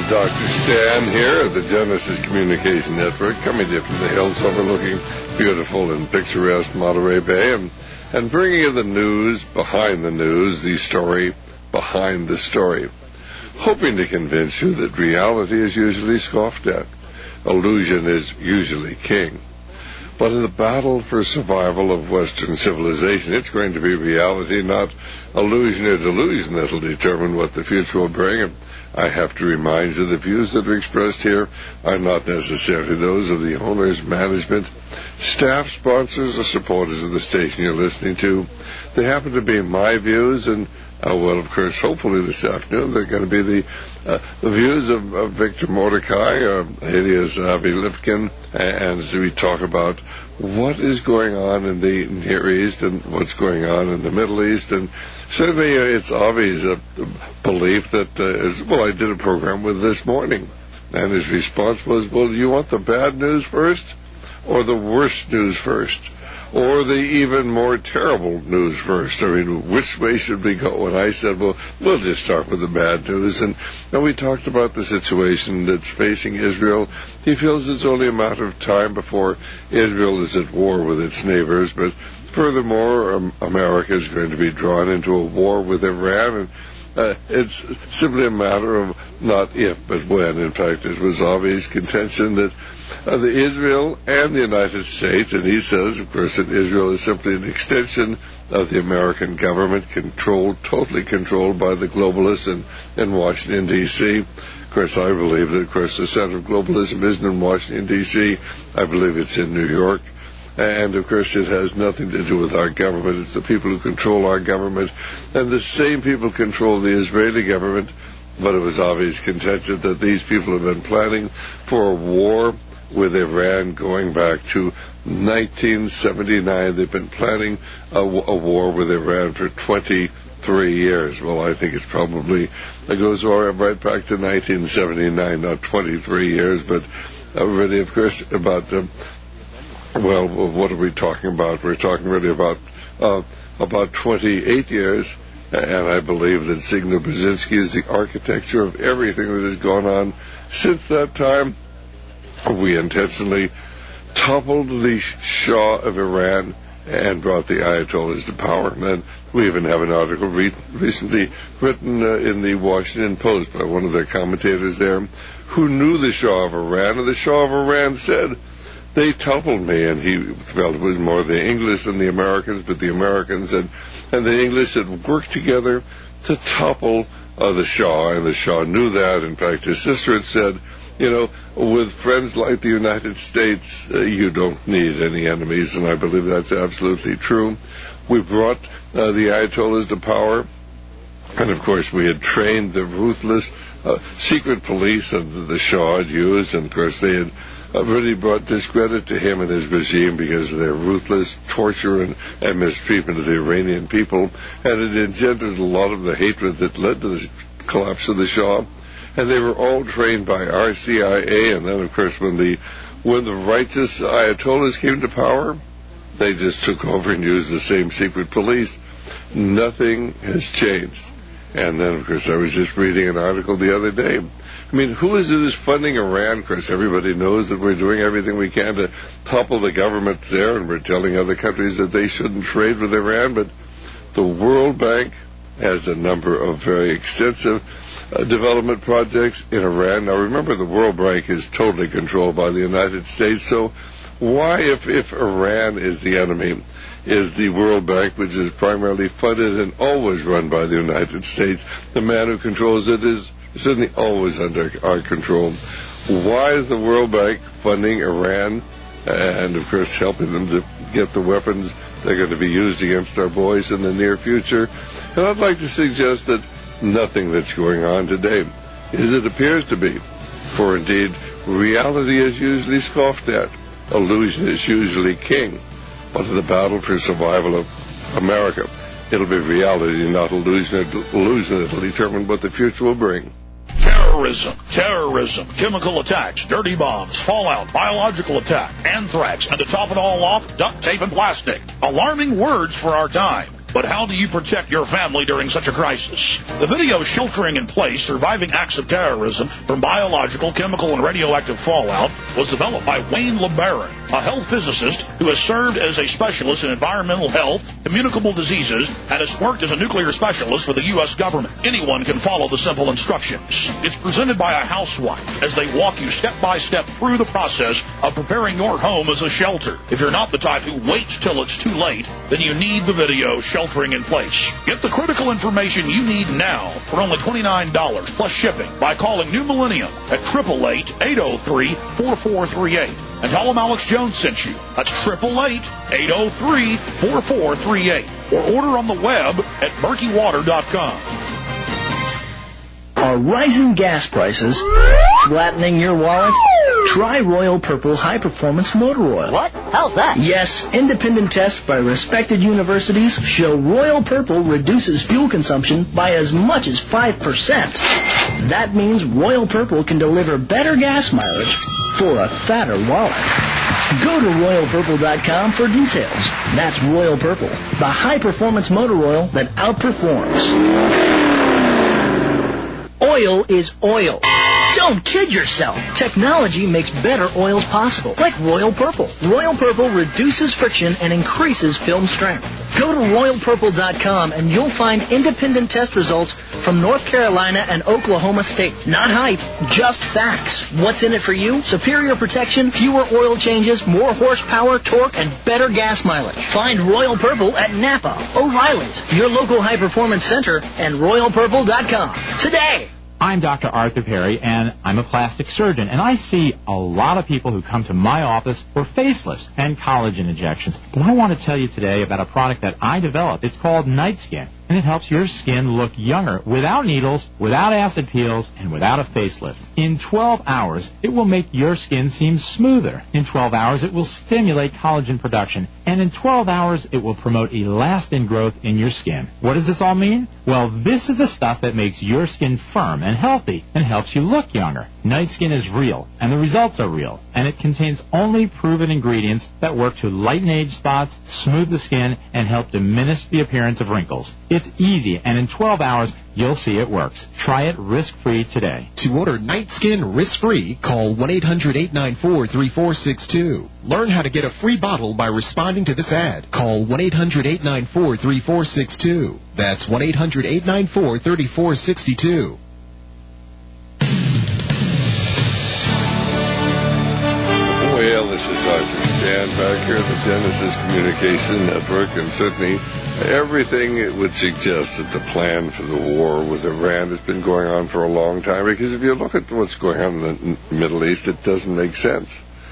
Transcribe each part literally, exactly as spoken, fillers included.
Doctor Stan here at the Genesis Communication Network, coming to you from the hills overlooking beautiful and picturesque Monterey Bay, and, and bringing you the news behind the news, the story behind the story, hoping to convince you that reality is usually scoffed at. Illusion is usually king. But in the battle for survival of Western civilization, it's going to be reality, not illusion or delusion, that will determine what the future will bring. And I have to remind you, the views that are expressed here are not necessarily those of the owners, management, staff, sponsors, or supporters of the station you're listening to. They happen to be my views, and Uh, well, of course, hopefully this afternoon they're going to be the, uh, the views of, of Victor Mordecai, uh, alias Avi Lifkin, and as we talk about what is going on in the Near East and what's going on in the Middle East. And certainly uh, it's Avi's uh, belief that, uh, is, well, I did a program with this morning, and his response was, well, do you want the bad news first or the worst news first? Or the even more terrible news first? I mean, which way should we go? And I said, well, we'll just start with the bad news. And, and we talked about the situation that's facing Israel. He feels it's only a matter of time before Israel is at war with its neighbors. But furthermore, um, America is going to be drawn into a war with Iran. And uh, it's simply a matter of not if, but when. In fact, it was obvious contention that Uh, the Israel and the United States, and he says, of course, that Israel is simply an extension of the American government, controlled, totally controlled by the globalists in, in Washington, D C Of course, I believe that, of course, the center of globalism isn't in Washington, D C I believe it's in New York. And, of course, it has nothing to do with our government. It's the people who control our government. And the same people control the Israeli government. But it was obvious contention that these people have been planning for a war with Iran going back to nineteen seventy-nine. They've been planning a, a war with Iran for twenty-three years. Well, I think it's probably, it goes right back to nineteen seventy-nine, not twenty-three years, but already, of course, about, um, well, what are we talking about? We're talking really about uh, about twenty-eight years, and I believe that Zygmunt Brzezinski is the architecture of everything that has gone on since that time. We intentionally toppled the Shah of Iran and brought the Ayatollahs to power. And then we even have an article re- recently written uh, in the Washington Post by one of their commentators there who knew the Shah of Iran, and the Shah of Iran said, they toppled me. And he felt it was more the English than the Americans, but the Americans and, and the English had worked together to topple uh, the Shah, and the Shah knew that. In fact, his sister had said, you know, with friends like the United States, uh, you don't need any enemies, and I believe that's absolutely true. We brought uh, the Ayatollahs to power, and of course we had trained the ruthless uh, secret police that the Shah had used, and of course they had uh, really brought discredit to him and his regime because of their ruthless torture and, and mistreatment of the Iranian people, and it engendered a lot of the hatred that led to the collapse of the Shah. And they were all trained by our C I A, and then, of course, when the when the righteous Ayatollahs came to power, they just took over and used the same secret police. Nothing has changed. And then, of course, I was just reading an article the other day. I mean, who is it who's funding Iran? Of course, everybody knows that we're doing everything we can to topple the government there, and we're telling other countries that they shouldn't trade with Iran, but the World Bank has a number of very extensive Uh, development projects in Iran. Now, remember, the World Bank is totally controlled by the United States, so why, if, if Iran is the enemy, is the World Bank, which is primarily funded and always run by the United States, the man who controls it is certainly always under our control. Why is the World Bank funding Iran and, of course, helping them to get the weapons that are going to be used against our boys in the near future? And I'd like to suggest that nothing that's going on today as it appears to be. For indeed, reality is usually scoffed at. Illusion is usually king. But in the battle for survival of America, it'll be reality, not illusion. Illusion that'll determine what the future will bring. Terrorism, terrorism, chemical attacks, dirty bombs, fallout, biological attack, anthrax, and to top it all off, duct tape and plastic. Alarming words for our time. But how do you protect your family during such a crisis? The video Sheltering in Place, Surviving Acts of Terrorism from Biological, Chemical, and Radioactive Fallout was developed by Wayne LeBaron, a health physicist who has served as a specialist in environmental health, communicable diseases, and has worked as a nuclear specialist for the U S government. Anyone can follow the simple instructions. It's presented by a housewife as they walk you step by step through the process of preparing your home as a shelter. If you're not the type who waits till it's too late, then you need the video Sheltering in Place. Get the critical information you need now for only twenty-nine dollars plus shipping by calling New Millennium at eight eight eight, eight oh three, four four three eight. And tell them Alex Jones sent you. That's eight eight eight, eight oh three, four four three eight. Or order on the web at murky water dot com. Are rising gas prices flattening your wallet? Try Royal Purple High Performance Motor Oil. What? How's that? Yes, independent tests by respected universities show Royal Purple reduces fuel consumption by as much as five percent. That means Royal Purple can deliver better gas mileage for a fatter wallet. Go to royal purple dot com for details. That's Royal Purple, the high-performance motor oil that outperforms. Oil is oil. Don't kid yourself. Technology makes better oils possible, like Royal Purple. Royal Purple reduces friction and increases film strength. Go to royal purple dot com and you'll find independent test results from North Carolina and Oklahoma State. Not hype, just facts. What's in it for you? Superior protection, fewer oil changes, more horsepower, torque, and better gas mileage. Find Royal Purple at Napa, O'Reilly's, your local high-performance center, and royal purple dot com today. I'm Doctor Arthur Perry, and I'm a plastic surgeon, and I see a lot of people who come to my office for facelifts and collagen injections. But I want to tell you today about a product that I developed. It's called Night Skin, and it helps your skin look younger without needles, without acid peels, and without a facelift. In twelve hours, it will make your skin seem smoother. In twelve hours, it will stimulate collagen production, and in twelve hours, it will promote elastin growth in your skin. What does this all mean? Well, this is the stuff that makes your skin firm and healthy and helps you look younger. Night Skin is real, and the results are real, and it contains only proven ingredients that work to lighten age spots, smooth the skin, and help diminish the appearance of wrinkles. It's easy, and in twelve hours, you'll see it works. Try it risk-free today. To order Night Skin risk-free, call one eight hundred, eight nine four, three four six two. Learn how to get a free bottle by responding to this ad. Call one eight hundred, eight nine four, three four six two. That's one eight hundred, eight nine four, three four six two. Well, this is Doctor Stan back here at the Genesis Communication Network, and certainly everything it would suggest that the plan for the war with Iran has been going on for a long time, because if you look at what's going on in the Middle East, it doesn't make sense.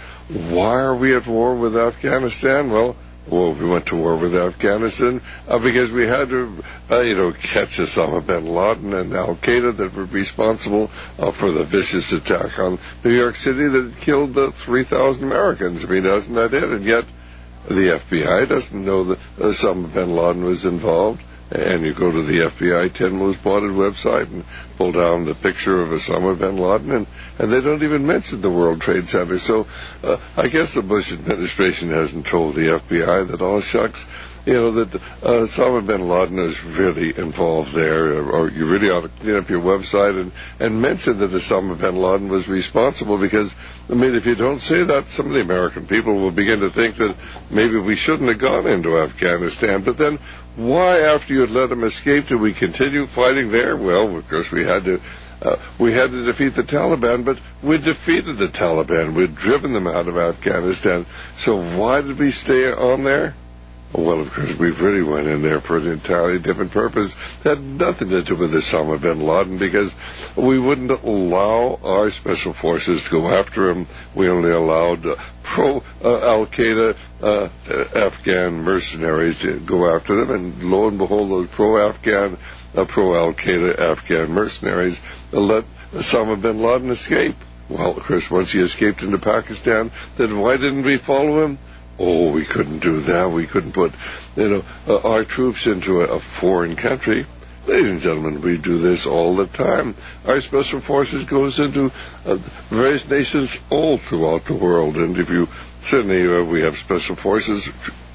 Why are we at war with Afghanistan? Well, well, we went to war with Afghanistan uh, because we had to, uh, you know, catch Osama bin Laden and Al-Qaeda that were responsible uh, for the vicious attack on New York City that killed uh, three thousand Americans. I mean, isn't that it? And yet the F B I doesn't know that Osama bin Laden was involved. And you go to the F B I ten Most Wanted website and pull down the picture of Osama bin Laden, and, and they don't even mention the World Trade Center. So uh, I guess the Bush administration hasn't told the F B I that, oh, shucks, you know, that uh, Osama bin Laden is really involved there, or, or you really ought to clean up your website and, and mention that Osama bin Laden was responsible, because, I mean, if you don't say that, some of the American people will begin to think that maybe we shouldn't have gone into Afghanistan. But then why, after you had let him escape, did we continue fighting there? Well, of course, we had to uh, we had to defeat the Taliban, but we defeated the Taliban. We'd driven them out of Afghanistan. So why did we stay on there? Well, of course, we really went in there for an entirely different purpose. It had nothing to do with Osama bin Laden, because we wouldn't allow our special forces to go after him. We only allowed uh, pro-Al-Qaeda uh, uh, Afghan mercenaries to go after them, and lo and behold, those pro-Afghan, uh, pro-Al-Qaeda Afghan mercenaries uh, let Osama bin Laden escape. Well, of course, once he escaped into Pakistan, then why didn't we follow him? Oh, we couldn't do that. We couldn't put, you know, uh, our troops into a, a foreign country. Ladies and gentlemen, we do this all the time. Our special forces goes into uh, various nations all throughout the world. And if you, certainly uh, we have special forces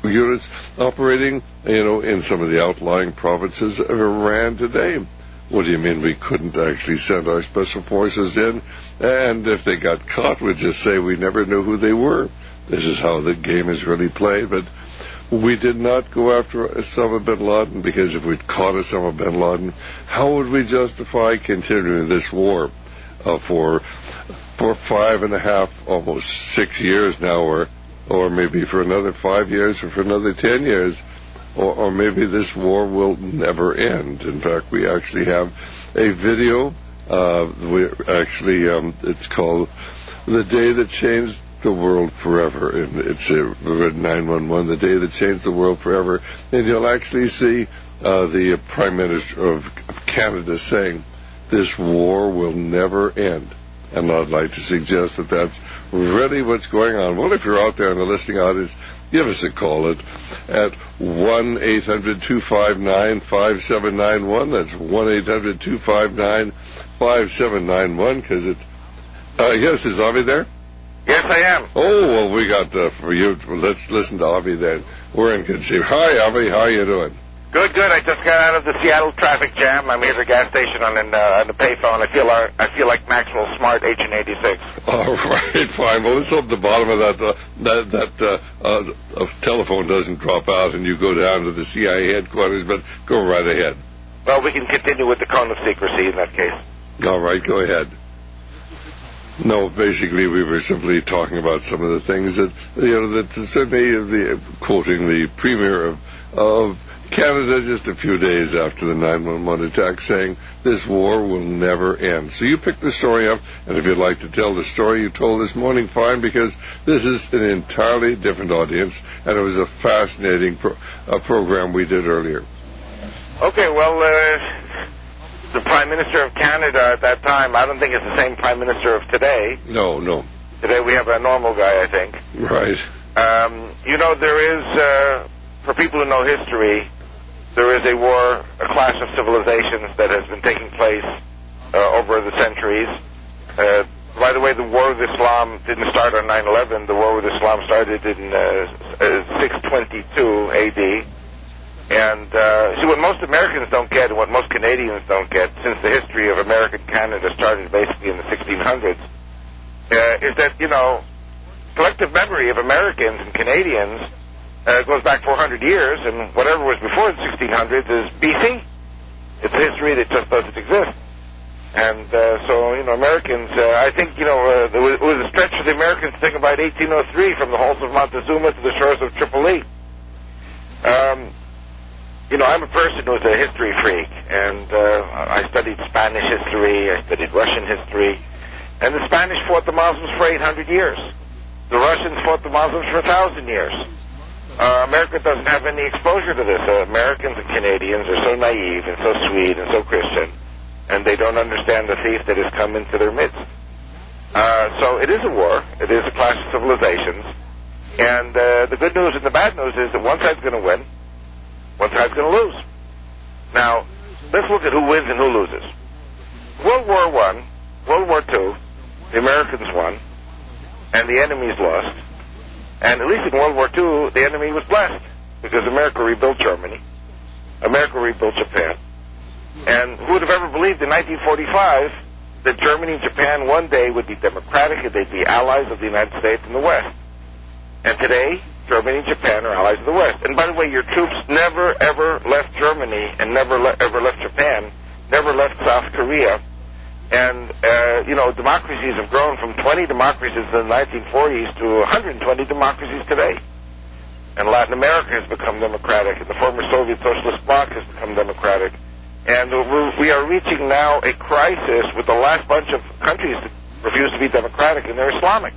units operating, you know, in some of the outlying provinces of Iran today. What do you mean we couldn't actually send our special forces in? And if they got caught, we'd just say we never knew who they were. This is how the game is really played. But we did not go after Osama bin Laden, because if we'd caught Osama bin Laden, how would we justify continuing this war uh, for for five and a half, almost six years now, or or maybe for another five years or for another ten years? Or, or maybe this war will never end. In fact, we actually have a video. Uh, we actually, um, it's called "The Day That Changed the World Forever," and it's uh, nine one one, "The Day That Changed the World Forever." And you'll actually see uh, the Prime Minister of Canada saying, "This war will never end." And I'd like to suggest that that's really what's going on. Well, if you're out there in the listening audience, give us a call at at one eight hundred two five nine five seven nine one. That's one eight hundred two five nine five seven nine one, because it... Uh, yes, is Avi there? Yes, I am. Oh, well, we got uh, for you. Let's listen to Avi then. We're in good shape. Hi, Avi. How are you doing? Good, good. I just got out of the Seattle traffic jam. I'm here at the gas station on, an, uh, on the payphone. I feel uh, I feel like Maxwell Smart, Agent eighty-six. All right, fine. Well, let's hope the bottom of that uh, that, that uh, uh, uh, telephone doesn't drop out and you go down to the C I A headquarters, but go right ahead. Well, we can continue with the cone of secrecy in that case. All right, go ahead. No, basically we were simply talking about some of the things that, you know, that certainly the, quoting the Premier of, of Canada just a few days after the nine one one attack, saying this war will never end. So you picked the story up, and if you'd like to tell the story you told this morning, fine, because this is an entirely different audience, and it was a fascinating pro- a program we did earlier. Okay, well, uh, the Prime Minister of Canada at that time, I don't think it's the same Prime Minister of today. No, no. Today we have a normal guy, I think. Right. Um, you know, there is, uh, for people who know history, there is a war, a clash of civilizations that has been taking place uh, over the centuries. Uh, by the way, the war with Islam didn't start on nine eleven. The war with Islam started in uh, six twenty-two A D. And uh, see, what most Americans don't get and what most Canadians don't get, since the history of American Canada started basically in the sixteen hundreds, uh, is that, you know, collective memory of Americans and Canadians Uh, goes back four hundred years, and whatever was before the sixteen hundreds is B C. It's a history that just doesn't exist. And uh, so, you know, Americans, uh, I think, you know, uh, it, was, it was a stretch for the Americans to think about eighteen oh three from the halls of Montezuma to the shores of Tripoli. Um, you know, I'm a person who's a history freak, and uh, I studied Spanish history, I studied Russian history, and the Spanish fought the Muslims for eight hundred years. The Russians fought the Muslims for one thousand years. Uh, America doesn't have any exposure to this. Uh, Americans and Canadians are so naive and so sweet and so Christian, and they don't understand the thief that has come into their midst. Uh, so it is a war. It is a clash of civilizations. And uh, the good news and the bad news is that one side's going to win, one side's going to lose. Now, let's look at who wins and who loses. World War One, World War Two, the Americans won, and the enemies lost. And at least in World War Two, the enemy was blessed, because America rebuilt Germany, America rebuilt Japan. And who would have ever believed in nineteen forty-five that Germany and Japan one day would be democratic and they'd be allies of the United States and the West? And today, Germany and Japan are allies of the West. And by the way, your troops never, ever left Germany and never le- ever left Japan, never left South Korea. And, uh, you know, democracies have grown from twenty democracies in the nineteen forties to one hundred twenty democracies today. And Latin America has become democratic, and the former Soviet Socialist Bloc has become democratic. And we are reaching now a crisis with the last bunch of countries that refuse to be democratic, and they're Islamic.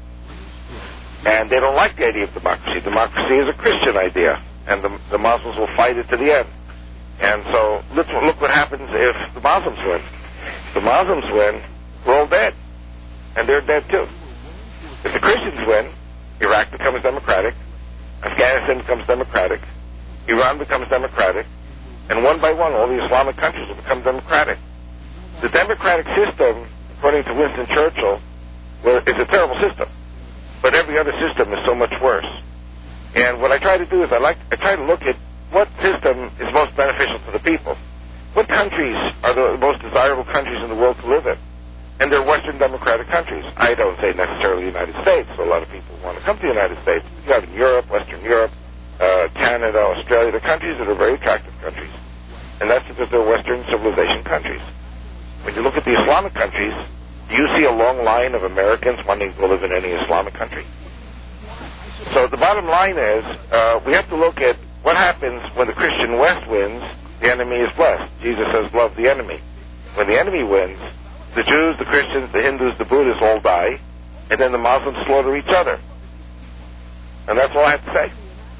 And they don't like the idea of democracy. Democracy is a Christian idea, and the, the Muslims will fight it to the end. And so let's look what happens if the Muslims win. The Muslims win, we're all dead. And they're dead too. If the Christians win, Iraq becomes democratic, Afghanistan becomes democratic, Iran becomes democratic, and one by one all the Islamic countries will become democratic. The democratic system, according to Winston Churchill, well, is a terrible system. But every other system is so much worse. And what I try to do is I like I try to look at what system is most beneficial to the people. What countries are the most desirable countries in the world to live in? And they're Western democratic countries. I don't say necessarily the United States, so a lot of people want to come to the United States. You have in Europe, Western Europe, uh, Canada, Australia, they're countries that are very attractive countries. And that's because they're Western civilization countries. When you look at the Islamic countries, do you see a long line of Americans wanting to live in any Islamic country? So the bottom line is, uh, we have to look at what happens when the Christian West wins, the enemy is blessed. Jesus says, love the enemy. When the enemy wins, the Jews, the Christians, the Hindus, the Buddhists all die, and then the Muslims slaughter each other. And that's all I have to say.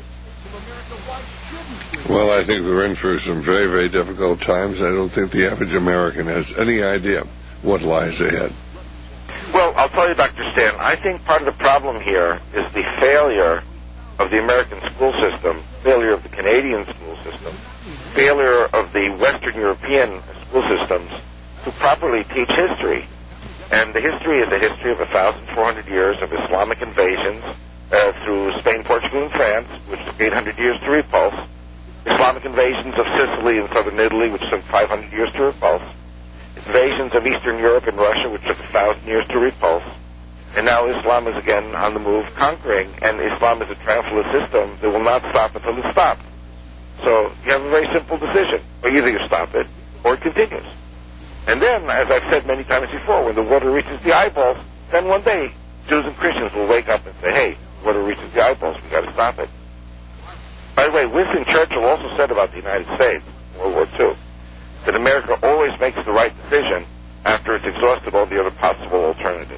Well, I think we're in for some very, very difficult times. I don't think the average American has any idea what lies ahead. Well, I'll tell you, Doctor Stan, I think part of the problem here is the failure of the American school system, failure of the Canadian school system, failure of the Western European school systems to properly teach history. And the history is a history of one thousand four hundred years of Islamic invasions uh, through Spain, Portugal, and France, which took eight hundred years to repulse. Islamic invasions of Sicily and southern Italy, which took five hundred years to repulse. Invasions of Eastern Europe and Russia, which took one thousand years to repulse. And now Islam is again on the move, conquering, and Islam is a triumphalist system that will not stop until it's stopped. So you have a very simple decision. Or either you stop it, or it continues. And then, as I've said many times before, when the water reaches the eyeballs, then one day Jews and Christians will wake up and say, hey, the water reaches the eyeballs, we've got to stop it. By the way, Winston Churchill also said about the United States in World War Two that America always makes the right decision after it's exhausted all the other possible alternatives.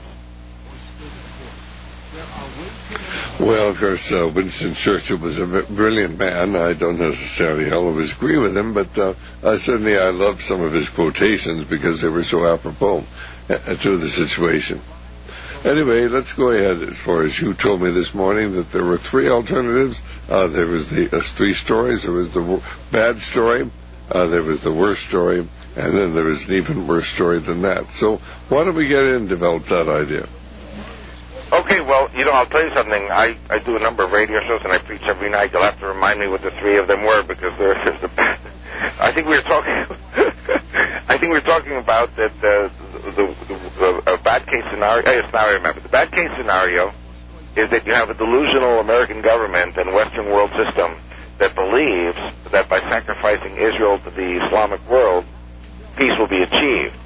Well, of course, uh, Winston Churchill was a brilliant man. I don't necessarily always agree with him, but uh, I certainly I loved some of his quotations because they were so apropos uh, to the situation. Anyway, let's go ahead. As far as you told me this morning that there were three alternatives. Uh, there was the uh, three stories. There was the w- bad story. Uh, there was the worst story. And then there was an even worse story than that. So why don't we get in and develop that idea? Okay, well, you know, I'll tell you something. I, I do a number of radio shows, and I preach every night. You'll have to remind me what the three of them were, because there's a bad... I think we were talking... I think we were talking about that uh, the, the, the a bad case scenario... Yes, now I remember. The bad case scenario is that you have a delusional American government and Western world system that believes that by sacrificing Israel to the Islamic world, peace will be achieved.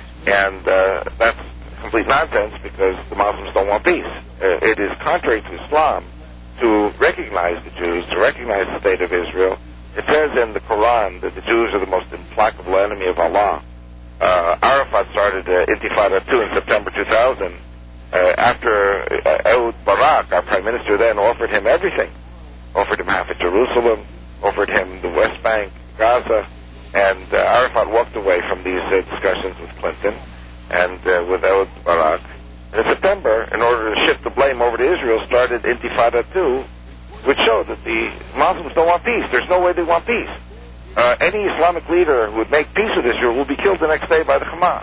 And uh, that's complete nonsense, because the Muslims don't want peace. Uh, it is contrary to Islam to recognize the Jews, to recognize the state of Israel. It says in the Quran that the Jews are the most implacable enemy of Allah. Uh, Arafat started uh, Intifada two in September two thousand uh, after uh, Ehud Barak, our prime minister then, offered him everything. Offered him half of Jerusalem, offered him the West Bank, Gaza, and uh, Arafat walked away from these uh, discussions with Clinton and uh, with Ehud Barak. And in September, in order to shift the blame over to Israel, started Intifada two, which showed that the Muslims don't want peace. There's no way they want peace. Uh, any Islamic leader who would make peace with Israel will be killed the next day by the Hamas.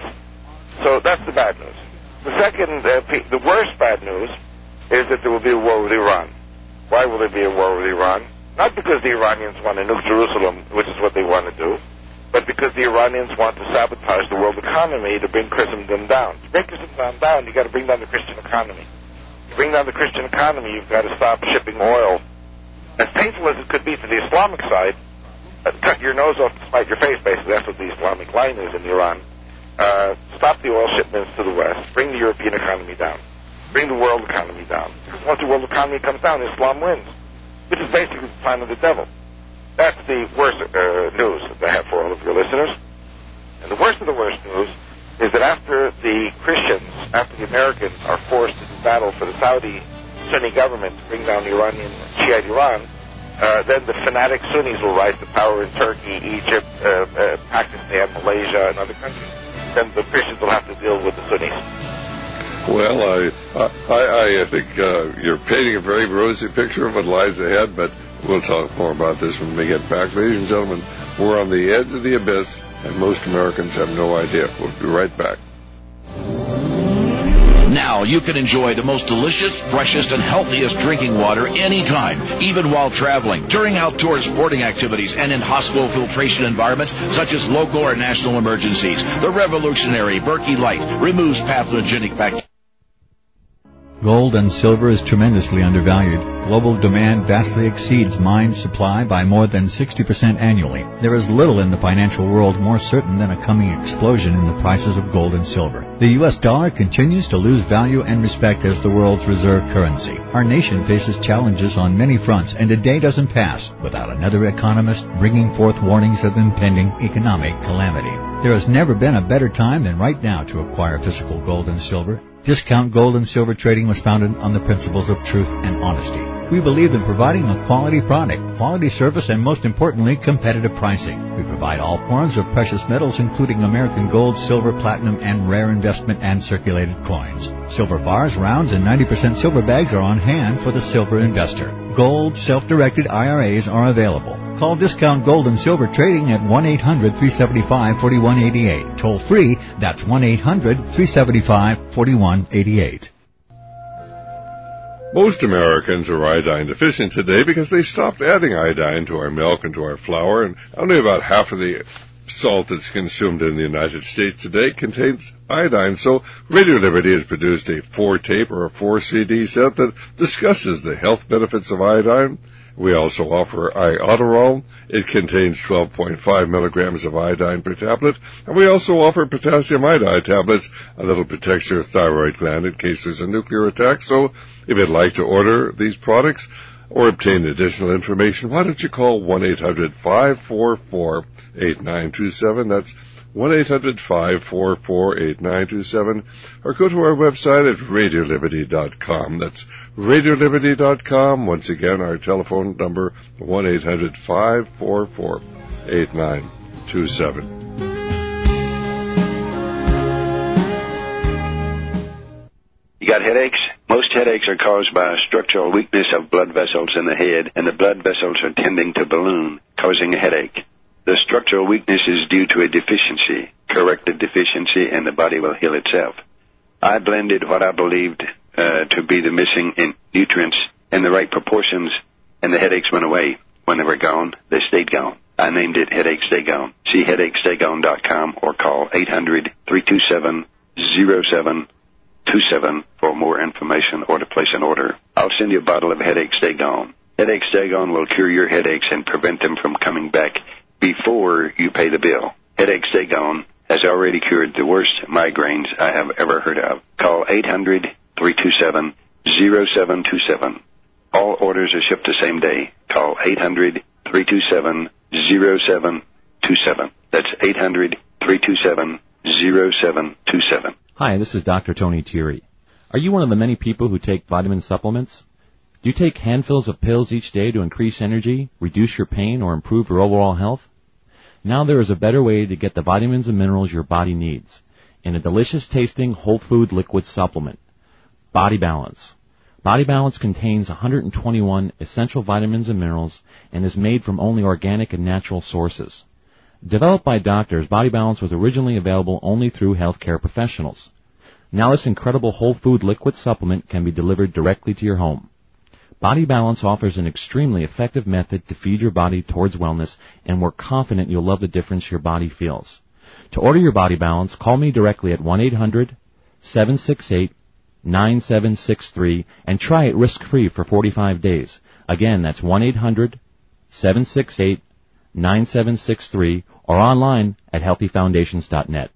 So that's the bad news. The second, uh, p- the worst bad news is that there will be a war with Iran. Why will there be a war with Iran? Not because the Iranians want to nuke Jerusalem, which is what they want to do, but because the Iranians want to sabotage the world economy to bring Christendom down. To bring Christendom down, you've got to bring down the Christian economy. To bring down the Christian economy, you've got to stop shipping oil. As painful as it could be to the Islamic side, uh, cut your nose off to spite your face, basically. That's what the Islamic line is in Iran. Uh, stop the oil shipments to the West. Bring the European economy down. Bring the world economy down. Because once the world economy comes down, Islam wins, which is basically the plan of the devil. That's the worst uh, news that I have for all of your listeners. And the worst of the worst news is that after the Christians, after the Americans are forced to do battle for the Saudi Sunni government to bring down the Iranian Shiite Iran, uh, then the fanatic Sunnis will rise to power in Turkey, Egypt, uh, uh, Pakistan, Malaysia, and other countries. Then the Christians will have to deal with the Sunnis. Well, I I, I think uh, you're painting a very rosy picture of what lies ahead, but we'll talk more about this when we get back. Ladies and gentlemen, we're on the edge of the abyss, and most Americans have no idea. We'll be right back. Now you can enjoy the most delicious, freshest, and healthiest drinking water anytime, even while traveling, during outdoor sporting activities, and in hospital filtration environments such as local or national emergencies. The revolutionary Berkey Light removes pathogenic bacteria. Gold and silver is tremendously undervalued. Global demand vastly exceeds mine supply by more than sixty percent annually. There is little in the financial world more certain than a coming explosion in the prices of gold and silver. The U S dollar continues to lose value and respect as the world's reserve currency. Our nation faces challenges on many fronts, and a day doesn't pass without another economist bringing forth warnings of impending economic calamity. There has never been a better time than right now to acquire physical gold and silver. Discount Gold and Silver Trading was founded on the principles of truth and honesty. We believe in providing a quality product, quality service, and most importantly, competitive pricing. We provide all forms of precious metals, including American gold, silver, platinum, and rare investment and circulated coins. Silver bars, rounds, and ninety percent silver bags are on hand for the silver investor. Gold self-directed I R As are available. Call Discount Gold and Silver Trading at one eight hundred, three seven five, four one eight eight. Toll free, that's one eight hundred, three seven five, four one eight eight. Most Americans are iodine deficient today because they stopped adding iodine to our milk and to our flour, and only about half of the salt that's consumed in the United States today contains iodine. So Radio Liberty has produced a four-tape or a four-C D set that discusses the health benefits of iodine. We also offer Iodoral. It contains twelve point five milligrams of iodine per tablet. And we also offer potassium iodide tablets, and that'll protect your thyroid gland in case there's a nuclear attack. So if you'd like to order these products or obtain additional information, why don't you call one eight hundred, five four four, eight nine two seven. That's one eight hundred, five four four, eight nine two seven, or go to our website at radio liberty dot com. That's radio liberty dot com. Once again, our telephone number, one eight hundred, five four four, eight nine two seven. You got headaches? Most headaches are caused by a structural weakness of blood vessels in the head, and the blood vessels are tending to balloon, causing a headache. The structural weakness is due to a deficiency. Correct the deficiency and the body will heal itself. I blended what I believed uh, to be the missing in nutrients in the right proportions, and the headaches went away. When they were gone, they stayed gone. I named it Headache Stay Gone. See headache stay gone dot com or call eight hundred, three two seven, zero seven two seven for more information or to place an order. I'll send you a bottle of Headache Stay Gone. Headache Stay Gone will cure your headaches and prevent them from coming back before you pay the bill. Headache Stay Gone has already cured the worst migraines I have ever heard of. Call eight hundred, three two seven, zero seven two seven. All orders are shipped the same day. Call eight hundred, three two seven, zero seven two seven. That's eight hundred, three two seven, zero seven two seven. Hi, this is Doctor Tony Thierry. Are you one of the many people who take vitamin supplements? Do you take handfuls of pills each day to increase energy, reduce your pain, or improve your overall health? Now there is a better way to get the vitamins and minerals your body needs in a delicious-tasting whole food liquid supplement, Body Balance. Body Balance contains one hundred twenty-one essential vitamins and minerals and is made from only organic and natural sources. Developed by doctors, Body Balance was originally available only through healthcare professionals. Now this incredible whole food liquid supplement can be delivered directly to your home. Body Balance offers an extremely effective method to feed your body towards wellness, and we're confident you'll love the difference your body feels. To order your Body Balance, call me directly at one eight hundred, seven six eight, nine seven six three and try it risk-free for forty-five days. Again, that's one eight hundred, seven six eight, nine seven six three or online at healthy foundations dot net.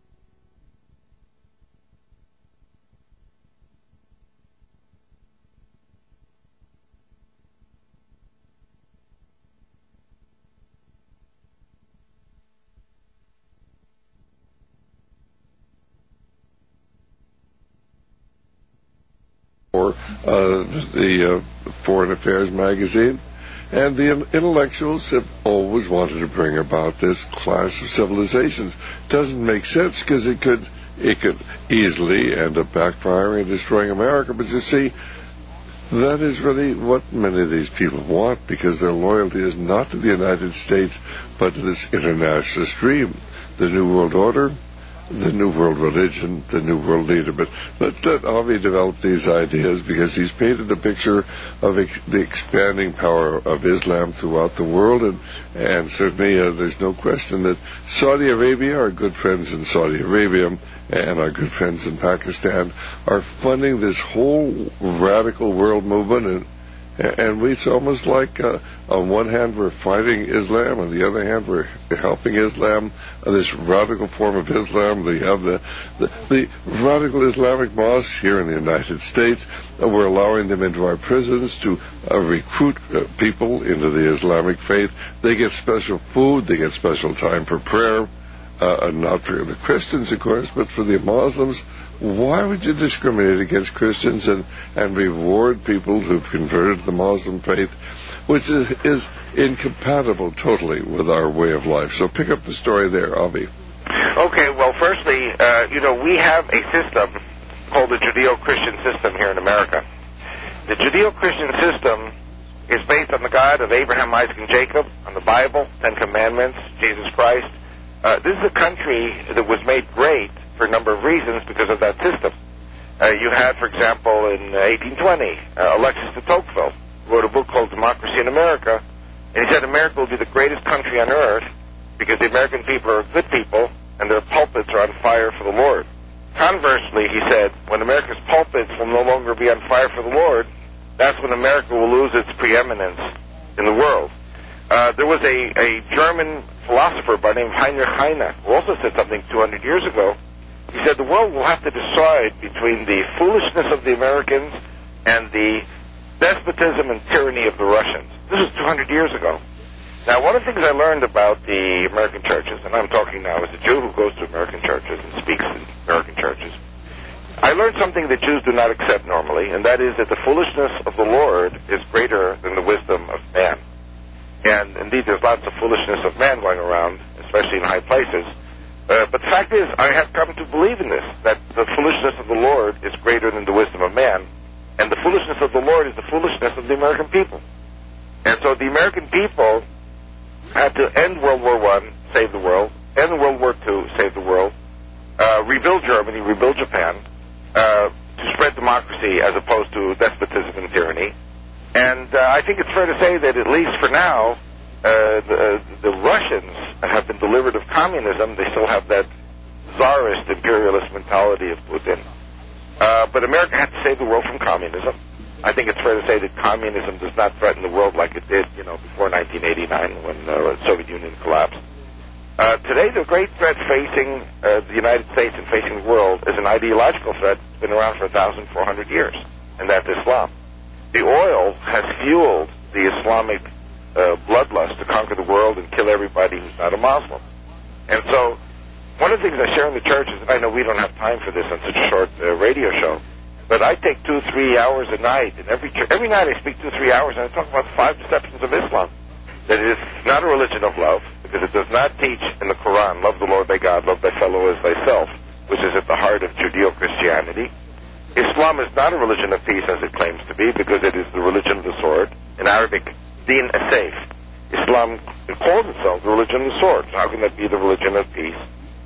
For uh, the uh, Foreign Affairs magazine. And the intellectuals have always wanted to bring about this clash of civilizations. Doesn't make sense because it could it could easily end up backfiring and destroying America. But you see, that is really what many of these people want, because their loyalty is not to the United States but to this international stream. The New World Order, the New World Religion, the New World Leader. But let, let Avi develop these ideas, because he's painted a picture of ex- the expanding power of Islam throughout the world, and, and certainly uh, there's no question that Saudi Arabia, our good friends in Saudi Arabia, and our good friends in Pakistan are funding this whole radical world movement, and And we, it's almost like, uh, on one hand, we're fighting Islam, on the other hand, we're helping Islam, uh, this radical form of Islam. We have the, the, the radical Islamic mosques here in the United States. Uh, we're allowing them into our prisons to uh, recruit uh, people into the Islamic faith. They get special food, they get special time for prayer, uh, not for the Christians, of course, but for the Muslims. Why would you discriminate against Christians and, and reward people who've converted to the Muslim faith, which is, is incompatible totally with our way of life? So pick up the story there, Avi. Okay, well, firstly, uh, you know, we have a system called the Judeo-Christian system here in America. The Judeo-Christian system is based on the God of Abraham, Isaac, and Jacob, on the Bible, Ten Commandments, Jesus Christ. Uh, this is a country that was made great for a number of reasons because of that system. Uh, you had, for example, in eighteen twenty, uh, Alexis de Tocqueville wrote a book called Democracy in America, and he said America will be the greatest country on earth because the American people are good people and their pulpits are on fire for the Lord. Conversely, he said, when America's pulpits will no longer be on fire for the Lord, that's when America will lose its preeminence in the world. Uh, there was a, a German philosopher by the name of Heinrich Heine who also said something two hundred years ago. He said the world will have to decide between the foolishness of the Americans and the despotism and tyranny of the Russians. This was two hundred years ago. Now, one of the things I learned about the American churches, and I'm talking now as a Jew who goes to American churches and speaks in American churches, I learned something that Jews do not accept normally, and that is that the foolishness of the Lord is greater than the wisdom of man. And indeed, there's lots of foolishness of man going around, especially in high places. Uh, but the fact is, I have come to believe in this, that the foolishness of the Lord is greater than the wisdom of man, and the foolishness of the Lord is the foolishness of the American people. And so the American people had to end World War One, save the world, end World War Two, save the world, uh, rebuild Germany, rebuild Japan, uh, to spread democracy as opposed to despotism and tyranny. And uh, I think it's fair to say that at least for now, uh, the, the Russians have been delivered of communism. They still have that czarist imperialist mentality of Putin. Uh, but America had to save the world from communism. I think it's fair to say that communism does not threaten the world like it did, you know, before nineteen eighty-nine when uh, the Soviet Union collapsed. Uh, today, the great threat facing uh, the United States and facing the world is an ideological threat that's been around for one thousand four hundred years, and that's Islam. The oil has fueled the Islamic uh, bloodlust to conquer the world and kill everybody who's not a Muslim. And so, one of the things I share in the churches, and I know we don't have time for this on such a short uh, radio show, but I take two, three hours a night, and every every night I speak two, three hours, and I talk about five deceptions of Islam. That it is not a religion of love, because it does not teach in the Quran, love the Lord thy God, love thy fellow as thyself, which is at the heart of Judeo-Christianity. Islam is not a religion of peace as it claims to be, because it is the religion of the sword. In Arabic, Din as-Sayf. Islam calls itself the religion of the sword. So how can that be the religion of peace?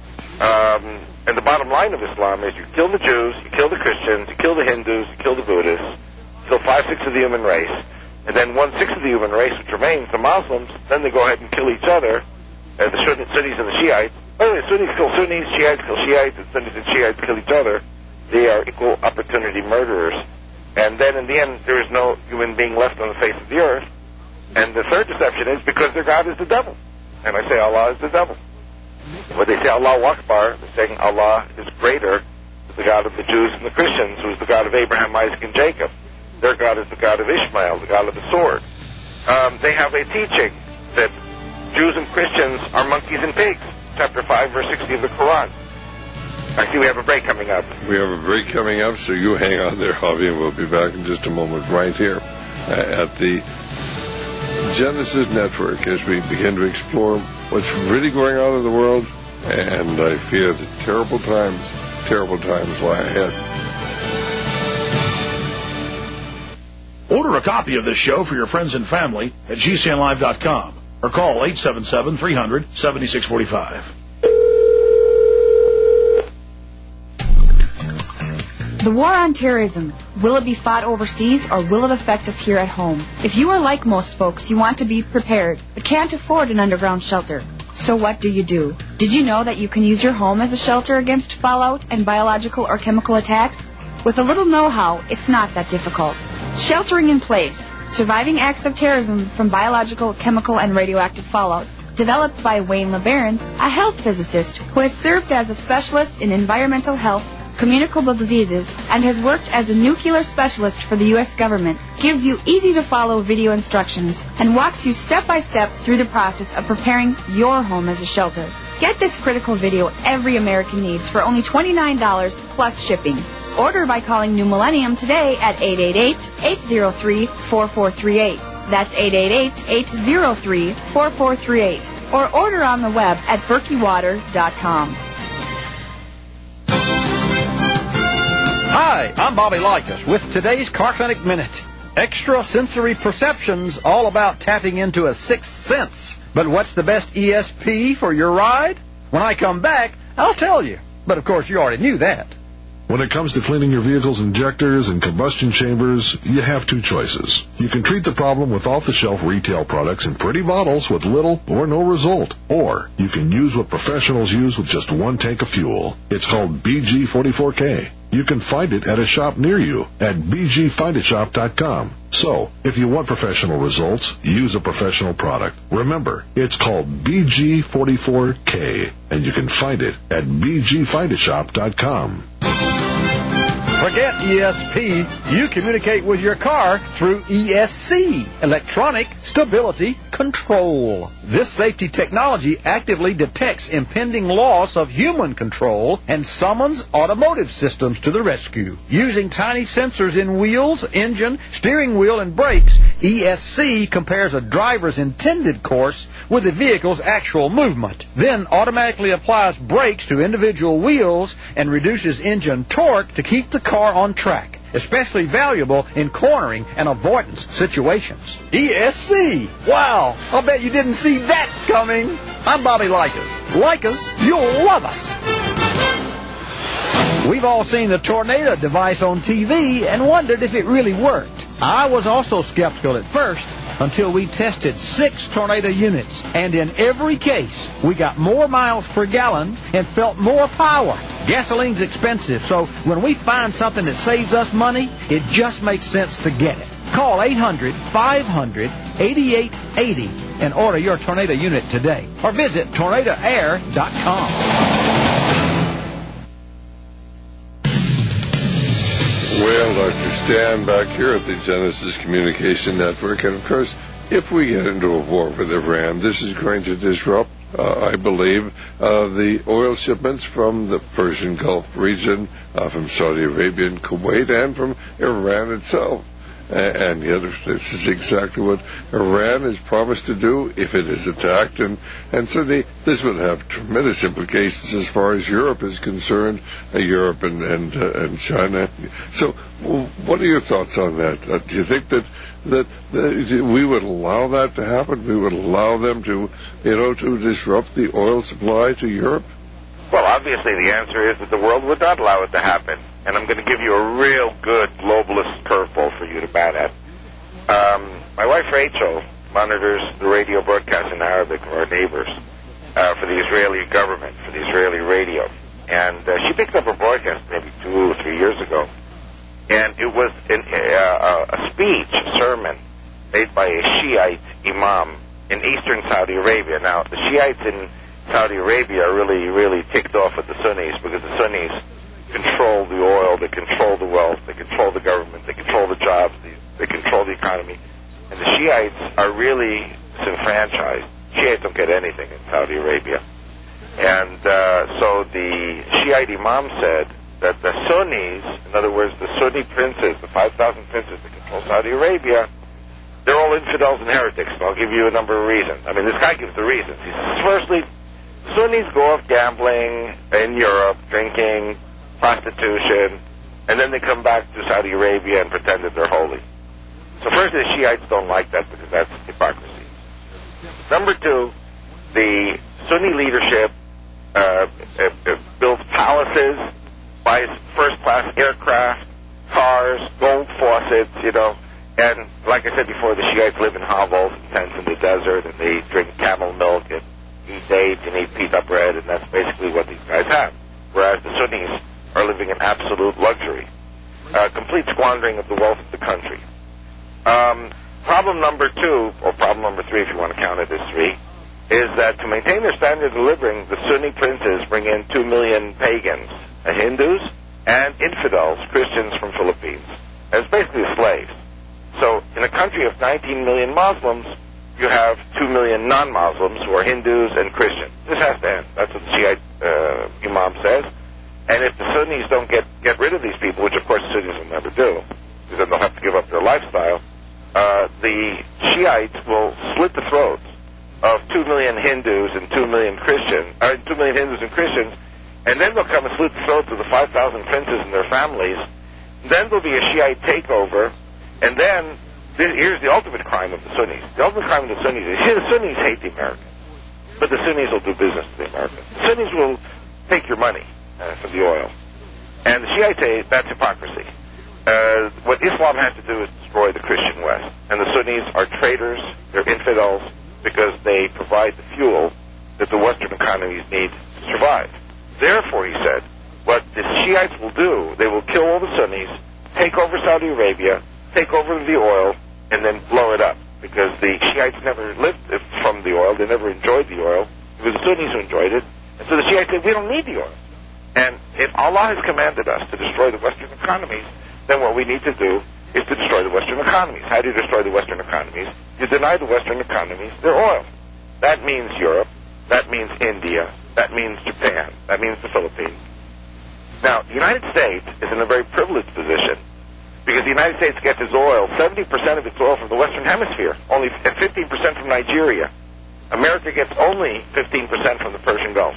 Um, and the bottom line of Islam is you kill the Jews, you kill the Christians, you kill the Hindus, you kill the Buddhists, you kill five-sixths of the human race, and then one-sixth of the human race, which remains, the Muslims, then they go ahead and kill each other, uh, the Sunnis and the Shiites. By the way, Sunnis kill Sunnis, Shiites kill Shiites, and Sunnis and Shiites kill each other. They are equal opportunity murderers. And then in the end, there is no human being left on the face of the earth. And the third deception is because their God is the devil. And I say Allah is the devil. When they say Allahu Akbar, they're saying Allah is greater than the God of the Jews and the Christians, who is the God of Abraham, Isaac, and Jacob. Their God is the God of Ishmael, the God of the sword. Um, they have a teaching that Jews and Christians are monkeys and pigs. Chapter five, verse sixty of the Quran. I see we have a break coming up. We have a break coming up, so you hang on there, Javi, and we'll be back in just a moment right here at the Genesis Network as we begin to explore what's really going on in the world, and I fear that terrible times, terrible times lie ahead. Order a copy of this show for your friends and family at G C N live dot com or call eight seven seven, three hundred, seventy-six forty-five. The war on terrorism, will it be fought overseas or will it affect us here at home? If you are like most folks, you want to be prepared, but can't afford an underground shelter. So what do you do? Did you know that you can use your home as a shelter against fallout and biological or chemical attacks? With a little know-how, it's not that difficult. Sheltering in Place, Surviving Acts of Terrorism from Biological, Chemical, and Radioactive Fallout, developed by Wayne LeBaron, a health physicist who has served as a specialist in environmental health, communicable diseases, and has worked as a nuclear specialist for the U S government, gives you easy-to-follow video instructions and walks you step-by-step through the process of preparing your home as a shelter. Get this critical video every American needs for only twenty-nine dollars plus shipping. Order by calling New Millennium today at eight eight eight, eight zero three, four four three eight. That's eight eight eight, eight zero three, four four three eight. Or order on the web at berkey water dot com. Hi, I'm Bobby Likas with today's Car Clinic Minute. Extrasensory perceptions, all about tapping into a sixth sense. But what's the best E S P for your ride? When I come back, I'll tell you. But of course, you already knew that. When it comes to cleaning your vehicle's injectors and combustion chambers, you have two choices. You can treat the problem with off-the-shelf retail products in pretty bottles with little or no result. Or you can use what professionals use with just one tank of fuel. It's called B G forty-four K. You can find it at a shop near you at b g find it shop dot com. So, if you want professional results, use a professional product. Remember, it's called B G forty-four K, and you can find it at b g find it shop dot com. Forget E S P. You communicate with your car through E S C, Electronic Stability Control. This safety technology actively detects impending loss of human control and summons automotive systems to the rescue. Using tiny sensors in wheels, engine, steering wheel, and brakes, E S C compares a driver's intended course with the vehicle's actual movement, then automatically applies brakes to individual wheels and reduces engine torque to keep the car on track, especially valuable in cornering and avoidance situations. E S C! Wow! I'll bet you didn't see that coming! I'm Bobby Likas. Like us, you'll love us! We've all seen the Tornado device on T V and wondered if it really worked. I was also skeptical at first, until we tested six Tornado units, and in every case, we got more miles per gallon and felt more power. Gasoline's expensive, so when we find something that saves us money, it just makes sense to get it. Call eight hundred, five hundred, eighty-eight eighty and order your Tornado unit today, or visit tornado air dot com. Well, Doctor Stan back here at the Genesis Communication Network, and of course, if we get into a war with Iran, this is going to disrupt, uh, I believe, uh, the oil shipments from the Persian Gulf region, uh, from Saudi Arabia and Kuwait, and from Iran itself. And yet, this is exactly what Iran has promised to do if it is attacked. And, and certainly, this would have tremendous implications as far as Europe is concerned, uh, Europe and and, uh, and China. So, what are your thoughts on that? Uh, do you think that, that that we would allow that to happen? We would allow them to, you know, to disrupt the oil supply to Europe? Well, obviously, the answer is that the world would not allow it to happen. And I'm going to give you a real good globalist curveball for you to bat at. Um, my wife Rachel monitors the radio broadcast in Arabic of our neighbors uh, for the Israeli government, for the Israeli radio. And uh, she picked up a broadcast maybe two or three years ago. And it was an, uh, a speech, a sermon, made by a Shiite imam in eastern Saudi Arabia. Now, the Shiites in Saudi Arabia are really, really ticked off at the Sunnis because the Sunnis control the oil, they control the wealth, they control the government, they control the jobs, they, they control the economy. And the Shiites are really disenfranchised. Shiites don't get anything in Saudi Arabia. And uh, so the Shiite imam said that the Sunnis, in other words, the Sunni princes, the five thousand princes that control Saudi Arabia, they're all infidels and heretics. And I'll give you a number of reasons. I mean, this guy gives the reasons. He says, firstly, Sunnis go off gambling in Europe, drinking, prostitution, and then they come back to Saudi Arabia and pretend that they're holy. So first, the Shiites don't like that because that's hypocrisy. Number two, the Sunni leadership uh, uh, uh, builds palaces, buys first-class aircraft, cars, gold faucets, you know. And like I said before, the Shiites live in hovels and tents in the desert, and they drink camel milk and eat dates and eat pita bread, and that's basically what these guys have. Whereas the Sunnis are living in absolute luxury. Uh, complete squandering of the wealth of the country. Um, problem number two, or problem number three if you want to count it as three, is that to maintain their standard of living, the Sunni princes bring in two million pagans, uh, Hindus, and infidels, Christians from Philippines, as basically slaves. So in a country of nineteen million Muslims, you have two million non-Muslims who are Hindus and Christians. This has to end. That's what the Shiite uh, Imam says. And if the Sunnis don't get, get rid of these people, which of course the Sunnis will never do, because then they'll have to give up their lifestyle, uh, the Shiites will slit the throats of two million Hindus and two million Christians, uh, two million Hindus and Christians, and then they'll come and slit the throats of the five thousand princes and their families. Then there'll be a Shiite takeover, and then this, here's the ultimate crime of the Sunnis. The ultimate crime of the Sunnis is, here the Sunnis hate the Americans, but the Sunnis will do business with the Americans. The Sunnis will take your money uh, for the oil. And the Shiites say that's hypocrisy. Uh, what Islam has to do is destroy the Christian West. And the Sunnis are traitors, they're infidels, because they provide the fuel that the Western economies need to survive. Therefore, he said, what the Shiites will do, they will kill all the Sunnis, take over Saudi Arabia, take over the oil, and then blow it up. Because the Shiites never lived from the oil, they never enjoyed the oil. It was the Sunnis who enjoyed it. And so the Shiites said, we don't need the oil. And if Allah has commanded us to destroy the Western economies, then what we need to do is to destroy the Western economies. How do you destroy the Western economies? You deny the Western economies their oil. That means Europe. That means India. That means Japan. That means the Philippines. Now, the United States is in a very privileged position because the United States gets its oil, seventy percent of its oil from the Western Hemisphere, only and fifteen percent from Nigeria. America gets only fifteen percent from the Persian Gulf.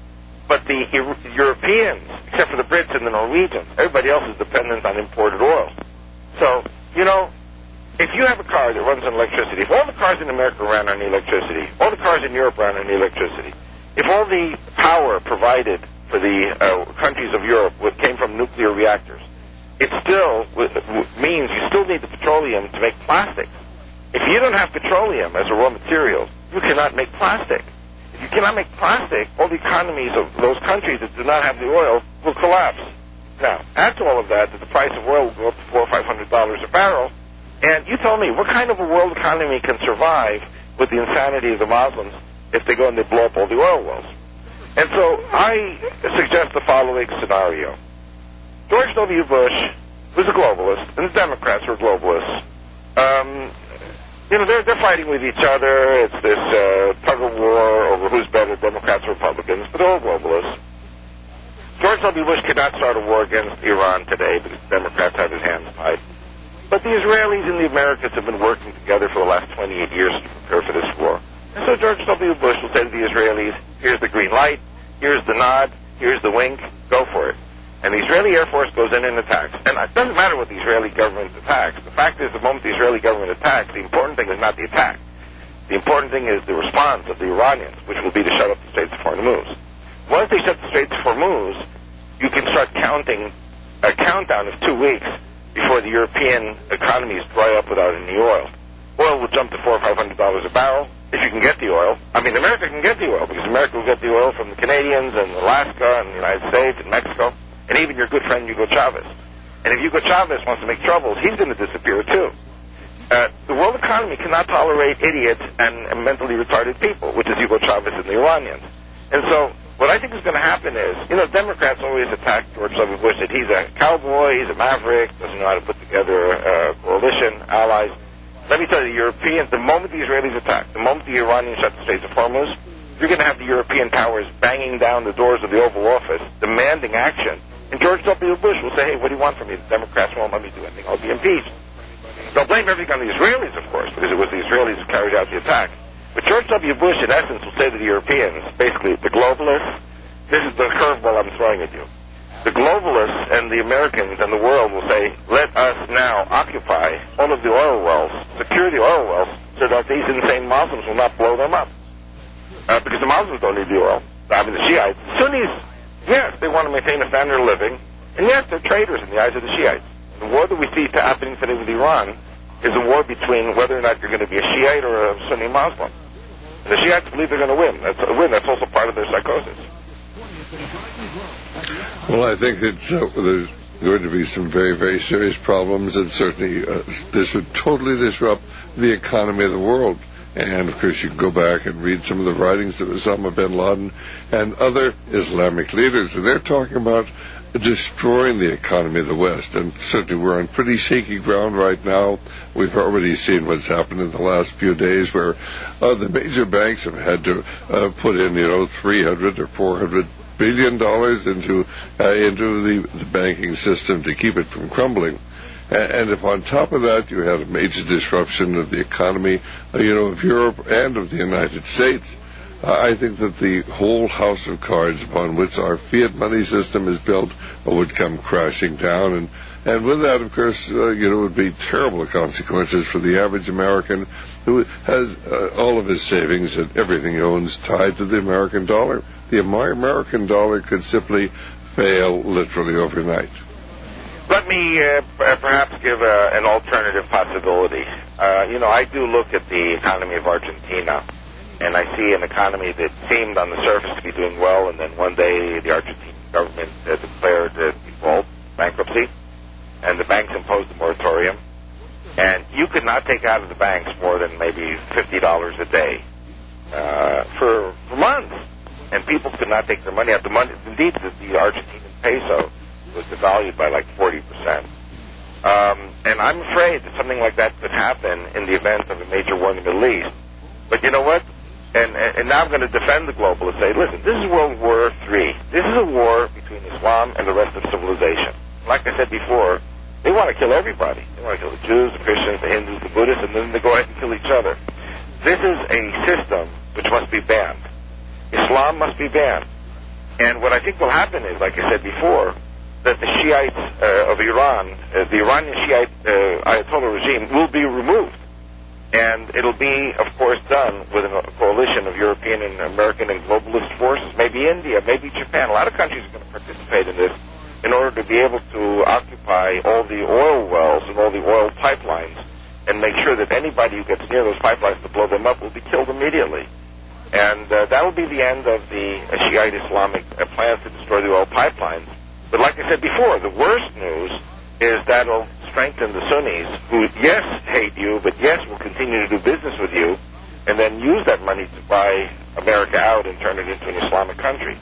But the Europeans, except for the Brits and the Norwegians, everybody else is dependent on imported oil. So, you know, if you have a car that runs on electricity, if all the cars in America ran on electricity, all the cars in Europe ran on electricity, if all the power provided for the uh, countries of Europe came from nuclear reactors, it still means you still need the petroleum to make plastics. If you don't have petroleum as a raw material, you cannot make plastic. If you cannot make plastic, all the economies of those countries that do not have the oil will collapse. Now, add to all of that that the price of oil will go up to four or five hundred dollars a barrel. And you tell me, what kind of a world economy can survive with the insanity of the Muslims if they go and they blow up all the oil wells? And so I suggest the following scenario. George W. Bush was a globalist, and the Democrats were globalists. Um, you know, they're, they're fighting with each other. It's this uh, tug-of-war over who's better, Democrats or Republicans, but they're all globalists. George W. Bush cannot start a war against Iran today because the Democrats have his hands tied. But the Israelis and the Americans have been working together for the last twenty-eight years to prepare for this war. And so George W. Bush will say to the Israelis, here's the green light, here's the nod, here's the wink, go for it. And the Israeli Air Force goes in and attacks. And it doesn't matter what the Israeli government attacks. The fact is, the moment the Israeli government attacks, the important thing is not the attack. The important thing is the response of the Iranians, which will be to shut up the Straits of Hormuz. Once they shut the Straits of Hormuz, you can start counting a countdown of two weeks before the European economies dry up without any oil. Oil will jump to four or five hundred dollars a barrel if you can get the oil. I mean, America can get the oil because America will get the oil from the Canadians and Alaska and the United States and Mexico, and even your good friend Hugo Chavez. And if Hugo Chavez wants to make troubles, he's going to disappear too. Uh, the world economy cannot tolerate idiots and, and mentally retarded people, which is Hugo Chavez and the Iranians. And so what I think is going to happen is, you know, Democrats always attack George W. Bush that he's a cowboy, he's a maverick, doesn't know how to put together a coalition, allies. Let me tell you, the Europeans, the moment the Israelis attack, the moment the Iranians shut the Straits of Hormuz, you're going to have the European powers banging down the doors of the Oval Office, demanding action. And George W. Bush will say, hey, what do you want from me? The Democrats won't let me do anything. I'll be impeached. They'll blame everything on the Israelis, of course, because it was the Israelis who carried out the attack. But George W. Bush, in essence, will say to the Europeans, basically, the globalists, this is the curveball I'm throwing at you. The globalists and the Americans and the world will say, let us now occupy all of the oil wells, secure the oil wells, so that these insane Muslims will not blow them up. Uh, because the Muslims don't need the oil. I mean, the Shiites. Sunnis, yes, they want to maintain a standard of living. And yes, they're traitors in the eyes of the Shiites. The war that we see happening today with Iran is a war between whether or not you're going to be a Shiite or a Sunni Muslim. And the Shiites believe they're going to win. That's a win. That's also part of their psychosis. Well, I think that uh, there's going to be some very, very serious problems, and certainly uh, this would totally disrupt the economy of the world. And, of course, you can go back and read some of the writings of Osama bin Laden and other Islamic leaders, and they're talking about destroying the economy of the West. And certainly we're on pretty shaky ground right now. We've already seen what's happened in the last few days where uh, the major banks have had to uh, put in, you know, three hundred or four hundred billion dollars into uh, into the, the banking system to keep it from crumbling. And if on top of that you had a major disruption of the economy, uh, you know, of Europe and of the United States, uh, I think that the whole house of cards upon which our fiat money system is built uh, would come crashing down. And, and with that, of course, uh, you know, it would be terrible consequences for the average American who has uh, all of his savings and everything he owns tied to the American dollar. The American dollar could simply fail literally overnight. Let me uh, perhaps give a, an alternative possibility. Uh, you know, I do look at the economy of Argentina, and I see an economy that seemed on the surface to be doing well, and then one day the Argentine government uh, declared uh, default, bankruptcy, and the banks imposed a moratorium. And you could not take out of the banks more than maybe fifty dollars a day uh, for, for months. And people could not take their money out. The money, indeed, the, the Argentine peso was devalued by like forty percent. Um, and I'm afraid that something like that could happen in the event of a major war in the Middle East. But you know what? And, and now I'm going to defend the globalists. Say, listen, this is World War Three. This is a war between Islam and the rest of civilization. Like I said before, they want to kill everybody. They want to kill the Jews, the Christians, the Hindus, the Buddhists, and then they go ahead and kill each other. This is a system which must be banned. Islam must be banned. And what I think will happen is, like I said before, that the Shiites uh, of Iran, uh, the Iranian Shiite uh, Ayatollah regime, will be removed. And it'll be, of course, done with a coalition of European and American and globalist forces, maybe India, maybe Japan. A lot of countries are going to participate in this in order to be able to occupy all the oil wells and all the oil pipelines and make sure that anybody who gets near those pipelines to blow them up will be killed immediately. And uh, that will be the end of the uh, Shiite Islamic uh, plans to destroy the oil pipelines. But like I said before, the worst news is that it'll strengthen the Sunnis, who, yes, hate you, but yes, will continue to do business with you, and then use that money to buy America out and turn it into an Islamic country.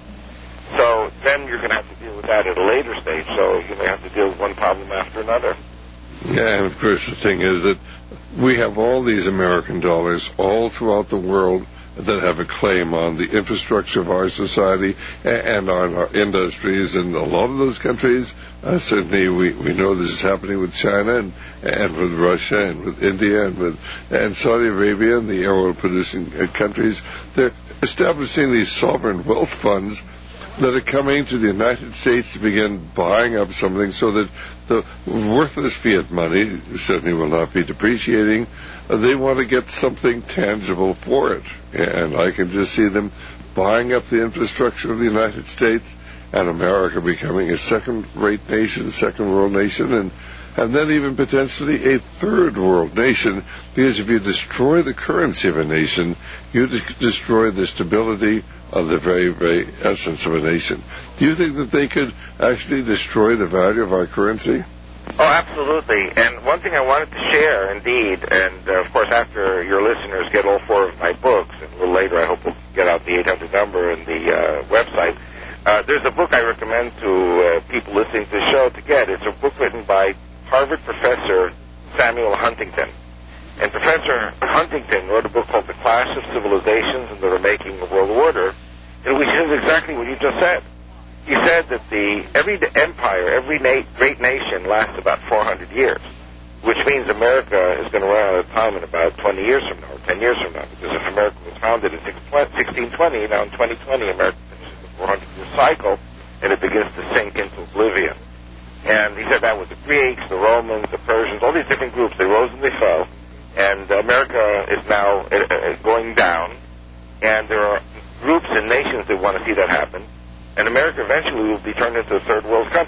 So then you're going to have to deal with that at a later stage. So you're going to have to deal with one problem after another. Yeah, and of course the thing is that we have all these American dollars all throughout the world that have a claim on the infrastructure of our society and on our industries. And a lot of those countries, uh, certainly we, we know this is happening with China and, and with Russia and with India and with and Saudi Arabia and the oil-producing uh, countries. They're establishing these sovereign wealth funds that are coming to the United States to begin buying up something so that the worthless fiat money certainly will not be depreciating. Uh, they want to get something tangible for it. And I can just see them buying up the infrastructure of the United States and America becoming a second-rate nation, second-world nation, and and then even potentially a third-world nation, because if you destroy the currency of a nation, you de- destroy the stability of the very, very essence of a nation. Do you think that they could actually destroy the value of our currency? Oh, absolutely. And one thing I wanted to share, indeed, and uh, of course after your listeners get all four of my books, and a little later I hope we'll get out the eight hundred number and the uh, website, uh, there's a book I recommend to uh, people listening to the show to get. It's a book written by Harvard professor Samuel Huntington. And Professor Huntington wrote a book called The Clash of Civilizations and the Remaking of World Order, in which is exactly what you just said. He said that the every empire, every na- great nation lasts about four hundred years, which means America is going to run out of time in about twenty years from now, or ten years from now, because if America was founded in sixteen twenty, now in twenty twenty, America finishes the four hundred year cycle, and it begins to sink into oblivion. And he said that was the Greeks, the Romans, the Persians, all these different groups, they rose and they fell, and America is now uh, going down, and there are groups and nations that want to see that happen, and America eventually will be turned into a third world country.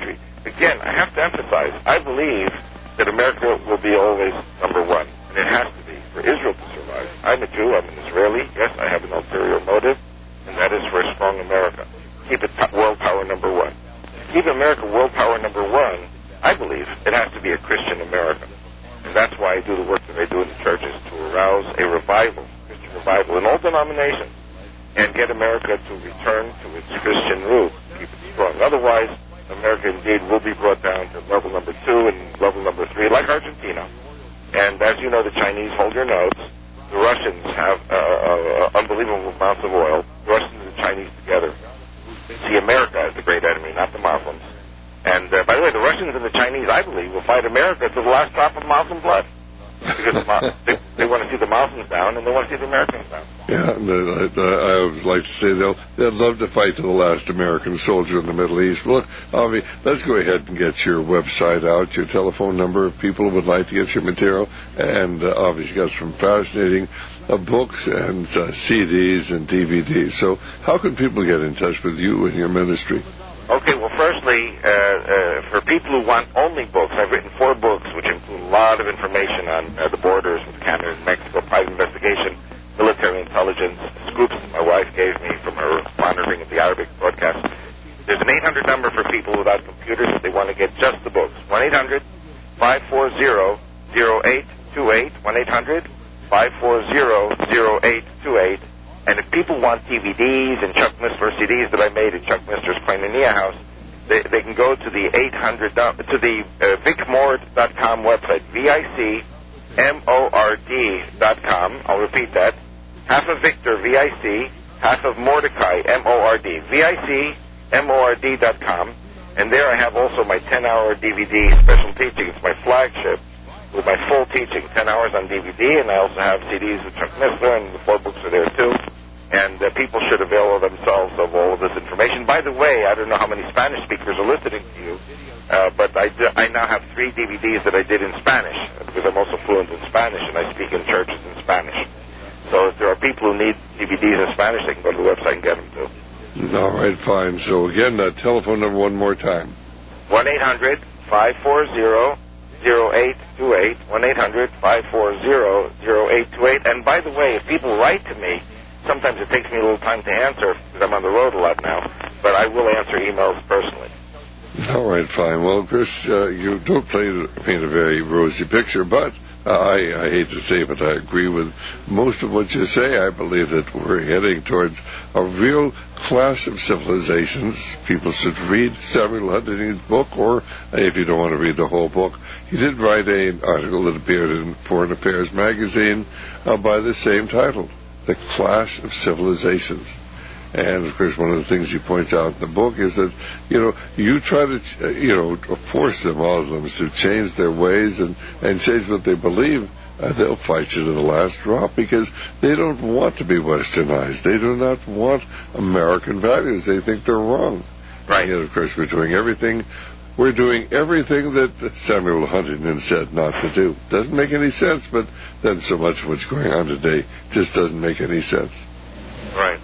again, I have to emphasize, I believe that America will be always number one, and it has to be for Israel to survive. I'm a Jew, I'm an Israeli, yes, I have an ulterior motive, and that is for a strong America. Keep it world power number one. To keep America world power number one, I believe it has to be a Christian America. And that's why I do the work that I do in the churches, to arouse a revival, Christian revival in all denominations, and get America to return to its Christian roots, keep it strong. Otherwise, America indeed will be brought down to level number two and level number three, like Argentina. And as you know, the Chinese hold your notes. The Russians have uh, uh, unbelievable amounts of oil. The Russians and the Chinese together see America as the great enemy, not the Muslims. And uh, by the way, the Russians and the Chinese, I believe, will fight America to the last drop of Muslim blood. Because the, they, they want to see the Muslims down, and they want to see the Americans down. Yeah, and, uh, I always like to say they'll they'd love to fight to the last American soldier in the Middle East. Well, look, Avi, let's go ahead and get your website out, your telephone number if people would like to get your material. And uh, obviously, got some fascinating uh, books and uh, C Ds and D V Ds. So, how can people get in touch with you and your ministry? Okay, well, firstly, uh, uh, for people who want only books, I've written four books, which include a lot of information on uh, the borders with Canada and Mexico, private investigation, military intelligence, scoops that my wife gave me from her monitoring of the Arabic broadcast. There's an eight hundred number for people without computers if they want to get just the books. one eight hundred five four zero zero eight two eight, one eight hundred five four zero zero eight two eight. And if people want D V Ds and Chuck Missler C Ds that I made at Chuck Missler's Koinonia House, they, they can go to the eight hundred to the uh, vic mord dot com website, V I C M O R D dot com. I'll repeat that. Half of Victor, V I C, half of Mordecai, M O R D, V I C M O R D dot com. And there I have also my ten-hour D V D special teaching. It's my flagship with my full teaching, ten hours on D V D, and I also have C Ds with Chuck Missler, and the four books are there too. And uh, people should avail themselves of all of this information. By the way, I don't know how many Spanish speakers are listening to you, uh, but I, d- I now have three D V Ds that I did in Spanish, because I'm also fluent in Spanish, and I speak in churches in Spanish. So if there are people who need D V Ds in Spanish, they can go to the website and get them too. All right, fine. So again, that telephone number one more time. one eight hundred five four zero zero eight two eight, one eight hundred five four zero zero eight two eight. And by the way, if people write to me, sometimes it takes me a little time to answer because I'm on the road a lot now, but I will answer emails personally. All right, fine. Well, Chris, uh, you don't play, paint a very rosy picture, but uh, I, I hate to say it, but I agree with most of what you say. I believe that we're heading towards a real clash of civilizations. People should read Samuel Huntington's book, or if you don't want to read the whole book, he did write an article that appeared in Foreign Affairs magazine uh, by the same title, The Clash of Civilizations. And, of course, one of the things he points out in the book is that, you know, you try to, uh, you know, force the Muslims to change their ways and, and change what they believe, uh, they'll fight you to the last drop because they don't want to be westernized. They do not want American values. They think they're wrong. Right. And, of course, we're doing everything. We're doing everything that Samuel Huntington said not to do. Doesn't make any sense, but then so much of what's going on today just doesn't make any sense. Right.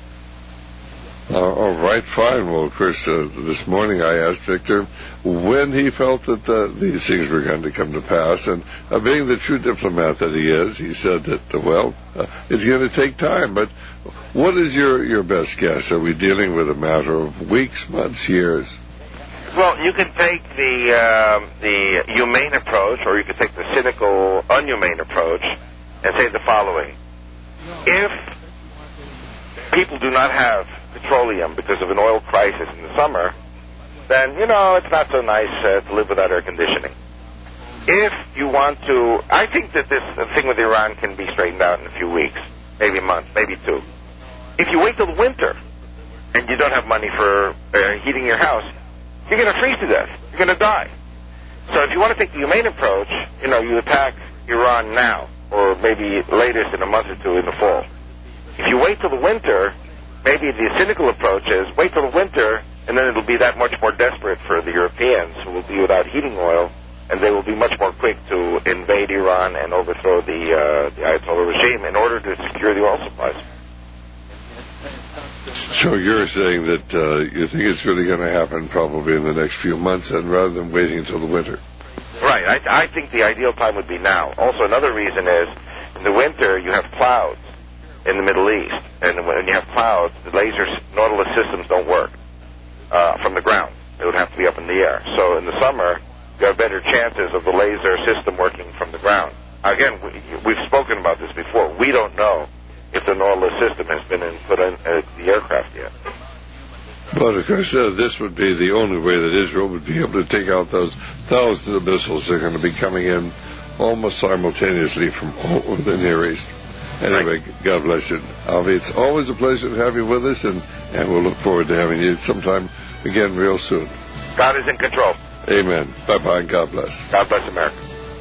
Uh, all right, fine. Well, of course, uh, this morning I asked Victor when he felt that uh, these things were going to come to pass. And uh, being the true diplomat that he is, he said that, uh, well, uh, it's going to take time. But what is your, your best guess? Are we dealing with a matter of weeks, months, years? Well, you can take the um, the humane approach, or you can take the cynical, unhumane approach, and say the following: if people do not have petroleum because of an oil crisis in the summer, then, you know, it's not so nice uh, to live without air conditioning. If you want to, I think that this thing with Iran can be straightened out in a few weeks, maybe a month, maybe two. If you wait till the winter and you don't have money for uh, heating your house, you're going to freeze to death. You're going to die. So if you want to take the humane approach, you know, you attack Iran now, or maybe latest in a month or two in the fall. If you wait till the winter, maybe the cynical approach is wait till the winter, and then it'll be that much more desperate for the Europeans who will be without heating oil, and they will be much more quick to invade Iran and overthrow the, uh, the Ayatollah regime in order to secure the oil supplies. So you're saying that uh, you think it's really going to happen probably in the next few months, and rather than waiting until the winter? Right. I, I think the ideal time would be now. Also, another reason is in the winter you have clouds in the Middle East, and when you have clouds, the laser Nautilus systems don't work uh, from the ground. It would have to be up in the air. So in the summer, you have better chances of the laser system working from the ground. Again, we, we've spoken about this before. We don't know if the Nautilus system has been in, put in uh, the aircraft yet. But of course, uh, this would be the only way that Israel would be able to take out those thousands of missiles that are going to be coming in almost simultaneously from all over the Near East. Anyway, God bless you, Avi. It's always a pleasure to have you with us, and, and we'll look forward to having you sometime again real soon. God is in control. Amen. Bye-bye, and God bless. God bless America.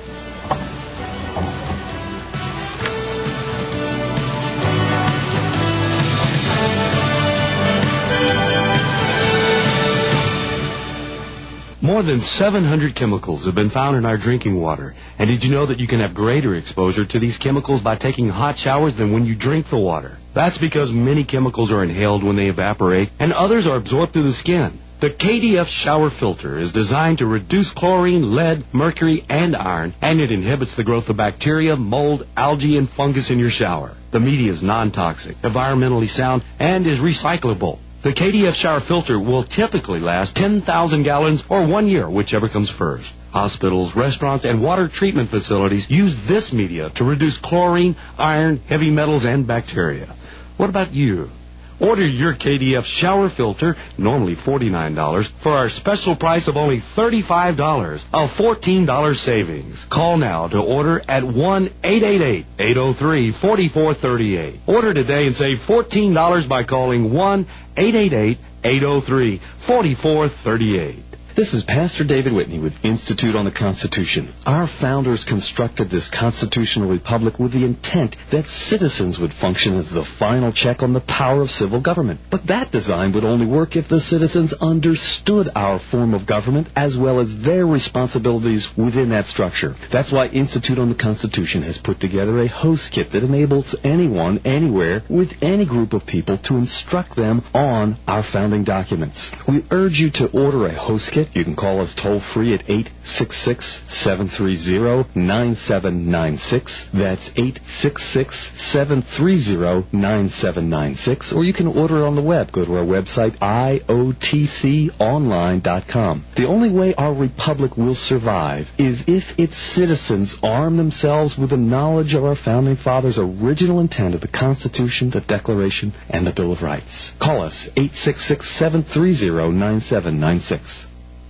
More than seven hundred chemicals have been found in our drinking water. And did you know that you can have greater exposure to these chemicals by taking hot showers than when you drink the water? That's because many chemicals are inhaled when they evaporate, and others are absorbed through the skin. The K D F shower filter is designed to reduce chlorine, lead, mercury, and iron, and it inhibits the growth of bacteria, mold, algae, and fungus in your shower. The media is non-toxic, environmentally sound, and is recyclable. The K D F shower filter will typically last ten thousand gallons or one year, whichever comes first. Hospitals, restaurants, and water treatment facilities use this media to reduce chlorine, iron, heavy metals, and bacteria. What about you? Order your K D F shower filter, normally forty-nine dollars, for our special price of only thirty-five dollars, a fourteen dollars savings. Call now to order at one eight eight eight, eight oh three, four four three eight. Order today and save fourteen dollars by calling one eight eight eight, eight oh three, four four three eight. This is Pastor David Whitney with Institute on the Constitution. Our founders constructed this constitutional republic with the intent that citizens would function as the final check on the power of civil government. But that design would only work if the citizens understood our form of government as well as their responsibilities within that structure. That's why Institute on the Constitution has put together a host kit that enables anyone, anywhere, with any group of people to instruct them on our founding documents. We urge you to order a host kit. You can call us toll-free at eight six six, seven three zero, nine seven nine six. That's eight six six, seven three zero, nine seven nine six. Or you can order it on the web. Go to our website, I O T C online dot com. The only way our republic will survive is if its citizens arm themselves with the knowledge of our Founding Fathers' original intent of the Constitution, the Declaration, and the Bill of Rights. Call us, eight six six, seven three zero, nine seven nine six.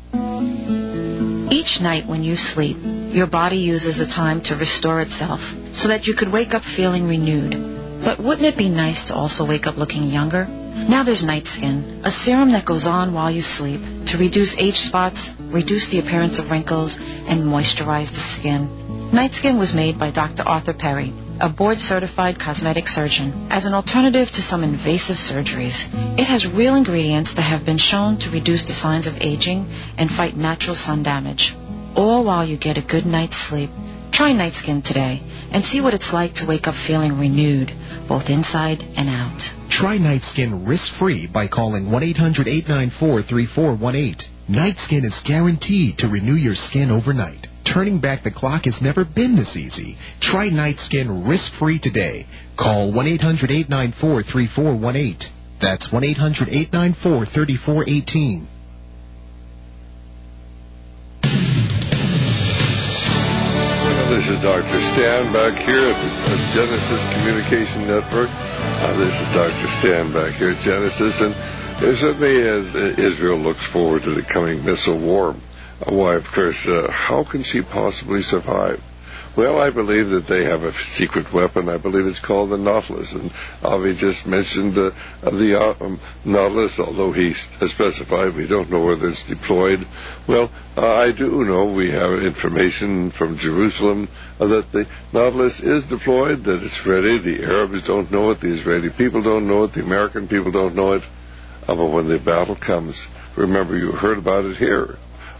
Each night when you sleep, your body uses the time to restore itself so that you could wake up feeling renewed. But wouldn't it be nice to also wake up looking younger? Now there's Night Skin, a serum that goes on while you sleep to reduce age spots, reduce the appearance of wrinkles, and moisturize the skin. Night Skin was made by Doctor Arthur Perry, a board-certified cosmetic surgeon, as an alternative to some invasive surgeries. It has real ingredients that have been shown to reduce the signs of aging and fight natural sun damage, all while you get a good night's sleep. Try Night Skin today and see what it's like to wake up feeling renewed, both inside and out. Try Night Skin risk-free by calling one eight hundred, eight nine four, three four one eight. Night Skin is guaranteed to renew your skin overnight. Turning back the clock has never been this easy. Try Night Skin risk-free today. Call one eight hundred, eight nine four, three four one eight. That's one eight hundred, eight nine four, three four one eight. This is Doctor Stan back here at the Genesis Communication Network. Uh, this is Doctor Stan back here at Genesis, and certainly as Israel looks forward to the coming missile war, why, of course, uh, how can she possibly survive? Well, I believe that they have a secret weapon. I believe it's called the Nautilus. And Avi just mentioned uh, the uh, um, Nautilus, although he specified we don't know whether it's deployed. Well, uh, I do know we have information from Jerusalem uh, that the Nautilus is deployed, that it's ready. The Arabs don't know it. The Israeli people don't know it. The American people don't know it. Uh, but when the battle comes, remember, you heard about it here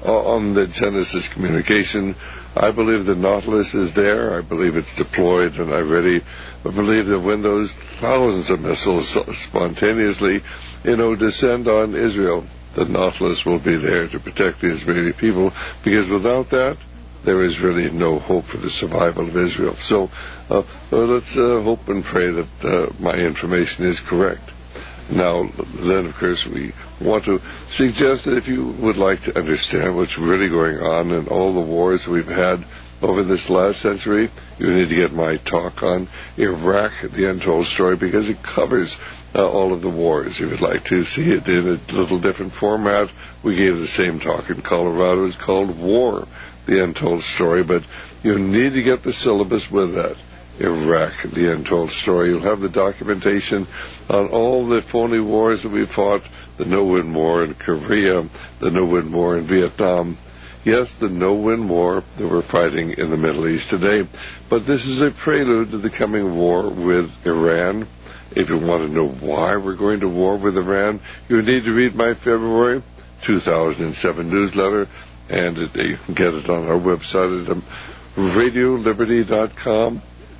on the Genesis communication. I believe the Nautilus is there. I believe it's deployed and I'm ready. I believe that when those thousands of missiles spontaneously, you know, descend on Israel, the Nautilus will be there to protect the Israeli people, because without that, there is really no hope for the survival of Israel. So uh, let's uh, hope and pray that uh, my information is correct. Now, then, of course, we want to suggest that if you would like to understand what's really going on in all the wars we've had over this last century, you need to get my talk on Iraq, the Untold Story, because it covers uh, all of the wars. If you'd like to see it in a little different format, we gave the same talk in Colorado. It's called War, the Untold Story, but you need to get the syllabus with that. Iraq, the Untold Story. You'll have the documentation on all the phony wars that we fought, the no-win war in Korea, the no-win war in Vietnam. Yes, the no-win war that we're fighting in the Middle East today. But this is a prelude to the coming war with Iran. If you want to know why we're going to war with Iran, you need to read my February two thousand seven newsletter, and it, you can get it on our website at um, radio liberty dot com.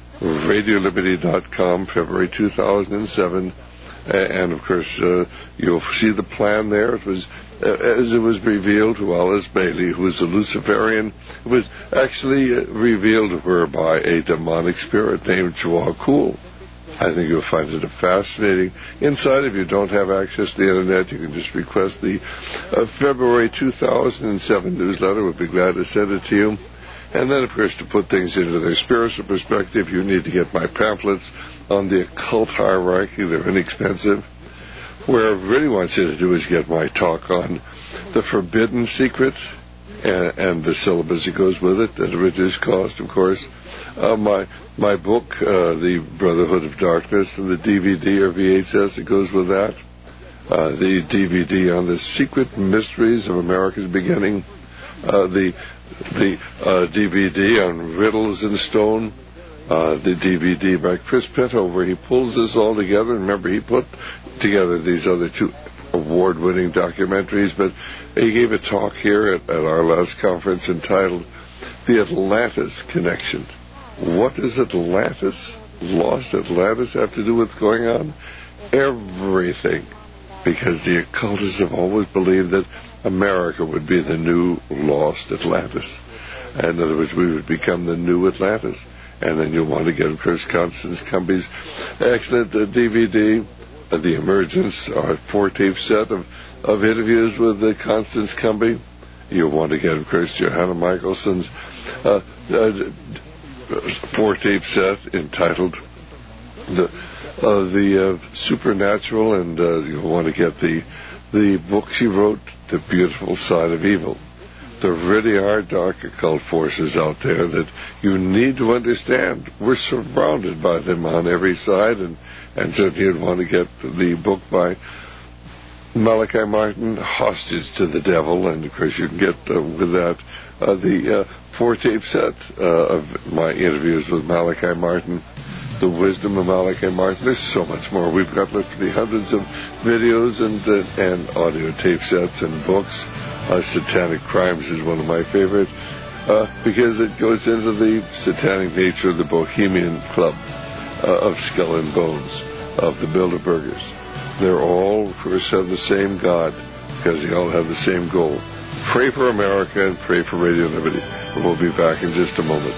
radio liberty dot com, February two thousand seven, and of course uh, you'll see the plan there. It was uh, as it was revealed to Alice Bailey, who was a Luciferian. It was actually uh, revealed to her by a demonic spirit named Joakul. I think you'll find it fascinating. Inside, if you don't have access to the internet, you can just request the uh, February two thousand seven newsletter. We'd be glad to send it to you. And then, of course, to put things into their spiritual perspective, you need to get my pamphlets on the occult hierarchy. They're inexpensive. Where I really want you to do is get my talk on the forbidden secret and, and the syllabus that goes with it at a reduced cost, of course. Uh, my my book, uh, The Brotherhood of Darkness, and the D V D or V H S that goes with that. Uh, the D V D on the secret mysteries of America's beginning. Uh, the the uh, D V D on Riddles in Stone, uh, the D V D by Chris Pinto, where he pulls this all together. Remember, he put together these other two award-winning documentaries, but he gave a talk here at, at our last conference entitled The Atlantis Connection. What does Atlantis, lost Atlantis, have to do with what's going on? Everything. Because the occultists have always believed that America would be the new lost Atlantis. In other words, we would become the new Atlantis. And then you'll want to get, of course, Constance Cumby's excellent uh, D V D, uh, The Emergence, our four-tape set of, of interviews with uh, Constance Cumby. You'll want to get, of course, Johanna Michelson's uh, uh, four-tape set entitled The, uh, the uh, Supernatural, and uh, you'll want to get the, the book she wrote, The Beautiful Side of Evil. There really are dark occult forces out there that you need to understand. We're surrounded by them on every side, and, and so you'd want to get the book by Malachi Martin, Hostage to the Devil, and of course you can get uh, with that uh, the uh, four-tape set uh, of my interviews with Malachi Martin, The Wisdom of Malachi Martin. There's so much more. We've got literally hundreds of videos and uh, and audio tape sets and books. Uh, Satanic Crimes is one of my favorite uh, because it goes into the satanic nature of the Bohemian Club uh, of Skull and Bones, of the Bilderbergers. They're all, of course, have the same God because they all have the same goal. Pray for America and pray for Radio Liberty. And we'll be back in just a moment.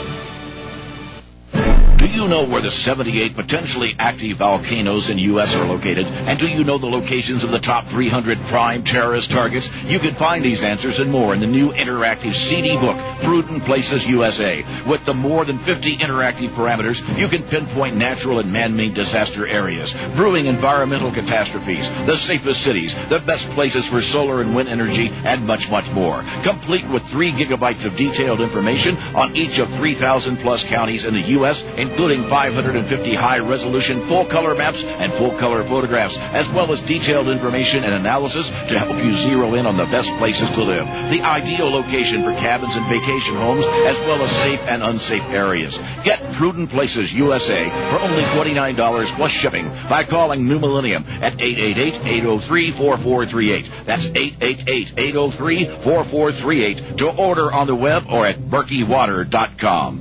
Do you know where the seventy-eight potentially active volcanoes in U S are located? And do you know the locations of the top three hundred prime terrorist targets? You can find these answers and more in the new interactive C D book, Prudent Places U S A. With the more than fifty interactive parameters, you can pinpoint natural and man-made disaster areas, brewing environmental catastrophes, the safest cities, the best places for solar and wind energy, and much, much more. Complete with three gigabytes of detailed information on each of three thousand plus counties in the U S, including five hundred fifty high-resolution full-color maps and full-color photographs, as well as detailed information and analysis to help you zero in on the best places to live, the ideal location for cabins and vacation homes, as well as safe and unsafe areas. Get Prudent Places U S A for only twenty-nine dollars plus shipping by calling New Millennium at eight eight eight, eight oh three, four four three eight. That's eight eight eight, eight oh three, four four three eight to order on the web or at berkey water dot com.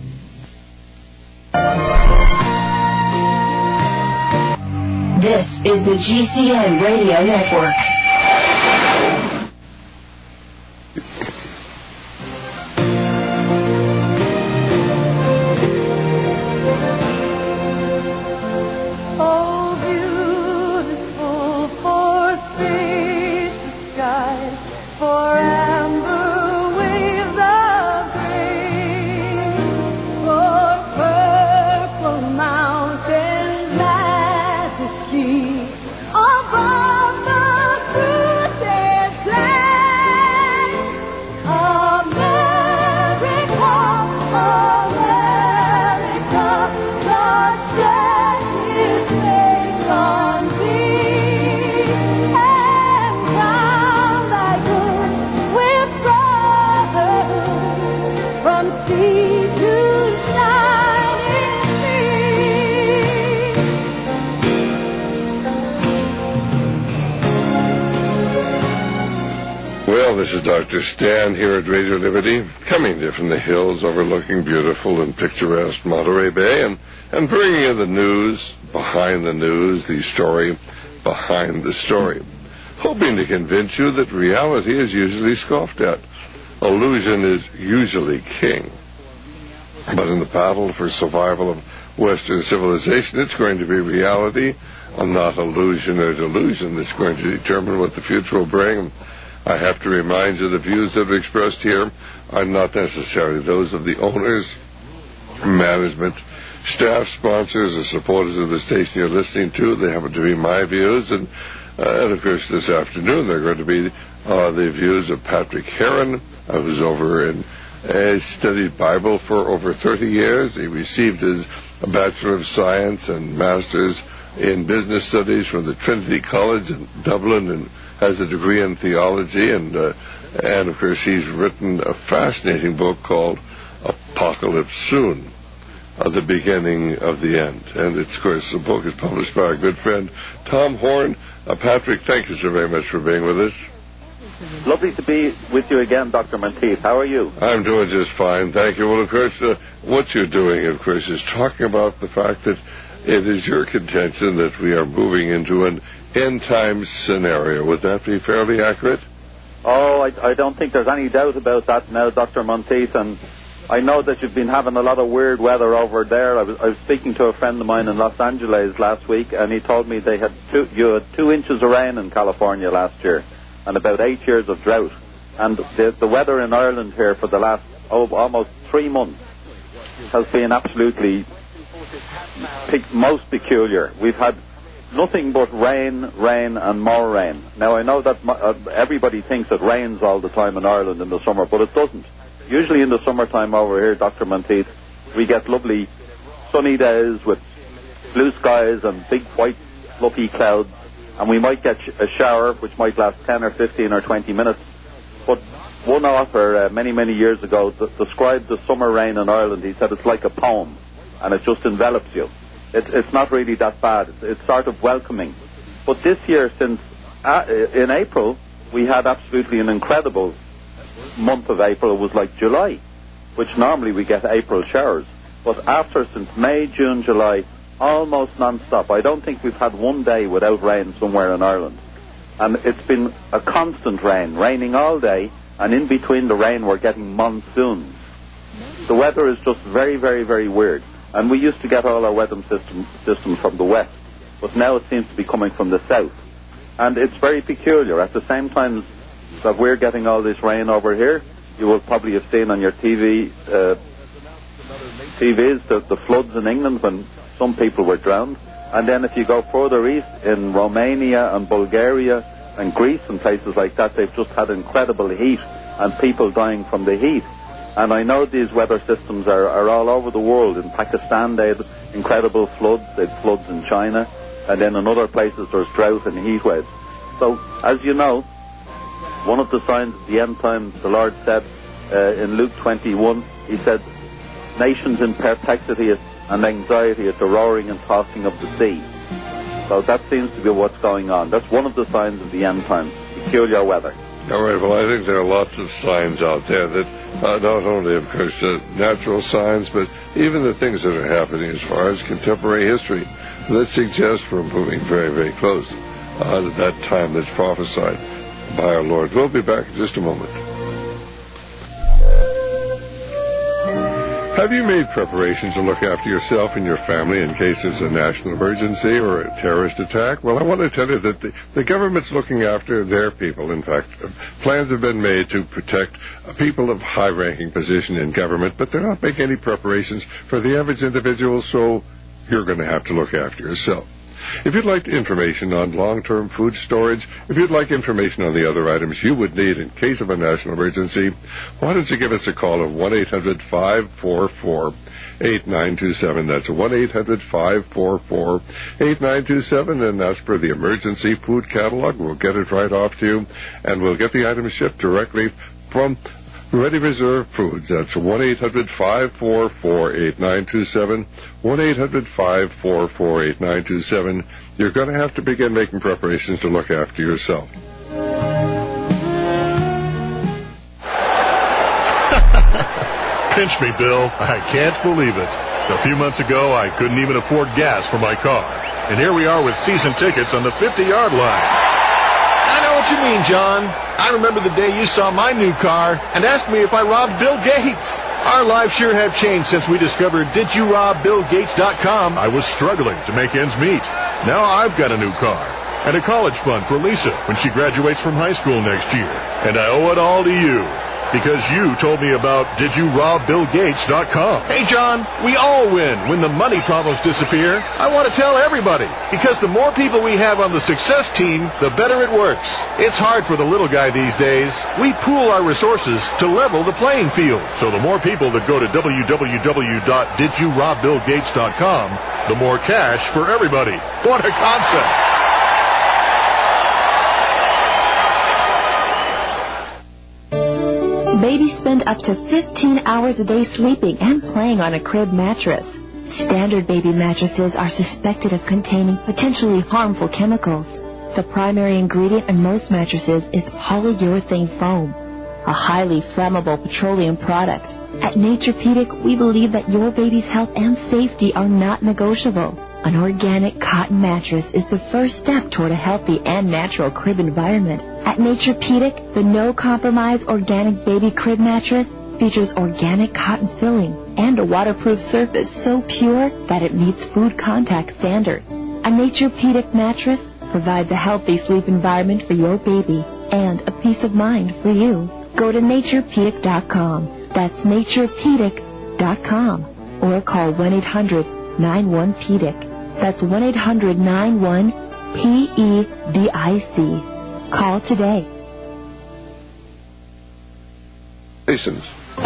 This is the G C N Radio Network. This is Doctor Stan here at Radio Liberty, coming to you from the hills overlooking beautiful and picturesque Monterey Bay, and, and bringing you the news behind the news, the story behind the story, hoping to convince you that reality is usually scoffed at. Illusion is usually king. But in the battle for survival of Western civilization, it's going to be reality, and not illusion or delusion, that's going to determine what the future will bring. I have to remind you the views that are expressed here are not necessarily those of the owners, management, staff, sponsors, or supporters of the station you're listening to. They happen to be my views, and, uh, and of course this afternoon they're going to be uh, the views of Patrick Heron, uh, who's over in uh, studied Bible for over thirty years. He received his Bachelor of Science and Master's in Business Studies from the Trinity College in Dublin, and has a degree in theology, and uh, and of course he's written a fascinating book called Apocalypse Soon, uh, the beginning of the end. And it's, of course, the book is published by our good friend Tom Horn. Uh, Patrick, thank you so very much for being with us. Lovely to be with you again, Doctor Monteith. How are you? I'm doing just fine, thank you. Well, of course, uh, what you're doing, of course, is talking about the fact that it is your contention that we are moving into an end times scenario. Would that be fairly accurate? Oh, I, I don't think there's any doubt about that now, Doctor Monteith. And I know that you've been having a lot of weird weather over there. I was, I was speaking to a friend of mine in Los Angeles last week, and he told me they had two, you had two inches of rain in California last year, and about eight years of drought. And the, the weather in Ireland here for the last oh, almost three months has been absolutely pe- most peculiar. We've had nothing but rain, rain, and more rain. Now, I know that uh, everybody thinks it rains all the time in Ireland in the summer, but it doesn't. Usually in the summertime over here, Doctor Monteith, we get lovely sunny days with blue skies and big white fluffy clouds, and we might get sh- a shower which might last ten or fifteen or twenty minutes. But one author uh, many, many years ago d- described the summer rain in Ireland. He said it's like a poem, and it just envelops you. It, it's not really that bad. It's, it's sort of welcoming. But this year, since uh, in April, we had absolutely an incredible month of April. It was like July, which normally we get April showers. But after, since May, June, July, almost non-stop. I don't think we've had one day without rain somewhere in Ireland. And it's been a constant rain, raining all day, and in between the rain we're getting monsoons. The weather is just very, very, very weird. And we used to get all our weather system, systems from the west, but now it seems to be coming from the south. And it's very peculiar. At the same time that we're getting all this rain over here, you will probably have seen on your T V, uh, T Vs the, the floods in England when some people were drowned. And then if you go further east, in Romania and Bulgaria and Greece and places like that, they've just had incredible heat and people dying from the heat. And I know these weather systems are, are all over the world. In Pakistan, they had incredible floods. They had floods in China. And then in other places, there's drought and heat waves. So, as you know, one of the signs of the end times, the Lord said uh, in Luke twenty-one, he said, nations in perplexity and anxiety at the roaring and tossing of the sea. So that seems to be what's going on. That's one of the signs of the end times, peculiar weather. All right, well, I think there are lots of signs out there that uh, not only, of course, uh, natural signs, but even the things that are happening as far as contemporary history that suggest we're moving very, very close uh, to that time that's prophesied by our Lord. We'll be back in just a moment. Have you made preparations to look after yourself and your family in case there's a national emergency or a terrorist attack? Well, I want to tell you that the, the government's looking after their people. In fact, plans have been made to protect people of high-ranking position in government, but they're not making any preparations for the average individual, so you're going to have to look after yourself. If you'd like information on long-term food storage, if you'd like information on the other items you would need in case of a national emergency, why don't you give us a call at one eight hundred five four four eight nine two seven. That's one eight hundred five four four eight nine two seven, and ask for the emergency food catalog. We'll get it right off to you, and we'll get the items shipped directly from Ready Reserve Foods. That's one eight hundred five four four eight nine two seven, one eight hundred five four four eight nine two seven. You're going to have to begin making preparations to look after yourself. Pinch me, Bill. I can't believe it. A few months ago, I couldn't even afford gas for my car. And here we are with season tickets on the fifty-yard line. I know what you mean, John. I remember the day you saw my new car and asked me if I robbed Bill Gates. Our lives sure have changed since we discovered did you rob bill gates dot com. I was struggling to make ends meet. Now I've got a new car and a college fund for Lisa when she graduates from high school next year. And I owe it all to you because you told me about did you rob bill gates dot com. Hey, John, we all win when the money problems disappear. I want to tell everybody, because the more people we have on the success team, the better it works. It's hard for the little guy these days. We pool our resources to level the playing field. So the more people that go to w w w dot did you rob bill gates dot com, the more cash for everybody. What a concept! Babies spend up to fifteen hours a day sleeping and playing on a crib mattress. Standard baby mattresses are suspected of containing potentially harmful chemicals. The primary ingredient in most mattresses is polyurethane foam, a highly flammable petroleum product. At Naturepedic, we believe that your baby's health and safety are not negotiable. An organic cotton mattress is the first step toward a healthy and natural crib environment. At Naturepedic, the no-compromise organic baby crib mattress features organic cotton filling and a waterproof surface so pure that it meets food contact standards. A Naturepedic mattress provides a healthy sleep environment for your baby and a peace of mind for you. Go to naturepedic dot com. That's naturepedic dot com. Or call one eight hundred nine one P E D I C. That's one eight hundred nine one P E D I C. Call today. Well,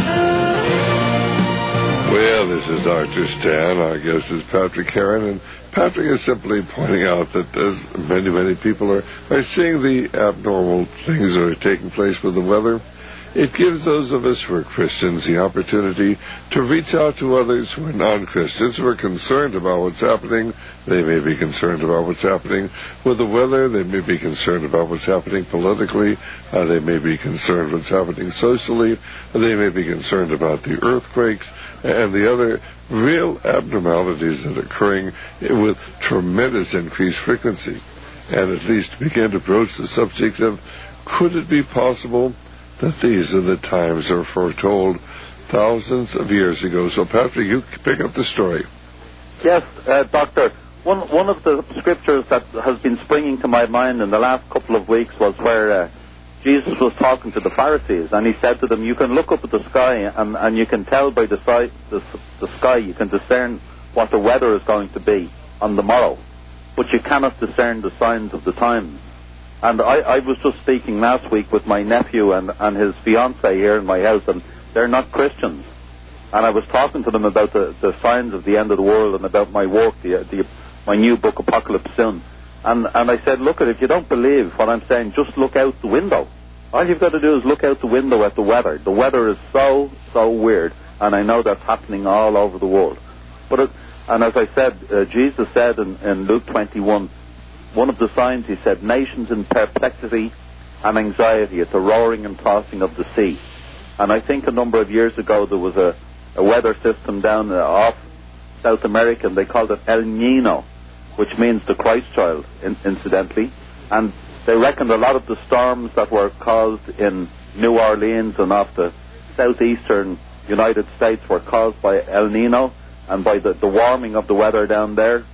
this is Doctor Stan. Our guest is Patrick Heron, and Patrick is simply pointing out that as many, many people are, are seeing the abnormal things that are taking place with the weather, it gives those of us who are Christians the opportunity to reach out to others who are non-Christians, who are concerned about what's happening. They may be concerned about what's happening with the weather. They may be concerned about what's happening politically. Uh, they may be concerned what's happening socially. They may be concerned about the earthquakes and the other real abnormalities that are occurring with tremendous increased frequency. And at least begin to broach the subject of, could it be possible that these are the times that are foretold thousands of years ago? So, Patrick, you pick up the story. Yes, uh, Doctor. One one of the scriptures that has been springing to my mind in the last couple of weeks was where uh, Jesus was talking to the Pharisees, and he said to them, you can look up at the sky, and, and you can tell by the, si- the, the sky, you can discern what the weather is going to be on the morrow, but you cannot discern the signs of the times. And I, I was just speaking last week with my nephew and, and his fiancée here in my house, and they're not Christians. And I was talking to them about the, the signs of the end of the world and about my work, the, the, my new book, Apocalypse Soon. And, and I said, look, if you don't believe what I'm saying, just look out the window. All you've got to do is look out the window at the weather. The weather is so, so weird. and I know that's happening all over the world. But it, and as I said, uh, Jesus said in, in Luke twenty-one, one of the signs, he said, nations in perplexity and anxiety at the roaring and tossing of the sea. And I think a number of years ago there was a, a weather system down uh, off South America, and they called it El Nino, which means the Christ child, in, incidentally. And they reckoned a lot of the storms that were caused in New Orleans and off the southeastern United States were caused by El Nino and by the, the warming of the weather down there,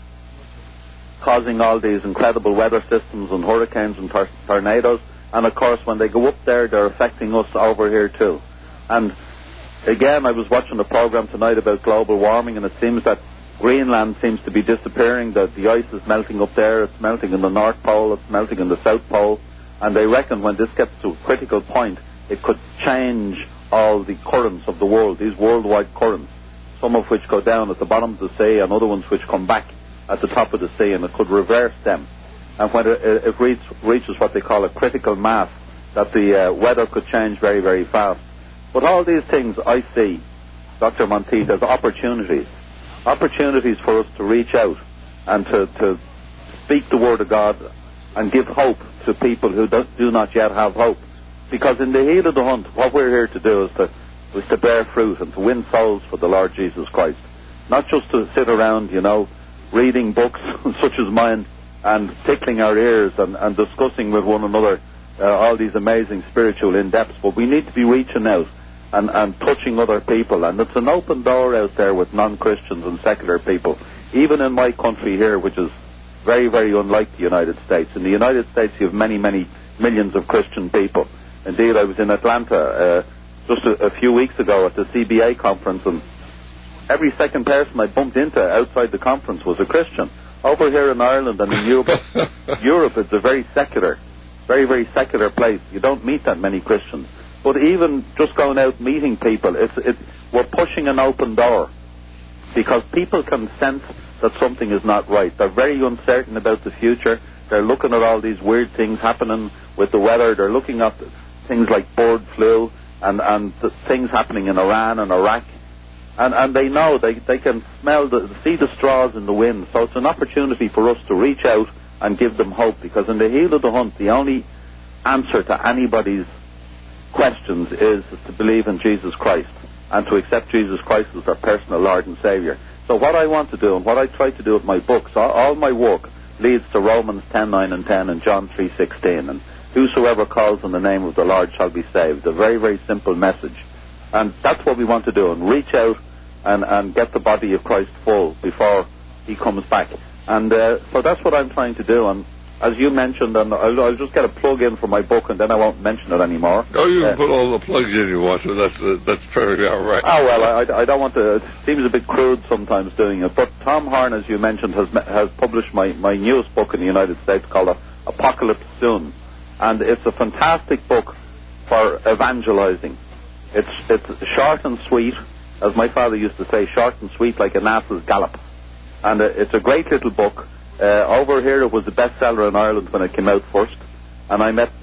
causing all these incredible weather systems and hurricanes and tor- tornadoes. And of course, when they go up there, they're affecting us over here too. And again, I was watching a program tonight about global warming, and it seems that Greenland seems to be disappearing. The, the ice is melting up there. It's melting in the North Pole. It's melting in the South Pole. And they reckon when this gets to a critical point, it could change all the currents of the world, these worldwide currents, some of which go down at the bottom of the sea and other ones which come back at the top of the sea, and it could reverse them. And when it, it reach, reaches what they call a critical mass, that the uh, weather could change very, very fast. But all these things I see, Doctor Monteith, as opportunities. Opportunities for us to reach out and to, to speak the Word of God and give hope to people who do, do not yet have hope. Because in the heat of the hunt, what we're here to do is to, is to bear fruit and to win souls for the Lord Jesus Christ. Not just to sit around, you know, reading books such as mine and tickling our ears and, and discussing with one another uh, all these amazing spiritual in-depths, but we need to be reaching out and, and touching other people. And it's an open door out there with non-Christians and secular people, even in my country here, which is very, very unlike the United States. In the United States, you have many, many millions of Christian people. Indeed, I was in Atlanta uh, just a, a few weeks ago at the C B A conference, and every second person I bumped into outside the conference was a Christian. Over here in Ireland and in Europe, Europe is a very secular, very, very secular place. You don't meet that many Christians. But even just going out meeting people, it's, it's, we're pushing an open door because people can sense that something is not right. They're very uncertain about the future. They're looking at all these weird things happening with the weather. They're looking at things like bird flu and, and the things happening in Iran and Iraq. And, and they know, they, they can smell, the, see the straws in the wind. So it's an opportunity for us to reach out and give them hope, because in the heat of the hunt, the only answer to anybody's questions is to believe in Jesus Christ and to accept Jesus Christ as their personal Lord and Savior. So what I want to do and what I try to do with my books, all, all my work leads to Romans ten, nine and ten and John three sixteen. And whosoever calls on the name of the Lord shall be saved. A very, very simple message. And that's what we want to do, and reach out and, and get the body of Christ full before he comes back. And uh, so that's what I'm trying to do. And as you mentioned, and I'll, I'll just get a plug in for my book, and then I won't mention it anymore. Oh, you can uh, put all the plugs in you want to. That's uh, that's perfectly all right. Oh, well, I, I don't want to. It seems a bit crude sometimes doing it. But Tom Horn, as you mentioned, has has published my, my newest book in the United States called Apocalypse Soon. And it's a fantastic book for evangelizing. It's it's short and sweet, as my father used to say, short and sweet like an ass's gallop. And uh, it's a great little book. Uh, over here, it was a bestseller in Ireland when it came out first. And I met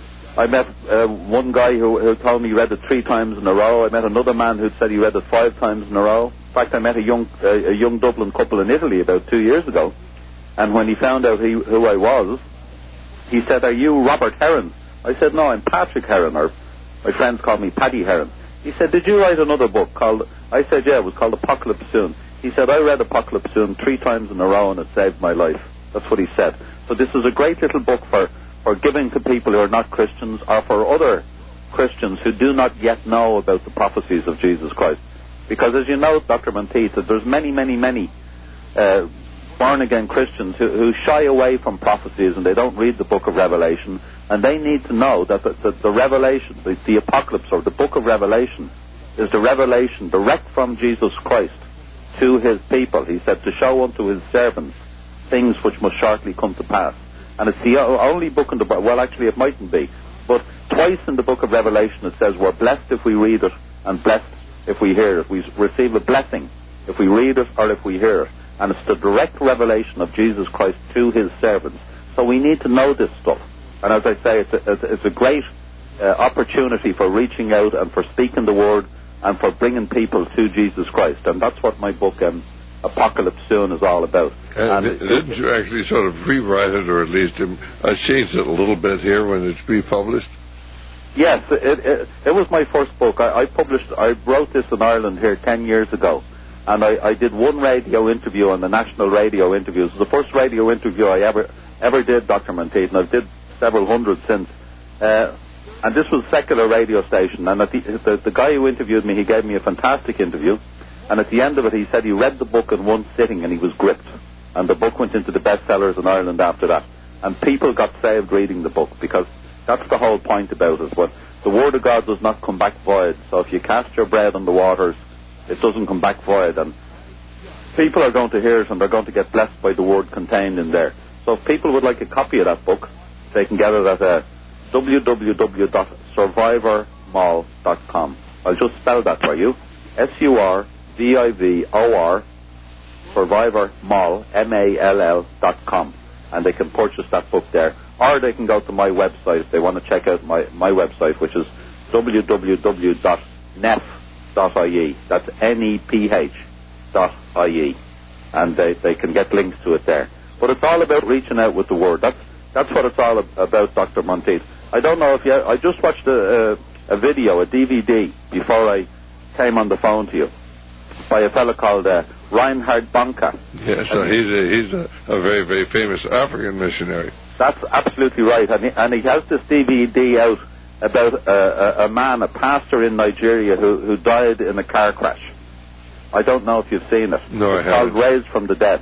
I met uh, one guy who, who told me he read it three times in a row. I met another man who said he read it five times in a row. In fact, I met a young uh, a young Dublin couple in Italy about two years ago. And when he found out he, who I was, he said, "Are you Robert Heron?" I said, "No, I'm Patrick Heron," or my friends call me Paddy Heron. He said, "Did you write another book called..." I said, "Yeah, it was called Apocalypse Soon." He said, "I read Apocalypse Soon three times in a row and it saved my life." That's what he said. So this is a great little book for, for giving to people who are not Christians, or for other Christians who do not yet know about the prophecies of Jesus Christ. Because as you know, Doctor Monteith, that there's many, many, many uh, born-again Christians who, who shy away from prophecies and they don't read the book of Revelation. And they need to know that the, the, the Revelation, the, the Apocalypse, or the book of Revelation, is the revelation direct from Jesus Christ to his people. He said, to show unto his servants things which must shortly come to pass. And it's the only book in the Bible, well, actually it mightn't be, but twice in the book of Revelation it says we're blessed if we read it and blessed if we hear it. We receive a blessing if we read it or if we hear it. And it's the direct revelation of Jesus Christ to his servants. So we need to know this stuff. And as I say, it's a, it's a great uh, opportunity for reaching out and for speaking the word and for bringing people to Jesus Christ. And that's what my book, um, Apocalypse Soon, is all about. And, and didn't you actually sort of rewrite it, or at least um, uh, change it a little bit here when it's republished? Yes, it, it, it was my first book. I, I published, I wrote this in Ireland here ten years ago, and I, I did one radio interview on the national radio interviews. It was the first radio interview I ever ever did, Doctor Monteith, and I've did several hundred since. Uh, and this was a secular radio station, and at the, the, the guy who interviewed me, he gave me a fantastic interview, and at the end of it he said he read the book in one sitting and he was gripped, and the book went into the bestsellers in Ireland after that. And people got saved reading the book, because that's the whole point about it. What the Word of God does not come back void. So if you cast your bread on the waters, it doesn't come back void. And people are going to hear it, and they're going to get blessed by the word contained in there. So if people would like a copy of that book, they can get it at uh, w w w dot survivor mall dot com. I'll just spell that for you. S U R V I V O R, Survivor Mall, M A L L dot com. And they can purchase that book there. Or they can go to my website if they want to check out my, my website, which is w w w dot neph dot i e. That's N E P H dot I E. And they, they can get links to it there. But it's all about reaching out with the word. That's that's what it's all about, Doctor Monteith. I don't know if you... I just watched a, a, a video, a D V D, before I came on the phone to you, by a fellow called uh, Reinhard Bonnke. Yes, so he's, a, he's a, a very, very famous African missionary. That's absolutely right. And he, and he has this D V D out about a, a, a man, a pastor in Nigeria, who, who died in a car crash. I don't know if you've seen it. No, it's I haven't. Called Raised from the Dead.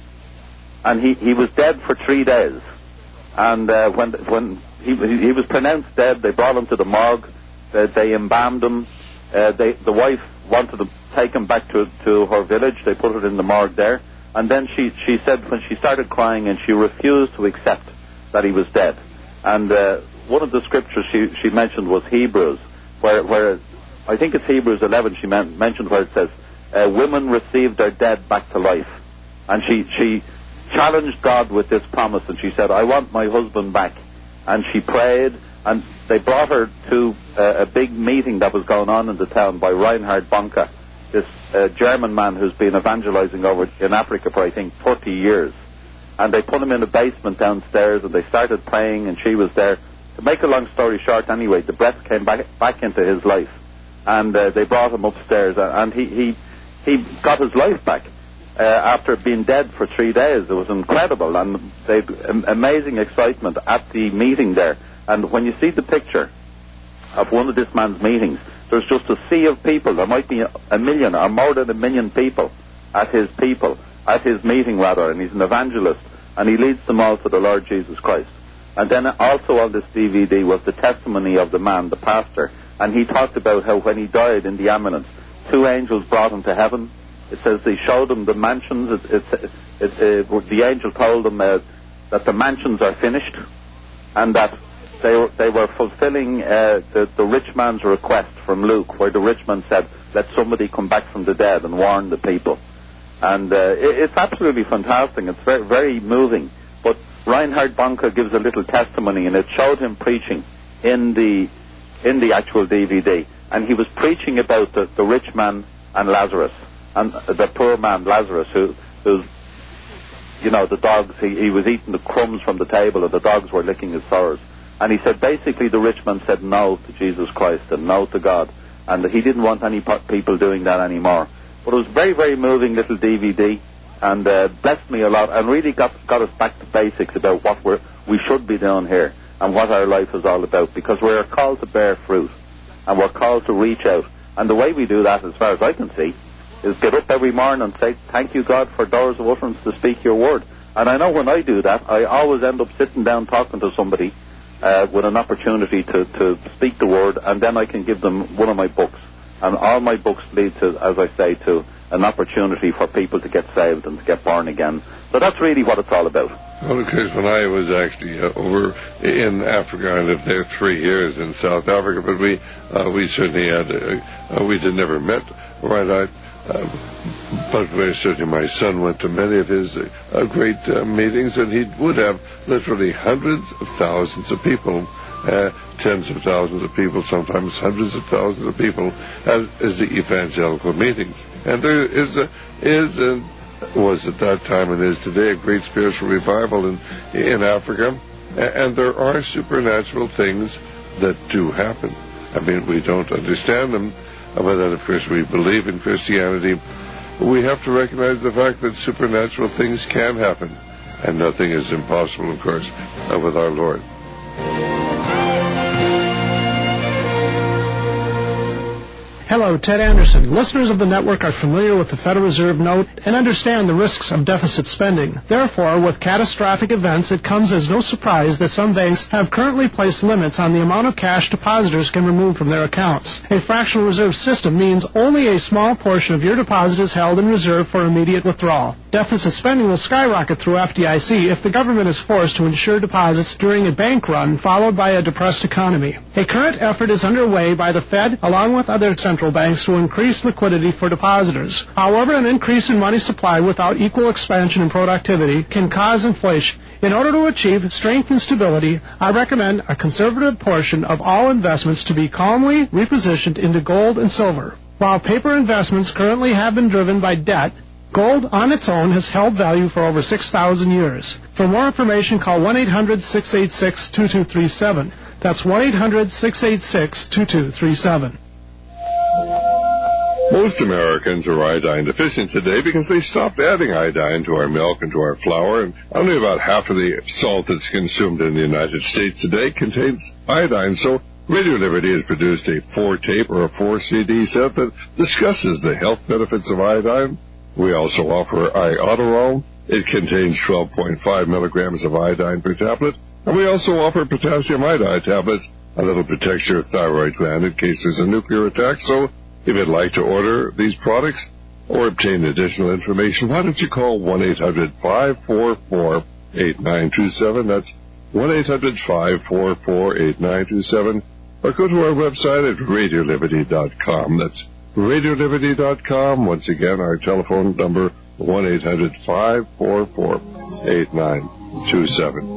And he, he was dead for three days. And uh, when when he, he was pronounced dead, they brought him to the morgue. They, they embalmed him. Uh, they, the wife wanted to take him back to, to her village. They put it in the morgue there. And then she, she said when she started crying, and she refused to accept that he was dead. And uh, one of the scriptures she, she mentioned was Hebrews, where, where I think it's Hebrews eleven she men- mentioned where it says, uh, women received their dead back to life. And she, she challenged God with this promise, and she said, I want my husband back. And she prayed, and they brought her to uh, a big meeting that was going on in the town by Reinhard Bonnke, this uh, German man who's been evangelizing over in Africa for, I think, thirty years. And they put him in a basement downstairs, and they started praying, and she was there. To make a long story short, anyway, the breath came back, back into his life. And uh, they brought him upstairs, and he, he, he got his life back uh, after being dead for three days. It was incredible, and they um, amazing excitement at the meeting there. And when you see the picture of one of this man's meetings, there's just a sea of people. There might be a million or more than a million people at his people, at his meeting rather, and he's an evangelist, and he leads them all to the Lord Jesus Christ. And then also on this D V D was the testimony of the man, the pastor, and he talked about how when he died in the ambulance, two angels brought him to heaven. It says they showed him the mansions. It, it, it, uh, the angel told him uh, that the mansions are finished, and that they were, they were fulfilling uh, the, the rich man's request from Luke, where the rich man said, let somebody come back from the dead and warn the people. And uh, it, it's absolutely fantastic. It's very, very moving. But Reinhard Bonnke gives a little testimony, and it showed him preaching in the in the actual D V D. And he was preaching about the, the rich man and Lazarus, and the poor man Lazarus, who, who's, you know, the dogs, he, he was eating the crumbs from the table, and the dogs were licking his sores. And he said basically the rich man said no to Jesus Christ and no to God, and he didn't want any people doing that anymore. But it was a very, very moving little D V D, and uh, blessed me a lot, and really got got us back to basics about what we're, we should be doing here and what our life is all about, because we're called to bear fruit, and we're called to reach out. And the way we do that, as far as I can see, is get up every morning and say, thank you, God, for doors of utterance to speak your word. And I know when I do that, I always end up sitting down talking to somebody uh, with an opportunity to, to speak the word, and then I can give them one of my books. And all my books lead to, as I say, to an opportunity for people to get saved and to get born again. So that's really what it's all about. Well, because when I was actually uh, over in Africa, I lived there three years in South Africa, but we uh, we certainly had, uh, uh, we had never met, right? I, uh, but very certainly my son went to many of his uh, great uh, meetings, and he would have literally hundreds of thousands of people uh, tens of thousands of people, sometimes hundreds of thousands of people, as, as the evangelical meetings. And there is a, is a, was at that time and is today a great spiritual revival in, in Africa. And there are supernatural things that do happen. I mean, we don't understand them, but then, of course, we believe in Christianity. We have to recognize the fact that supernatural things can happen, and nothing is impossible, of course, uh, with our Lord. Hello, Ted Anderson. Listeners of the network are familiar with the Federal Reserve note and understand the risks of deficit spending. Therefore, with catastrophic events, it comes as no surprise that some banks have currently placed limits on the amount of cash depositors can remove from their accounts. A fractional reserve system means only a small portion of your deposit is held in reserve for immediate withdrawal. Deficit spending will skyrocket through F D I C if the government is forced to insure deposits during a bank run followed by a depressed economy. A current effort is underway by the Fed along with other central banks to increase liquidity for depositors. However, an increase in money supply without equal expansion in productivity can cause inflation. In order to achieve strength and stability, I recommend a conservative portion of all investments to be calmly repositioned into gold and silver. While paper investments currently have been driven by debt, gold on its own has held value for over six thousand years. For more information, call one eight hundred, six eight six, two two three seven. That's one eight hundred, six eight six, two two three seven. Most Americans are iodine deficient today because they stopped adding iodine to our milk and to our flour, and only about half of the salt that's consumed in the United States today contains iodine. So Radio Liberty has produced a four-tape or a four-C D set that discusses the health benefits of iodine. We also offer Iodoral. It contains twelve point five milligrams of iodine per tablet. And we also offer potassium iodide tablets, a little protects your thyroid gland in case there's a nuclear attack. So if you'd like to order these products or obtain additional information, why don't you call one eight hundred, five four four, eight nine two seven. That's one eight hundred, five four four, eight nine two seven. Or go to our website at radio liberty dot com. That's radio liberty dot com. Once again, our telephone number, one eight hundred, five four four, eight nine two seven.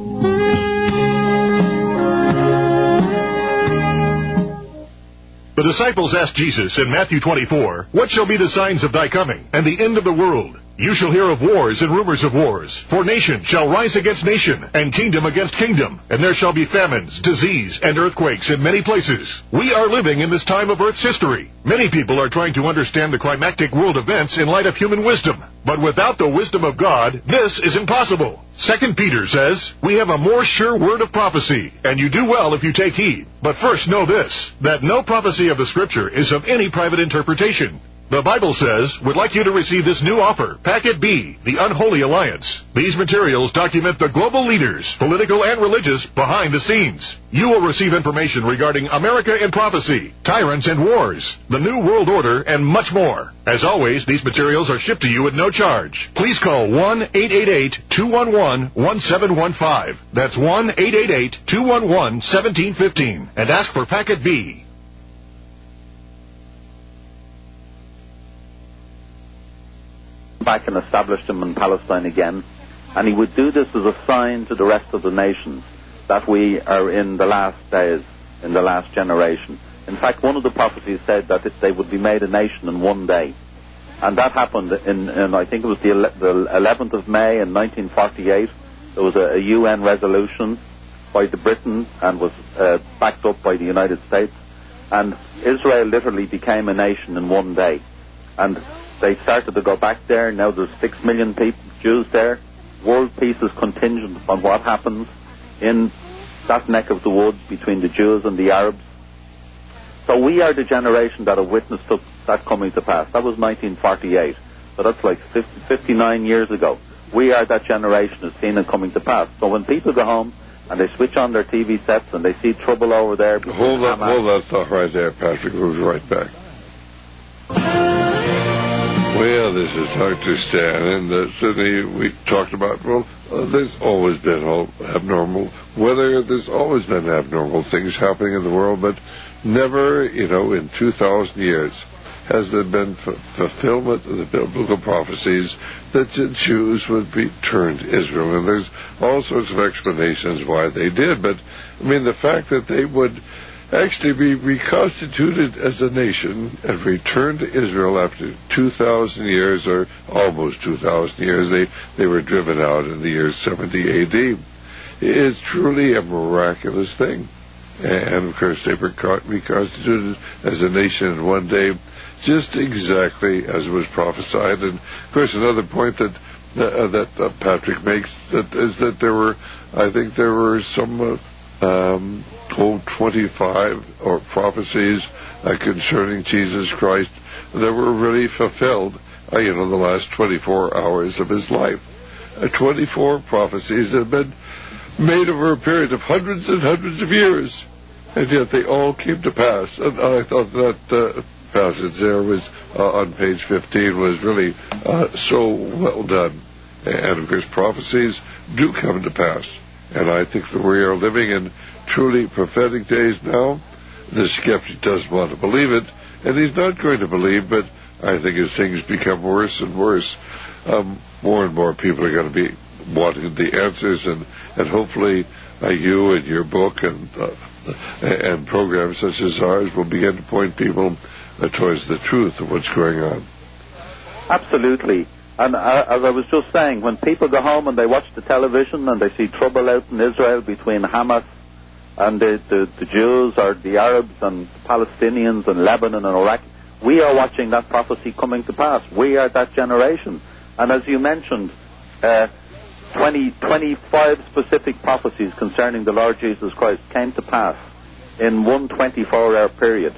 The disciples asked Jesus in Matthew twenty-four, "What shall be the signs of thy coming, and the end of the world? You shall hear of wars and rumors of wars. For nation shall rise against nation, and kingdom against kingdom. And there shall be famines, disease, and earthquakes in many places." We are living in this time of Earth's history. Many people are trying to understand the climactic world events in light of human wisdom. But without the wisdom of God, this is impossible. Second Peter says, "We have a more sure word of prophecy, and you do well if you take heed. But first know this, that no prophecy of the Scripture is of any private interpretation." The Bible says, "Would like you to receive this new offer, Packet B, the Unholy Alliance." These materials document the global leaders, political and religious, behind the scenes. You will receive information regarding America in prophecy, tyrants and wars, the New World Order, and much more. As always, these materials are shipped to you at no charge. Please call one eight eight eight, two one one, one seven one five. That's one eight eight eight, two one one, one seven one five and ask for Packet B. Back and established him in Palestine again, and he would do this as a sign to the rest of the nations that we are in the last days, in the last generation. In fact, one of the prophecies said that it, they would be made a nation in one day, and that happened in, in I think it was the, ele- the eleventh of May in nineteen forty-eight. There was a, a U N resolution by the Britain and was uh, backed up by the United States, and Israel literally became a nation in one day. And they started to go back there. Now there's six million people, Jews there. World peace is contingent on what happens in that neck of the woods between the Jews and the Arabs. So we are the generation that have witnessed that coming to pass. That was nineteen forty-eight. So that's like fifty, fifty-nine years ago. We are that generation who's seen it coming to pass. So when people go home and they switch on their T V sets and they see trouble over there... Hold that, hold that thought right there, Patrick. We'll be right back. Well, this is Doctor Stan, and uh, certainly we talked about, well, uh, there's always been abnormal weather, there's always been abnormal things happening in the world, but never, you know, in two thousand years has there been f- fulfillment of the biblical prophecies that the Jews would return to Israel. And there's all sorts of explanations why they did. But, I mean, the fact that they would actually be reconstituted as a nation and return to Israel after two thousand years, or almost two thousand years, they, they were driven out in the year seventy A D, is truly a miraculous thing. And, of course, they were reconstituted as a nation in one day, just exactly as was prophesied. And, of course, another point that uh, that uh, Patrick makes that is that there were, I think there were some uh, um, oh, twenty-five or prophecies uh, concerning Jesus Christ that were really fulfilled, uh, you know, the last twenty-four hours of his life. Uh, twenty-four prophecies that have been made over a period of hundreds and hundreds of years, and yet they all came to pass. And I thought that uh, passage there was uh, on page fifteen was really uh, so well done. And of course, prophecies do come to pass, and I think that we are living in truly prophetic days now. The skeptic doesn't want to believe it, and he's not going to believe, but I think as things become worse and worse, um, more and more people are going to be wanting the answers, and, and hopefully uh, you and your book and uh, and programs such as ours will begin to point people uh, towards the truth of what's going on. Absolutely. And uh, as I was just saying, when people go home and they watch the television and they see trouble out in Israel between Hamas and the, the, the Jews or the Arabs and the Palestinians and Lebanon and Iraq, we are watching that prophecy coming to pass. We are that generation. And as you mentioned, uh, twenty, twenty-five specific prophecies concerning the Lord Jesus Christ came to pass in one twenty-four hour period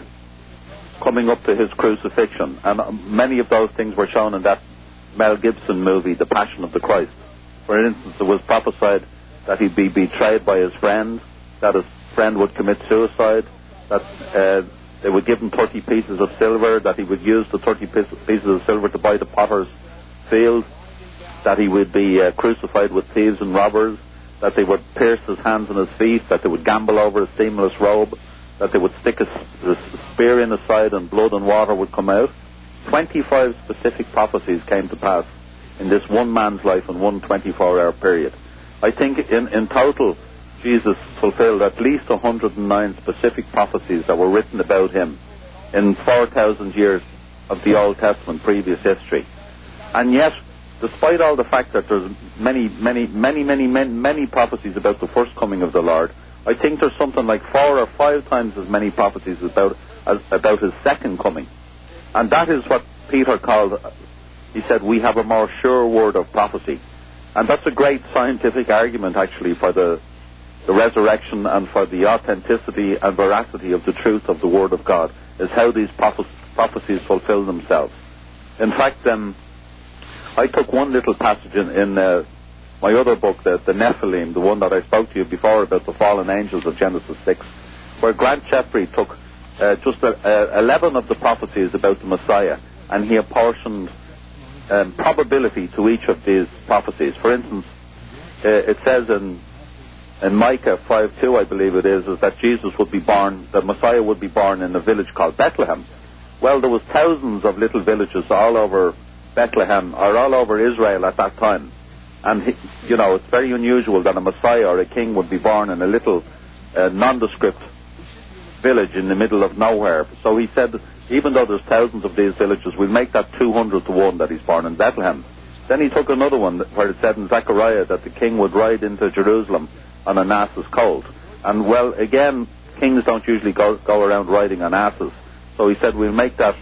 coming up to his crucifixion. And many of those things were shown in that Mel Gibson movie, The Passion of the Christ. For instance, it was prophesied that he'd be betrayed by his friend, that his friend would commit suicide, that uh, they would give him thirty pieces of silver, that he would use the thirty pieces of silver to buy the potter's field, that he would be uh, crucified with thieves and robbers, that they would pierce his hands and his feet, that they would gamble over his seamless robe, that they would stick a, a spear in his side and blood and water would come out. twenty-five specific prophecies came to pass in this one man's life in one twenty-four hour period. I think in, in total, Jesus fulfilled at least one hundred nine specific prophecies that were written about him in four thousand years of the Old Testament previous history. And yet, despite all the fact that there's many, many, many, many, many, many prophecies about the first coming of the Lord, I think there's something like four or five times as many prophecies about as, about his second coming. And that is what Peter called, he said, we have a more sure word of prophecy. And that's a great scientific argument, actually, for the, the resurrection and for the authenticity and veracity of the truth of the Word of God, is how these prophe- prophecies fulfill themselves. In fact, um, I took one little passage in, in uh, my other book, the, the Nephilim, the one that I spoke to you before about the fallen angels of Genesis six, where Grant Jeffrey took uh, just uh, uh, eleven of the prophecies about the Messiah, and he apportioned um, probability to each of these prophecies. For instance, uh, it says in, in Micah five two, I believe it is, is that Jesus would be born, the Messiah would be born in a village called Bethlehem. Well, there was thousands of little villages all over Bethlehem, or all over Israel at that time. And, he, you know, it's very unusual that a Messiah or a king would be born in a little uh, nondescript village in the middle of nowhere. So he said, even though there's thousands of these villages, we'll make that two hundred to one that he's born in Bethlehem. Then he took another one where it said in Zechariah that the king would ride into Jerusalem on an ass's colt. And, well, again, kings don't usually go, go around riding on asses. So he said, we'll make that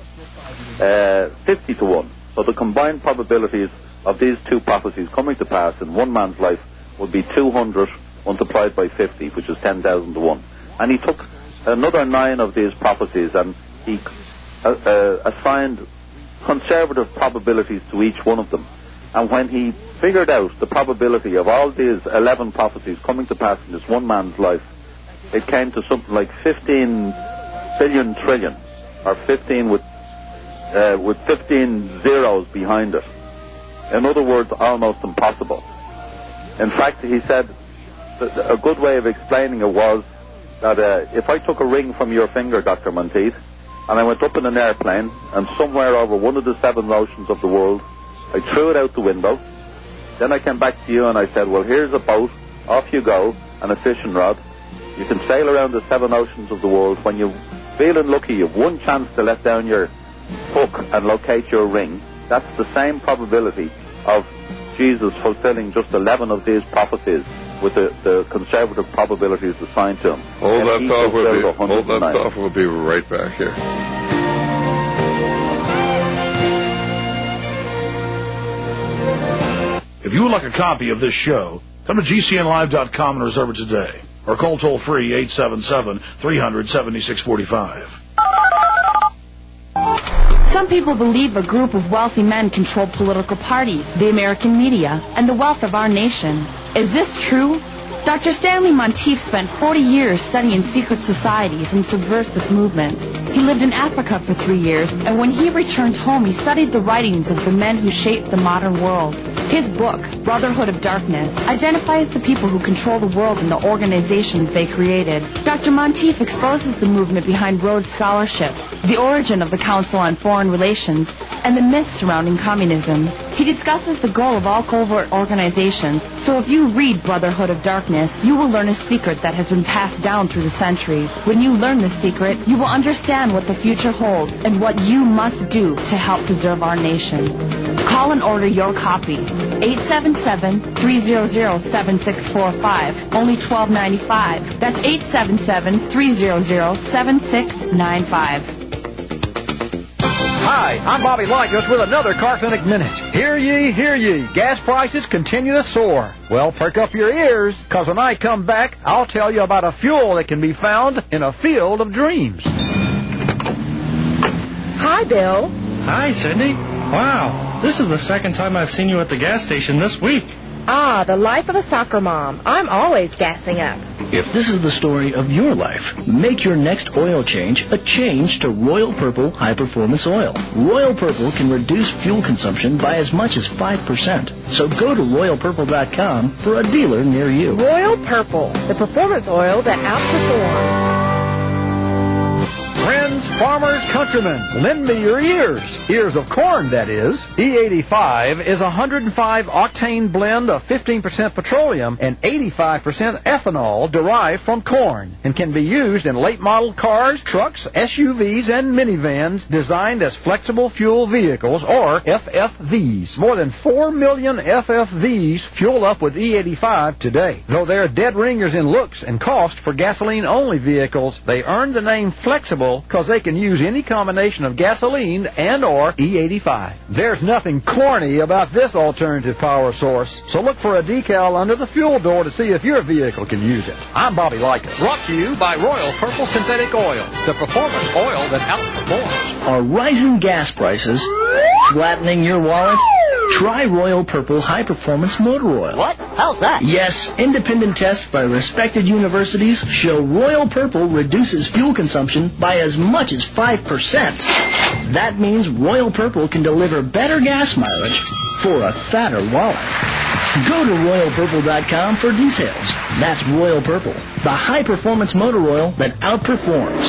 uh, fifty to one. So the combined probabilities of these two prophecies coming to pass in one man's life would be two hundred multiplied by fifty, which is ten thousand to one. And he took another nine of these prophecies and he uh, uh, assigned conservative probabilities to each one of them. And when he figured out the probability of all these eleven prophecies coming to pass in this one man's life, it came to something like fifteen billion trillion, or fifteen with uh, with fifteen zeros behind it. In other words, almost impossible. In fact, he said that a good way of explaining it was that uh, if I took a ring from your finger, Doctor Monteith, and I went up in an airplane, and somewhere over one of the seven oceans of the world, I threw it out the window. Then I came back to you and I said, well, here's a boat, off you go, and a fishing rod. You can sail around the seven oceans of the world. When you're feeling lucky, you've one chance to let down your hook and locate your ring. That's the same probability of Jesus fulfilling just eleven of these prophecies with the, the conservative probabilities assigned to him. Hold and that he thought, we'll be, fulfilled hold that one hundred nine. thought, we'll be right back here. If you would like a copy of this show, come to G C N live dot com and reserve it today. Or call toll-free eight seven seven, three hundred, seventy-six forty-five. Some people believe a group of wealthy men control political parties, the American media, and the wealth of our nation. Is this true? Doctor Stanley Monteith spent forty years studying secret societies and subversive movements. He lived in Africa for three years, and when he returned home, he studied the writings of the men who shaped the modern world. His book, Brotherhood of Darkness, identifies the people who control the world and the organizations they created. Doctor Monteith exposes the movement behind Rhodes Scholarships, the origin of the Council on Foreign Relations, and the myths surrounding communism. He discusses the goal of all covert organizations, so if you read Brotherhood of Darkness, you will learn a secret that has been passed down through the centuries. When you learn this secret, you will understand what the future holds and what you must do to help preserve our nation. Call and order your copy. eight seven seven, three hundred, seven six four five. Only twelve ninety-five. That's eight seven seven, three hundred, seven six nine five. Hi, I'm Bobby Likus with another Car Clinic Minute. Hear ye, hear ye. Gas prices continue to soar. Well, perk up your ears, because when I come back, I'll tell you about a fuel that can be found in a field of dreams. Hi, Bill. Hi, Cindy. Wow, this is the second time I've seen you at the gas station this week. Ah, the life of a soccer mom. I'm always gassing up. If this is the story of your life, make your next oil change a change to Royal Purple High Performance Oil. Royal Purple can reduce fuel consumption by as much as five percent. So go to royal purple dot com for a dealer near you. Royal Purple, the performance oil that outperforms. Friends, farmers, countrymen, lend me your ears. Ears of corn, that is. E eighty-five is a one hundred five octane blend of fifteen percent petroleum and eighty-five percent ethanol derived from corn and can be used in late-model cars, trucks, S U Vs, and minivans designed as flexible fuel vehicles, or F F Vs. More than four million F F Vs fuel up with E eighty-five today. Though they're dead ringers in looks and cost for gasoline-only vehicles, they earned the name flexible because they can use any combination of gasoline and or E eighty-five. There's nothing corny about this alternative power source, so look for a decal under the fuel door to see if your vehicle can use it. I'm Bobby Likus. Brought to you by Royal Purple Synthetic Oil, the performance oil that outperforms. Are rising gas prices flattening your wallet? Try Royal Purple High Performance Motor Oil. What? How's that? Yes, independent tests by respected universities show Royal Purple reduces fuel consumption by as much as five percent. That means Royal Purple can deliver better gas mileage for a fatter wallet. Go to royal purple dot com for details. That's Royal Purple, the high-performance motor oil that outperforms.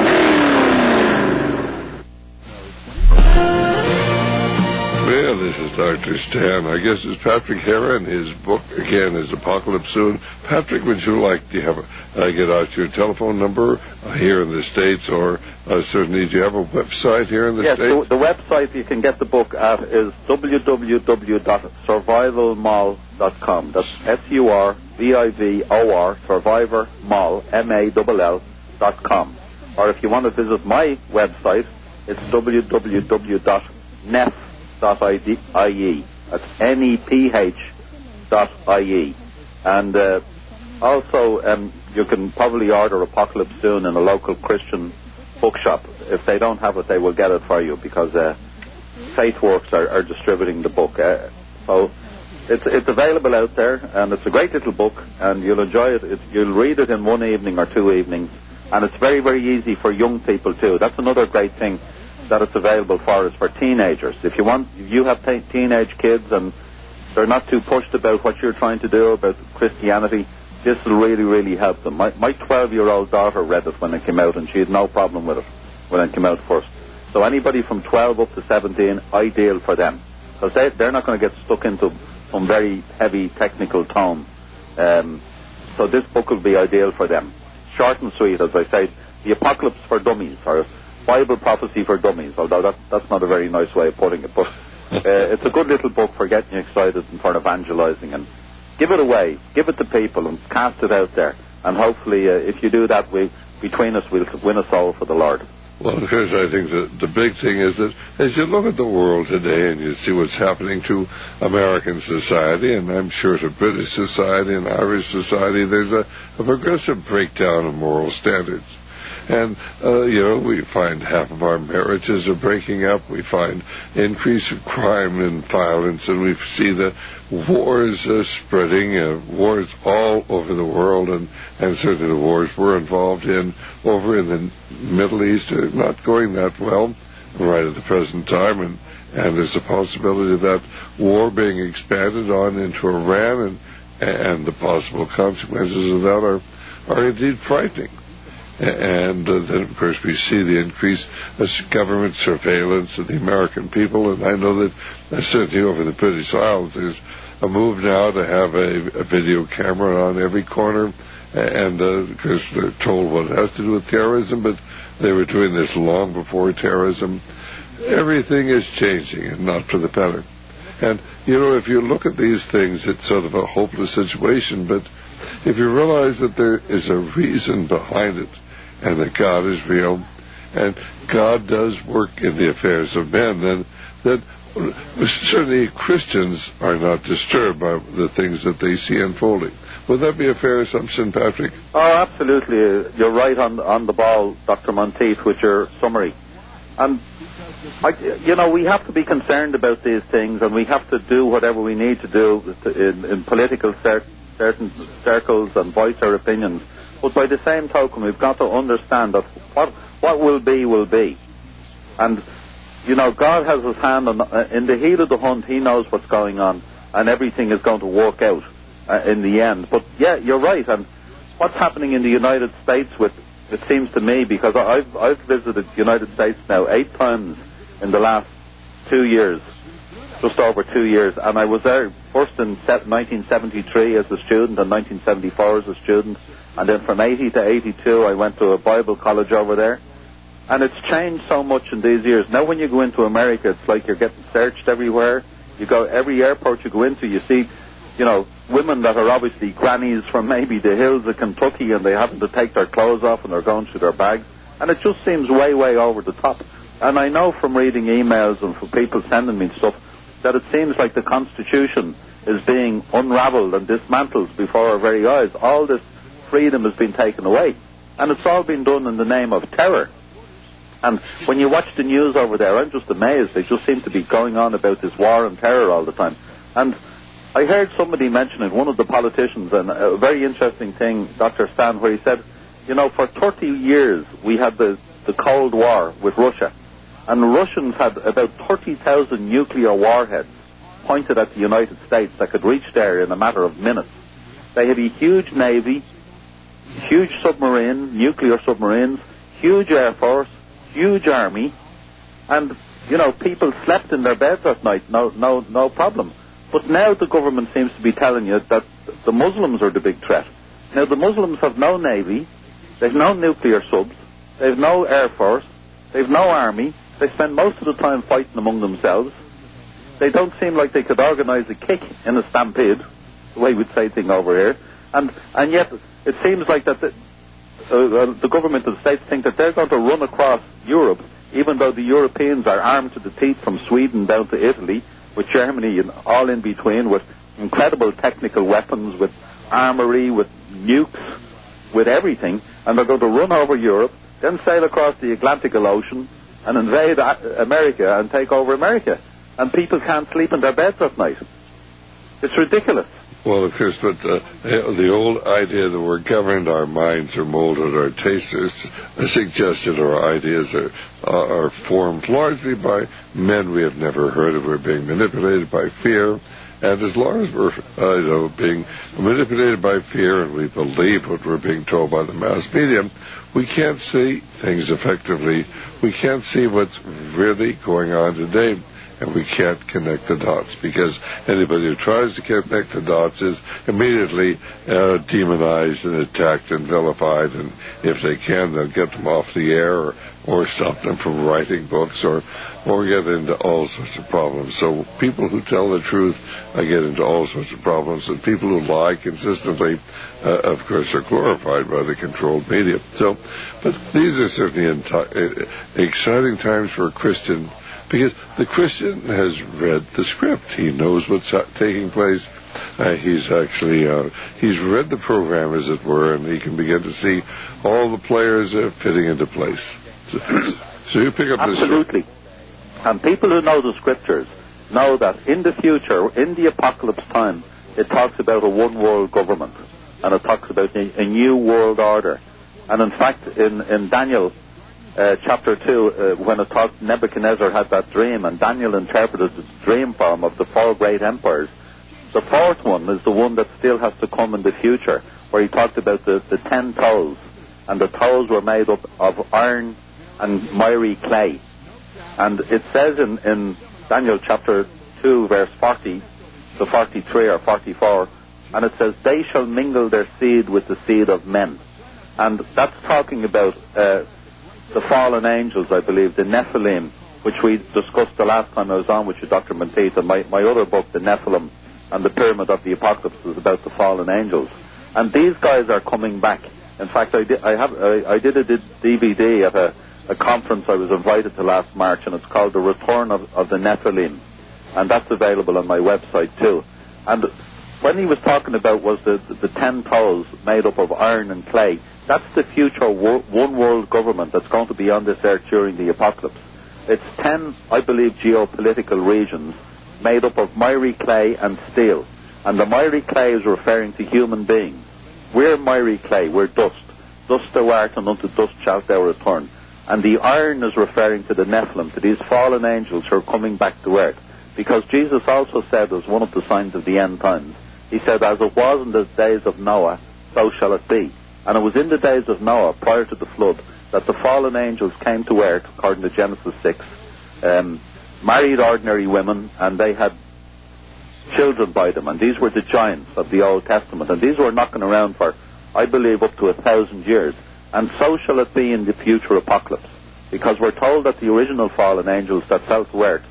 Well, this is Doctor Stan. I guess it's Patrick Hera, and his book, again, is Apocalypse Soon. Patrick, would you like, do you have a, uh, get out your telephone number uh, here in the States, or uh, certainly, do you have a website here in the yes, States? Yes, the, the website you can get the book at is w w w dot survival mall dot com. That's S U R V I V O R, Survivor Mall, M A L L, dot com. Or if you want to visit my website, it's w w w dot neph dot I E. That's N E P H dot I E. And uh, also, um, you can probably order Apocalypse Soon in a local Christian bookshop. If they don't have it, they will get it for you, because uh, FaithWorks are, are distributing the book. Uh, so it's it's available out there, and it's a great little book, and you'll enjoy it. It's, you'll read it in one evening or two evenings, and it's very, very easy for young people too. That's another great thing that it's available for, is for teenagers. If you want, if you have t- teenage kids and they're not too pushed about what you're trying to do about Christianity, this will really, really help them. My my twelve-year-old daughter read it when it came out, and she had no problem with it. when it came out first. So anybody from twelve up to seventeen, ideal for them. Because they, they're not going to get stuck into some very heavy technical tone. Um, so this book will be ideal for them. Short and sweet, as I say, The Apocalypse for Dummies, or Bible Prophecy for Dummies, although that, that's not a very nice way of putting it. But uh, it's a good little book for getting you excited and for evangelizing. And give it away. Give it to people and cast it out there. And hopefully, uh, if you do that, we, between us, we'll win a soul for the Lord. Well, Chris, I think the, the big thing is that as you look at the world today and you see what's happening to American society, and I'm sure to British society and Irish society, there's a, a progressive breakdown of moral standards. And, uh, you know, we find half of our marriages are breaking up. We find increase of crime and violence, and we see the wars uh, spreading, uh, wars all over the world, and, and certainly the wars we're involved in over in the Middle East are not going that well right at the present time, and, and there's a possibility of that war being expanded on into Iran, and, and the possible consequences of that are, are indeed frightening. And uh, then, of course, we see the increase of government surveillance of the American people. And I know that uh, certainly over the British Isles, there's a move now to have a, a video camera on every corner. And, uh, of course, they're told what it has to do with terrorism, but they were doing this long before terrorism. Everything is changing, and not for the better. And, you know, if you look at these things, it's sort of a hopeless situation, but if you realize that there is a reason behind it, and that God is real, and God does work in the affairs of men, then that certainly Christians are not disturbed by the things that they see unfolding. Would that be a fair assumption, Patrick? Oh, absolutely. You're right on on the ball, Doctor Monteith, with your summary. And, I, you know, we have to be concerned about these things, and we have to do whatever we need to do to, in, in political cir- certain circles and voice our opinions. But by the same token, we've got to understand that what what will be, will be. And, you know, God has his hand on, uh, in the heat of the hunt, he knows what's going on, and everything is going to work out uh, in the end. But, yeah, you're right. And what's happening in the United States, with, it seems to me, because I've, I've visited the United States now eight times in the last two years, just over two years, and I was there first in nineteen seventy-three as a student and nineteen seventy-four as a student. And then from eighty to eighty-two, I went to a Bible college over there. And it's changed so much in these years. Now when you go into America, it's like you're getting searched everywhere. You go, every airport you go into, you see, you know, women that are obviously grannies from maybe the hills of Kentucky, and they happen to take their clothes off and they're going through their bags. And it just seems way, way over the top. And I know from reading emails and from people sending me stuff that it seems like the Constitution is being unraveled and dismantled before our very eyes. All this freedom has been taken away, and it's all been done in the name of terror. And when you watch the news over there, I'm just amazed. They just seem to be going on about this war and terror all the time. And I heard somebody mention it, one of the politicians, and a very interesting thing, Doctor Stan, where he said, you know, for thirty years we had the, the Cold War with Russia, and the Russians had about thirty thousand nuclear warheads pointed at the United States that could reach there in a matter of minutes. They had a huge navy, huge submarine, nuclear submarines, huge air force, huge army, and, you know, people slept in their beds at night, no, no, no problem. But now the government seems to be telling you that the Muslims are the big threat. Now the Muslims have no navy, they've no nuclear subs, they've no air force, they've no army, they spend most of the time fighting among themselves. They don't seem like they could organise a kick in a stampede, the way we'd say thing over here, and and yet it seems like that the, uh, the government of the States think that they're going to run across Europe, even though the Europeans are armed to the teeth from Sweden down to Italy, with Germany and all in between, with incredible technical weapons, with armory, with nukes, with everything, and they're going to run over Europe, then sail across the Atlantic Ocean and invade America and take over America. And people can't sleep in their beds at night. It's ridiculous. Well, of course, but uh, the old idea that we're governed, our minds are molded, our tastes are suggested, our ideas are, uh, are formed largely by men we have never heard of. We're being manipulated by fear And as long as we're, uh, you know, being manipulated by fear and we believe what we're being told by the mass media, we can't see things effectively. We can't see what's really going on today. And we can't connect the dots, because anybody who tries to connect the dots is immediately uh, demonized and attacked and vilified, and if they can, they'll get them off the air or, or stop them from writing books or, or get into all sorts of problems. So people who tell the truth uh, get into all sorts of problems, and people who lie consistently, uh, of course, are glorified by the controlled media. So, but these are certainly enti- exciting times for a Christian, because the Christian has read the script. He knows what's taking place. Uh, he's actually, uh, he's read the program, as it were, and he can begin to see all the players uh, fitting into place. So, so you pick up Absolutely. this. Absolutely. And people who know the scriptures know that in the future, in the apocalypse time, it talks about a one-world government, and it talks about a, a new world order. And in fact, in, in Daniel, Uh, chapter two, uh, when it talked, Nebuchadnezzar had that dream, and Daniel interpreted the dream for him of the four great empires. The fourth one is the one that still has to come in the future, where he talked about the, the ten toes, and the toes were made up of iron and miry clay. And it says in, in Daniel chapter two, verse forty, to forty-three or forty-four, and it says, "They shall mingle their seed with the seed of men." And that's talking about Uh, the fallen angels, I believe, the Nephilim, which we discussed the last time I was on with you, Doctor Menteith, and my, my other book, The Nephilim and the Pyramid of the Apocalypse, is about the fallen angels. And these guys are coming back. In fact, I did, I have, I, I did a D V D at a, a conference I was invited to last March, and it's called The Return of, of the Nephilim. And that's available on my website too. And when he was talking about was the, the, the ten toes made up of iron and clay, that's the future wo- one world government that's going to be on this earth during the apocalypse. It's ten, I believe, geopolitical regions made up of miry clay and steel. And the miry clay is referring to human beings. We're miry clay, we're dust. Dust thou art, and unto dust shalt thou return. And the iron is referring to the Nephilim, to these fallen angels who are coming back to earth. Because Jesus also said as one of the signs of the end times, he said, "As it was in the days of Noah, so shall it be." And it was in the days of Noah, prior to the flood, that the fallen angels came to earth, according to Genesis six, um, married ordinary women, and they had children by them. And these were the giants of the Old Testament. And these were knocking around for, I believe, up to a thousand years. And so shall it be in the future apocalypse. Because we're told that the original fallen angels that fell to earth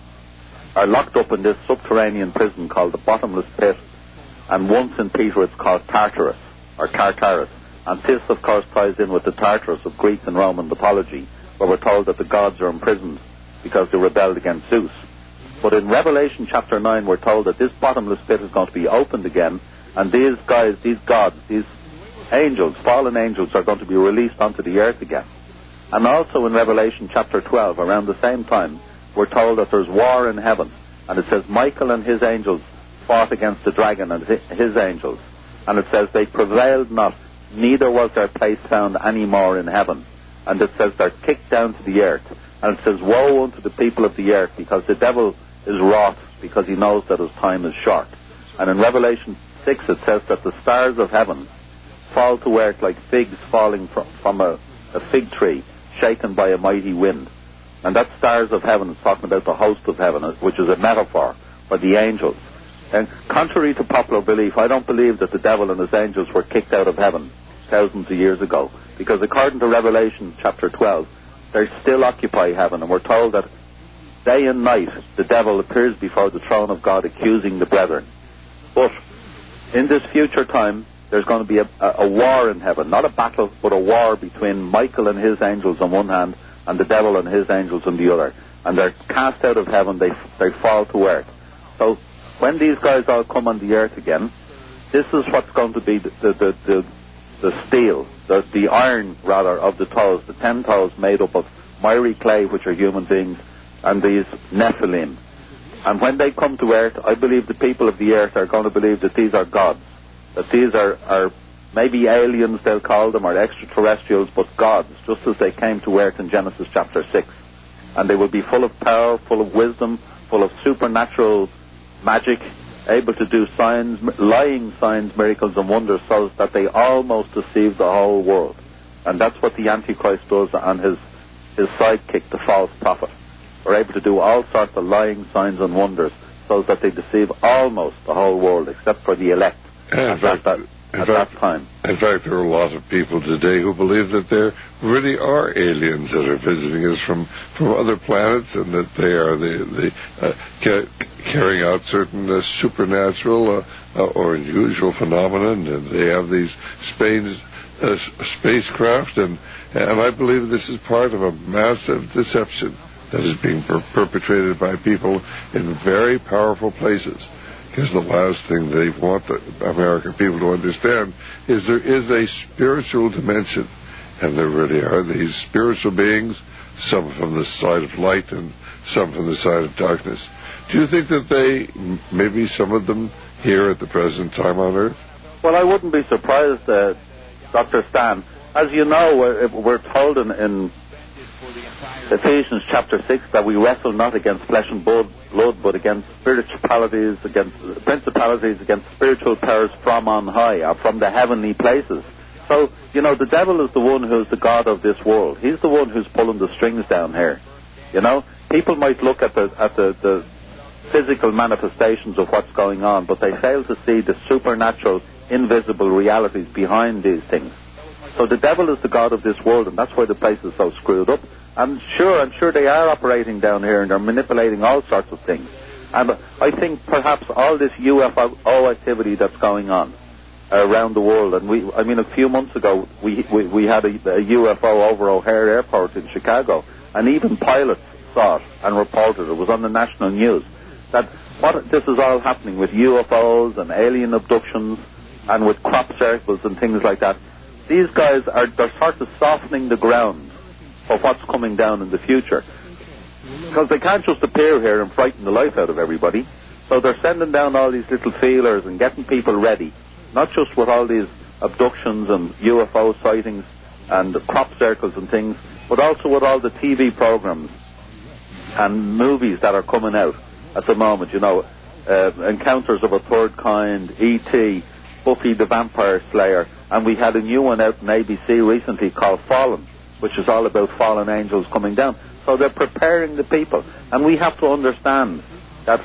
are locked up in this subterranean prison called the bottomless pit. And once in Peter it's called Tartarus, or Tartarus. And this, of course, ties in with the Tartarus of Greek and Roman mythology, where we're told that the gods are imprisoned because they rebelled against Zeus. But in Revelation chapter nine, we're told that this bottomless pit is going to be opened again, and these guys, these gods, these angels, fallen angels, are going to be released onto the earth again. And also in Revelation chapter twelve, around the same time, we're told that there's war in heaven, and it says Michael and his angels fought against the dragon and his angels. And it says they prevailed not, neither was their place found any more in heaven. And it says they're kicked down to the earth. And it says, woe unto the people of the earth, because the devil is wroth, because he knows that his time is short. And in Revelation six it says that the stars of heaven fall to earth like figs falling from, from a, a fig tree, shaken by a mighty wind. And that stars of heaven is talking about the host of heaven, which is a metaphor for the angels. And contrary to popular belief, I don't believe that the devil and his angels were kicked out of heaven thousands of years ago. Because according to Revelation chapter twelve, they still occupy heaven. And we're told that day and night the devil appears before the throne of God accusing the brethren. But in this future time, there's going to be a, a, a war in heaven. Not a battle, but a war between Michael and his angels on one hand and the devil and his angels on the other. And they're cast out of heaven, they, they fall to earth. So when these guys all come on the earth again, this is what's going to be the the, the, the, the steel, the, the iron, rather, of the toes, the ten toes made up of miry clay, which are human beings, and these Nephilim. And when they come to earth, I believe the people of the earth are going to believe that these are gods, that these are, are maybe aliens, they'll call them, or extraterrestrials, but gods, just as they came to earth in Genesis chapter six. And they will be full of power, full of wisdom, full of supernatural magic, able to do signs, lying signs, miracles, and wonders, so that they almost deceive the whole world. And that's what the Antichrist does, and his his sidekick, the false prophet, are able to do all sorts of lying signs and wonders, so that they deceive almost the whole world, except for the elect at, fact, that, at fact, that time. In fact, there are a lot of people today who believe that there really are aliens that are visiting us from, from other planets, and that they are the, the uh, ca- carrying out certain uh, supernatural uh, uh, or unusual phenomena, and they have these space, uh, spacecraft, and, and I believe this is part of a massive deception that is being per- perpetrated by people in very powerful places. Because the last thing they want the American people to understand is there is a spiritual dimension, and there really are these spiritual beings, some from the side of light and some from the side of darkness. Do you think that they, maybe some of them, here at the present time on Earth? Well, I wouldn't be surprised, uh, Doctor Stan. As you know, we're, we're told in, in Ephesians chapter six that we wrestle not against flesh and blood, but against spiritualities, against principalities, against spiritual powers from on high, or from the heavenly places. So, you know, the devil is the one who's the god of this world. He's the one who's pulling the strings down here. You know, people might look at the at the, the physical manifestations of what's going on, but they fail to see the supernatural, invisible realities behind these things. So the devil is the god of this world, and that's why the place is so screwed up. And sure, I'm sure they are operating down here, and they're manipulating all sorts of things. And I think perhaps all this U F O activity that's going on around the world, and we, I mean, a few months ago, we we, we had a, a U F O over O'Hare Airport in Chicago, and even pilots saw it and reported it. It was on the national news. That what this is all happening with U F Os and alien abductions and with crop circles and things like that. These guys are they're sort of softening the ground for what's coming down in the future, because they can't just appear here and frighten the life out of everybody. So they're sending down all these little feelers and getting people ready, not just with all these abductions and U F O sightings and crop circles and things, but also with all the T V programs and movies that are coming out at the moment. You know, uh, Encounters of a Third Kind, E T, Buffy the Vampire Slayer, and we had a new one out on A B C recently called Fallen, which is all about fallen angels coming down. So they're preparing the people. And we have to understand that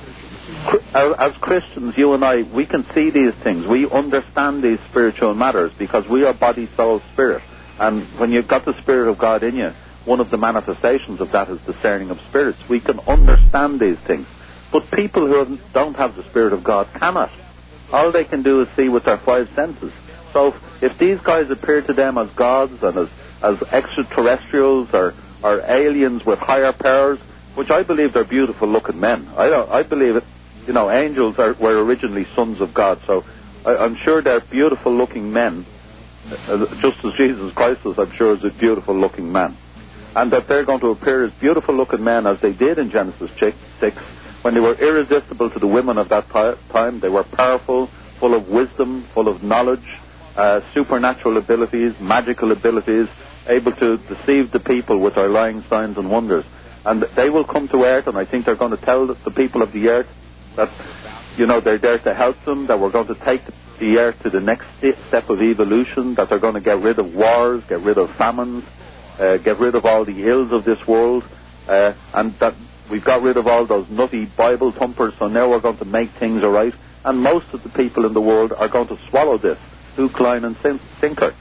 as Christians, you and I, we can see these things. We understand these spiritual matters because we are body, soul, spirit. And when you've got the Spirit of God in you, one of the manifestations of that is discerning of spirits. We can understand these things. But people who don't have the Spirit of God cannot. All they can do is see with their five senses. So if these guys appear to them as gods and as as extraterrestrials or, or aliens with higher powers, which I believe they're beautiful-looking men. I don't. I believe it. You know, angels are, were originally sons of God, so I, I'm sure they're beautiful-looking men, uh, just as Jesus Christ was, I'm sure, is a beautiful-looking man. And that they're going to appear as beautiful-looking men as they did in Genesis six, when they were irresistible to the women of that time. They were powerful, full of wisdom, full of knowledge, uh, supernatural abilities, magical abilities, able to deceive the people with their lying signs and wonders. And they will come to earth, and I think they're going to tell the people of the earth that, you know, they're there to help them, that we're going to take the earth to the next step of evolution, that they're going to get rid of wars, get rid of famines, uh, get rid of all the ills of this world, uh, and that we've got rid of all those nutty Bible thumpers, so now we're going to make things all right. And most of the people in the world are going to swallow this, hook, line, and sinker.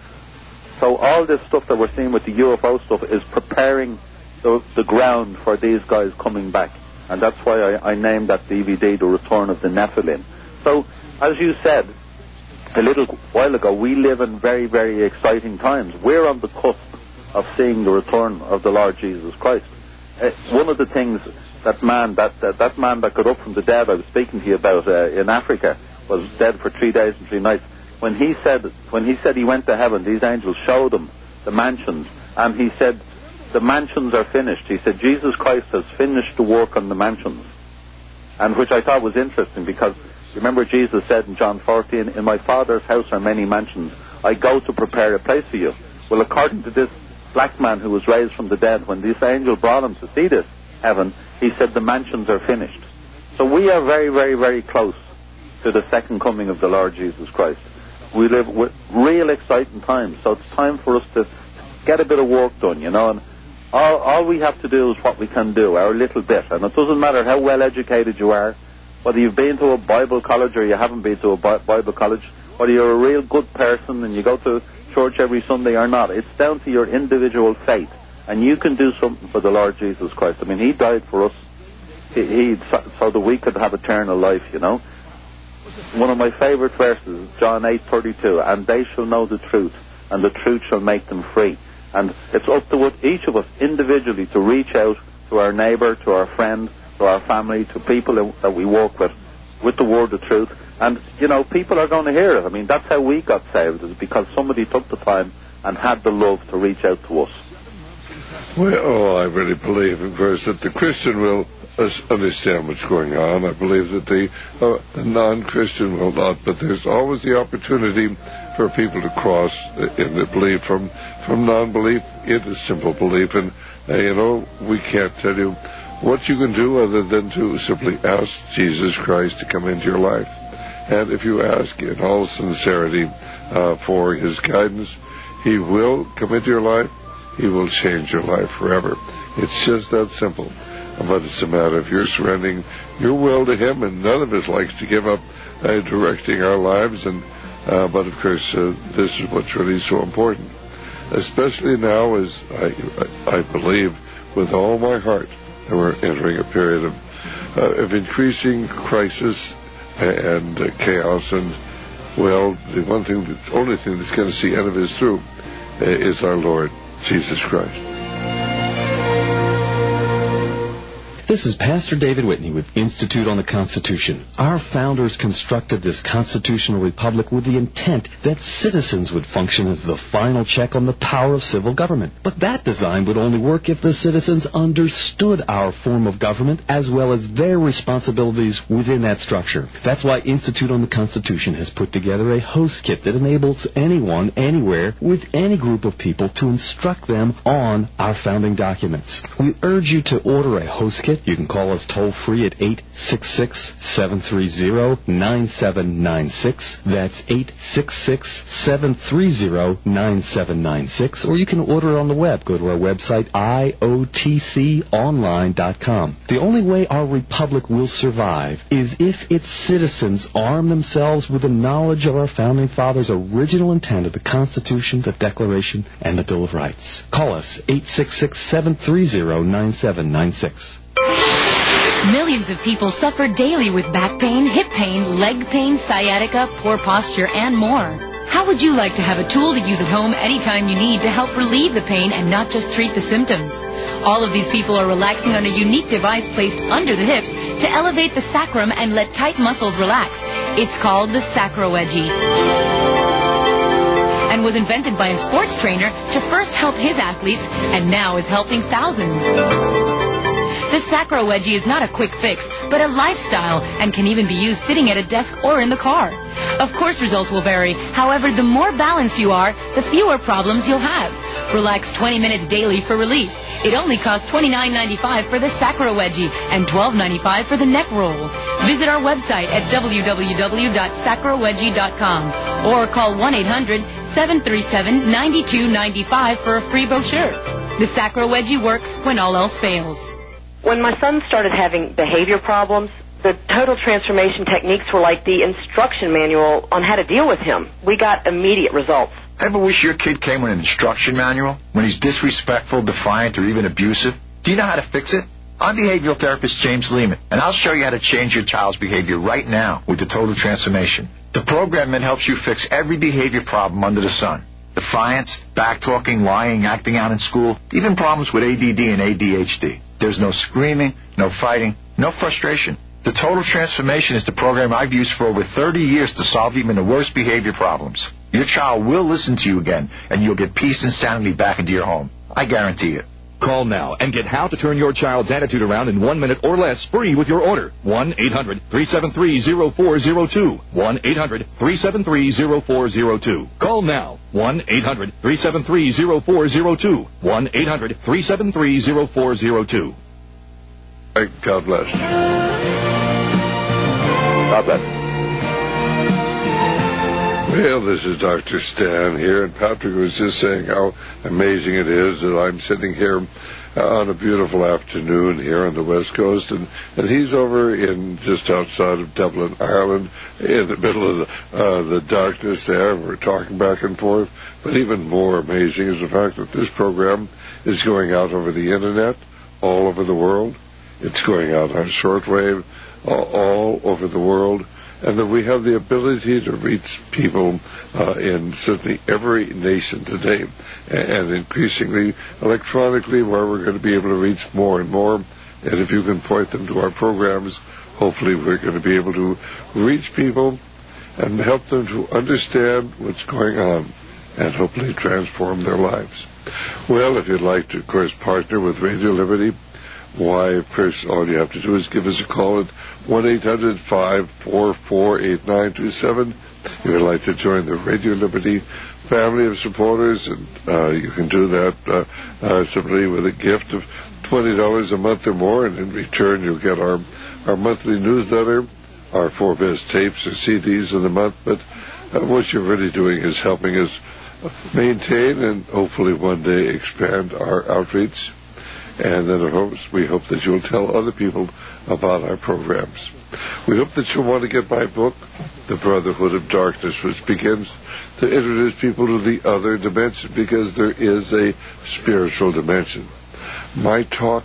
So all this stuff that we're seeing with the U F O stuff is preparing the, the ground for these guys coming back. And that's why I, I named that D V D The Return of the Nephilim. So, as you said a little while ago, we live in very, very exciting times. We're on the cusp of seeing the return of the Lord Jesus Christ. Uh, one of the things that man that, that that man that got up from the dead I was speaking to you about uh, in Africa was dead for three days and three nights. When he said when he said he went to heaven, these angels showed him the mansions, and he said, the mansions are finished. He said, Jesus Christ has finished the work on the mansions. And which I thought was interesting, because remember Jesus said in John fourteen, in my Father's house are many mansions. I go to prepare a place for you. Well, according to this black man who was raised from the dead, when this angel brought him to see this heaven, he said the mansions are finished. So we are very, very, very close to the second coming of the Lord Jesus Christ. We live with real exciting times, so it's time for us to get a bit of work done, you know, and all, all we have to do is what we can do, our little bit, and it doesn't matter how well educated you are, whether you've been to a Bible college or you haven't been to a Bi- Bible college, whether you're a real good person and you go to church every Sunday or not. It's down to your individual faith, and you can do something for the Lord Jesus Christ. I mean, He died for us, he, he so, so that we could have eternal life, you know. One of my favourite verses is John eight thirty-two, and they shall know the truth, and the truth shall make them free. And it's up to us, each of us individually, to reach out to our neighbour, to our friend, to our family, to people that, that we work with, with the word of truth. And, you know, people are going to hear it. I mean, that's how we got saved, is because somebody took the time and had the love to reach out to us. Well, oh, I really believe, of course, that the Christian will understand what's going on. I believe that the, uh, the non-Christian will not, but there's always the opportunity for people to cross in the belief from, from non-belief into simple belief. And, uh, you know, we can't tell you what you can do other than to simply ask Jesus Christ to come into your life. And if you ask in all sincerity uh, for His guidance, He will come into your life. He will change your life forever. It's just that simple. But it's a matter of you're surrendering your will to Him, and none of us likes to give up uh, directing our lives. And uh, but of course, uh, this is what's really so important, especially now, as I, I believe with all my heart that we're entering a period of uh, of increasing crisis and uh, chaos. And well, the one thing, the only thing that's going to see any of this through uh, is our Lord Jesus Christ. This is Pastor David Whitney with Institute on the Constitution. Our founders constructed this constitutional republic with the intent that citizens would function as the final check on the power of civil government. But that design would only work if the citizens understood our form of government as well as their responsibilities within that structure. That's why Institute on the Constitution has put together a host kit that enables anyone, anywhere, with any group of people to instruct them on our founding documents. We urge you to order a host kit. You can call us toll-free at eight six six, seven three zero, nine seven nine six. That's eight six six, seven three zero, nine seven nine six. Or you can order it on the web. Go to our website, I O T C online dot com. The only way our republic will survive is if its citizens arm themselves with the knowledge of our Founding Fathers' original intent of the Constitution, the Declaration, and the Bill of Rights. Call us, eight six six, seven three zero, nine seven nine six. Millions of people suffer daily with back pain, hip pain, leg pain, sciatica, poor posture, and more. How would you like to have a tool to use at home anytime you need to help relieve the pain and not just treat the symptoms? All of these people are relaxing on a unique device placed under the hips to elevate the sacrum and let tight muscles relax. It's called the Sacro-Wedgie, and was invented by a sports trainer to first help his athletes and now is helping thousands. The Sacro-Wedgie is not a quick fix, but a lifestyle, and can even be used sitting at a desk or in the car. Of course, results will vary. However, the more balanced you are, the fewer problems you'll have. Relax twenty minutes daily for relief. It only costs twenty-nine ninety-five for the Sacro-Wedgie and twelve ninety-five for the neck roll. Visit our website at w w w dot sacro wedgie dot com or call one eight hundred, seven three seven, nine two nine five for a free brochure. The Sacro-Wedgie works when all else fails. When my son started having behavior problems, the total transformation techniques were like the instruction manual on how to deal with him. We got immediate results. Ever wish your kid came with an instruction manual when he's disrespectful, defiant, or even abusive? Do you know how to fix it? I'm behavioral therapist James Lehman, and I'll show you how to change your child's behavior right now with the Total Transformation. The program that helps you fix every behavior problem under the sun. Defiance, back-talking, lying, acting out in school, even problems with A D D and A D H D. There's no screaming, no fighting, no frustration. The Total Transformation is the program I've used for over thirty years to solve even the worst behavior problems. Your child will listen to you again, and you'll get peace and sanity back into your home. I guarantee it. Call now and get how to turn your child's attitude around in one minute or less free with your order. one eight hundred, three seven three, zero four zero two. one eight hundred, three seven three, zero four zero two. Call now. one eight hundred, three seven three, zero four zero two. one eight hundred, three seven three, zero four zero two. God bless. God bless. Well, this is Doctor Stan here, and Patrick was just saying how amazing it is that I'm sitting here uh, on a beautiful afternoon here on the West Coast, and, and he's over in just outside of Dublin, Ireland, in the middle of the, uh, the darkness there. We're talking back and forth, but even more amazing is the fact that this program is going out over the Internet all over the world. It's going out on shortwave all, all over the world. And that we have the ability to reach people uh, in certainly every nation today, and increasingly electronically, where we're going to be able to reach more and more. And if you can point them to our programs, hopefully we're going to be able to reach people and help them to understand what's going on and hopefully transform their lives. Well, if you'd like to, of course, partner with Radio Liberty, why, of course, all you have to do is give us a call at one eight hundred five four four eight nine two seven. If you'd like to join the Radio Liberty family of supporters, and uh, you can do that uh, uh, simply with a gift of twenty dollars a month or more, and in return you'll get our, our monthly newsletter, our four best tapes or C Ds of the month. But uh, what you're really doing is helping us maintain and hopefully one day expand our outreach. And then, of course, we hope that you'll tell other people about our programs. We hope that you'll want to get my book, The Brotherhood of Darkness, which begins to introduce people to the other dimension, because there is a spiritual dimension. My talk,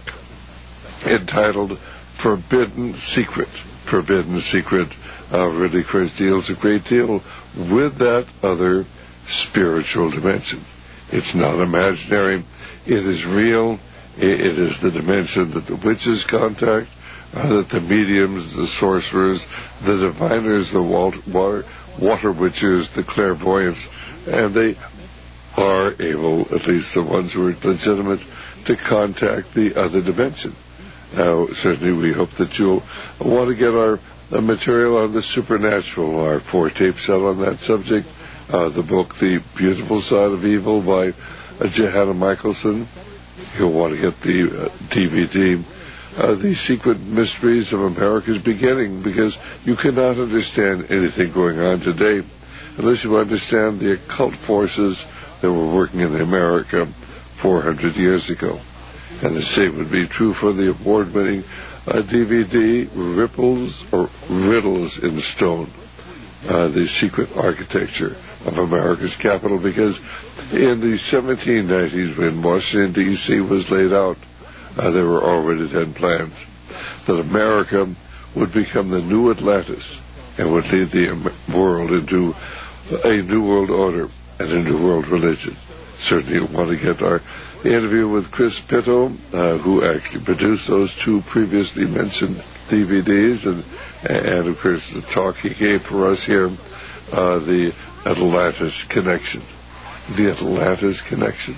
entitled Forbidden Secret, Forbidden Secret, uh, really, of course, deals a great deal with that other spiritual dimension. It's not imaginary. It is real. It is the dimension that the witches contact, uh, that the mediums, the sorcerers, the diviners, the water, water witches, the clairvoyants, and they are able, at least the ones who are legitimate, to contact the other dimension. Now, certainly we hope that you'll want to get our uh, material on the supernatural, our four tape set on that subject, uh, the book The Beautiful Side of Evil by uh, Johanna Michelson. You'll want to get the uh, D V D, uh, The Secret Mysteries of America's Beginning, because you cannot understand anything going on today unless you understand the occult forces that were working in America four hundred years ago. And the same would be true for the award-winning uh, D V D, Ripples or Riddles in Stone, uh, The Secret Architecture of America's Capital, because in the seventeen nineties, when Washington, D C was laid out, uh, there were already then plans that America would become the new Atlantis and would lead the world into a new world order and a new world religion. Certainly you'll want to get our interview with Chris Pitto, uh, who actually produced those two previously mentioned D V Ds, and, and of course the talk he gave for us here, uh, the Atlantis Connection. The Atlantis Connection.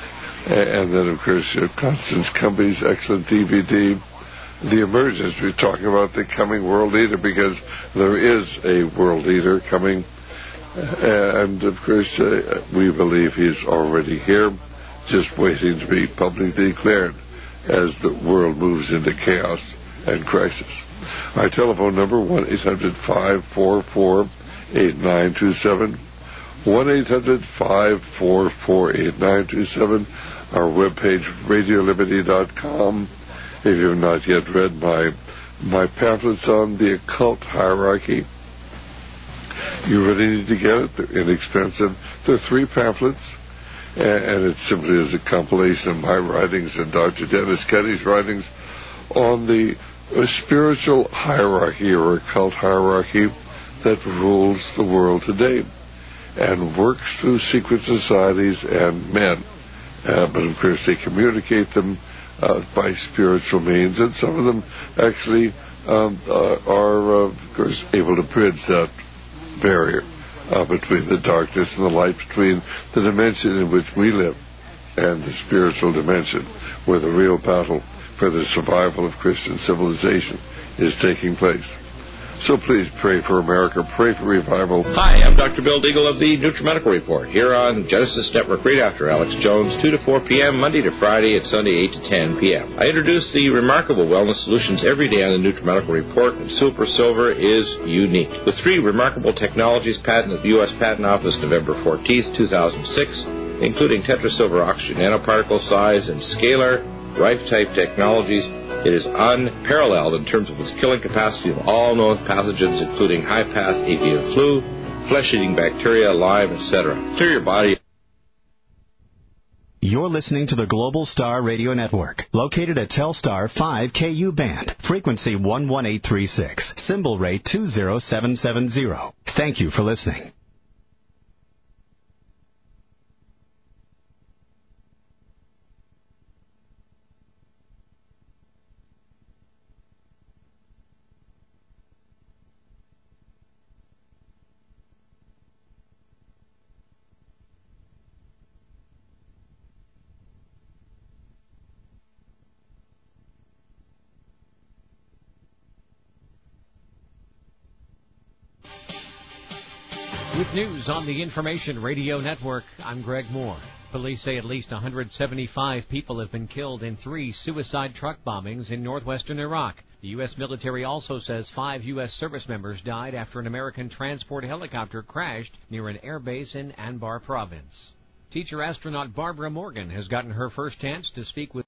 And then, of course, uh, Constance Cumby's excellent D V D, The Emergence. We're talking about the coming world leader, because there is a world leader coming. And, of course, uh, we believe he's already here, just waiting to be publicly declared as the world moves into chaos and crisis. Our telephone number, one eight hundred five four four eight nine two seven. one eight hundred five four four eight nine two seven. Our webpage, radio liberty dot com. If you have not yet read my my pamphlets on the occult hierarchy, you really need to get it. They're inexpensive. There are three pamphlets, and it simply is a compilation of my writings and Doctor Dennis Kenny's writings on the spiritual hierarchy or occult hierarchy that rules the world today and works through secret societies and men. Uh, but of course they communicate them uh, by spiritual means, and some of them actually um, uh, are, uh, of course, able to bridge that barrier uh, between the darkness and the light, between the dimension in which we live and the spiritual dimension, where the real battle for the survival of Christian civilization is taking place. So please pray for America. Pray for revival. Hi, I'm Doctor Bill Deagle of the NutriMedical Report here on Genesis Network right after Alex Jones, two to four p.m., Monday to Friday, and Sunday, eight to ten p.m. I introduce the remarkable wellness solutions every day on the NutriMedical Report, and Super Silver is unique. With three remarkable technologies patented at the U S Patent Office November fourteenth, two thousand six, including TetraSilver oxygen nanoparticle size and scalar, Rife-type technologies, it is unparalleled in terms of its killing capacity of all known pathogens, including high-path avian flu, flesh-eating bacteria, Lyme, et cetera. Clear your body. You're listening to the Global Star Radio Network, located at Telstar five K U band, frequency one one eight three six, symbol rate two zero seven seven zero. Thank you for listening. With news on the Information Radio Network, I'm Greg Moore. Police say at least one hundred seventy-five people have been killed in three suicide truck bombings in northwestern Iraq. The U S military also says five U S service members died after an American transport helicopter crashed near an airbase in Anbar province. Teacher astronaut Barbara Morgan has gotten her first chance to speak with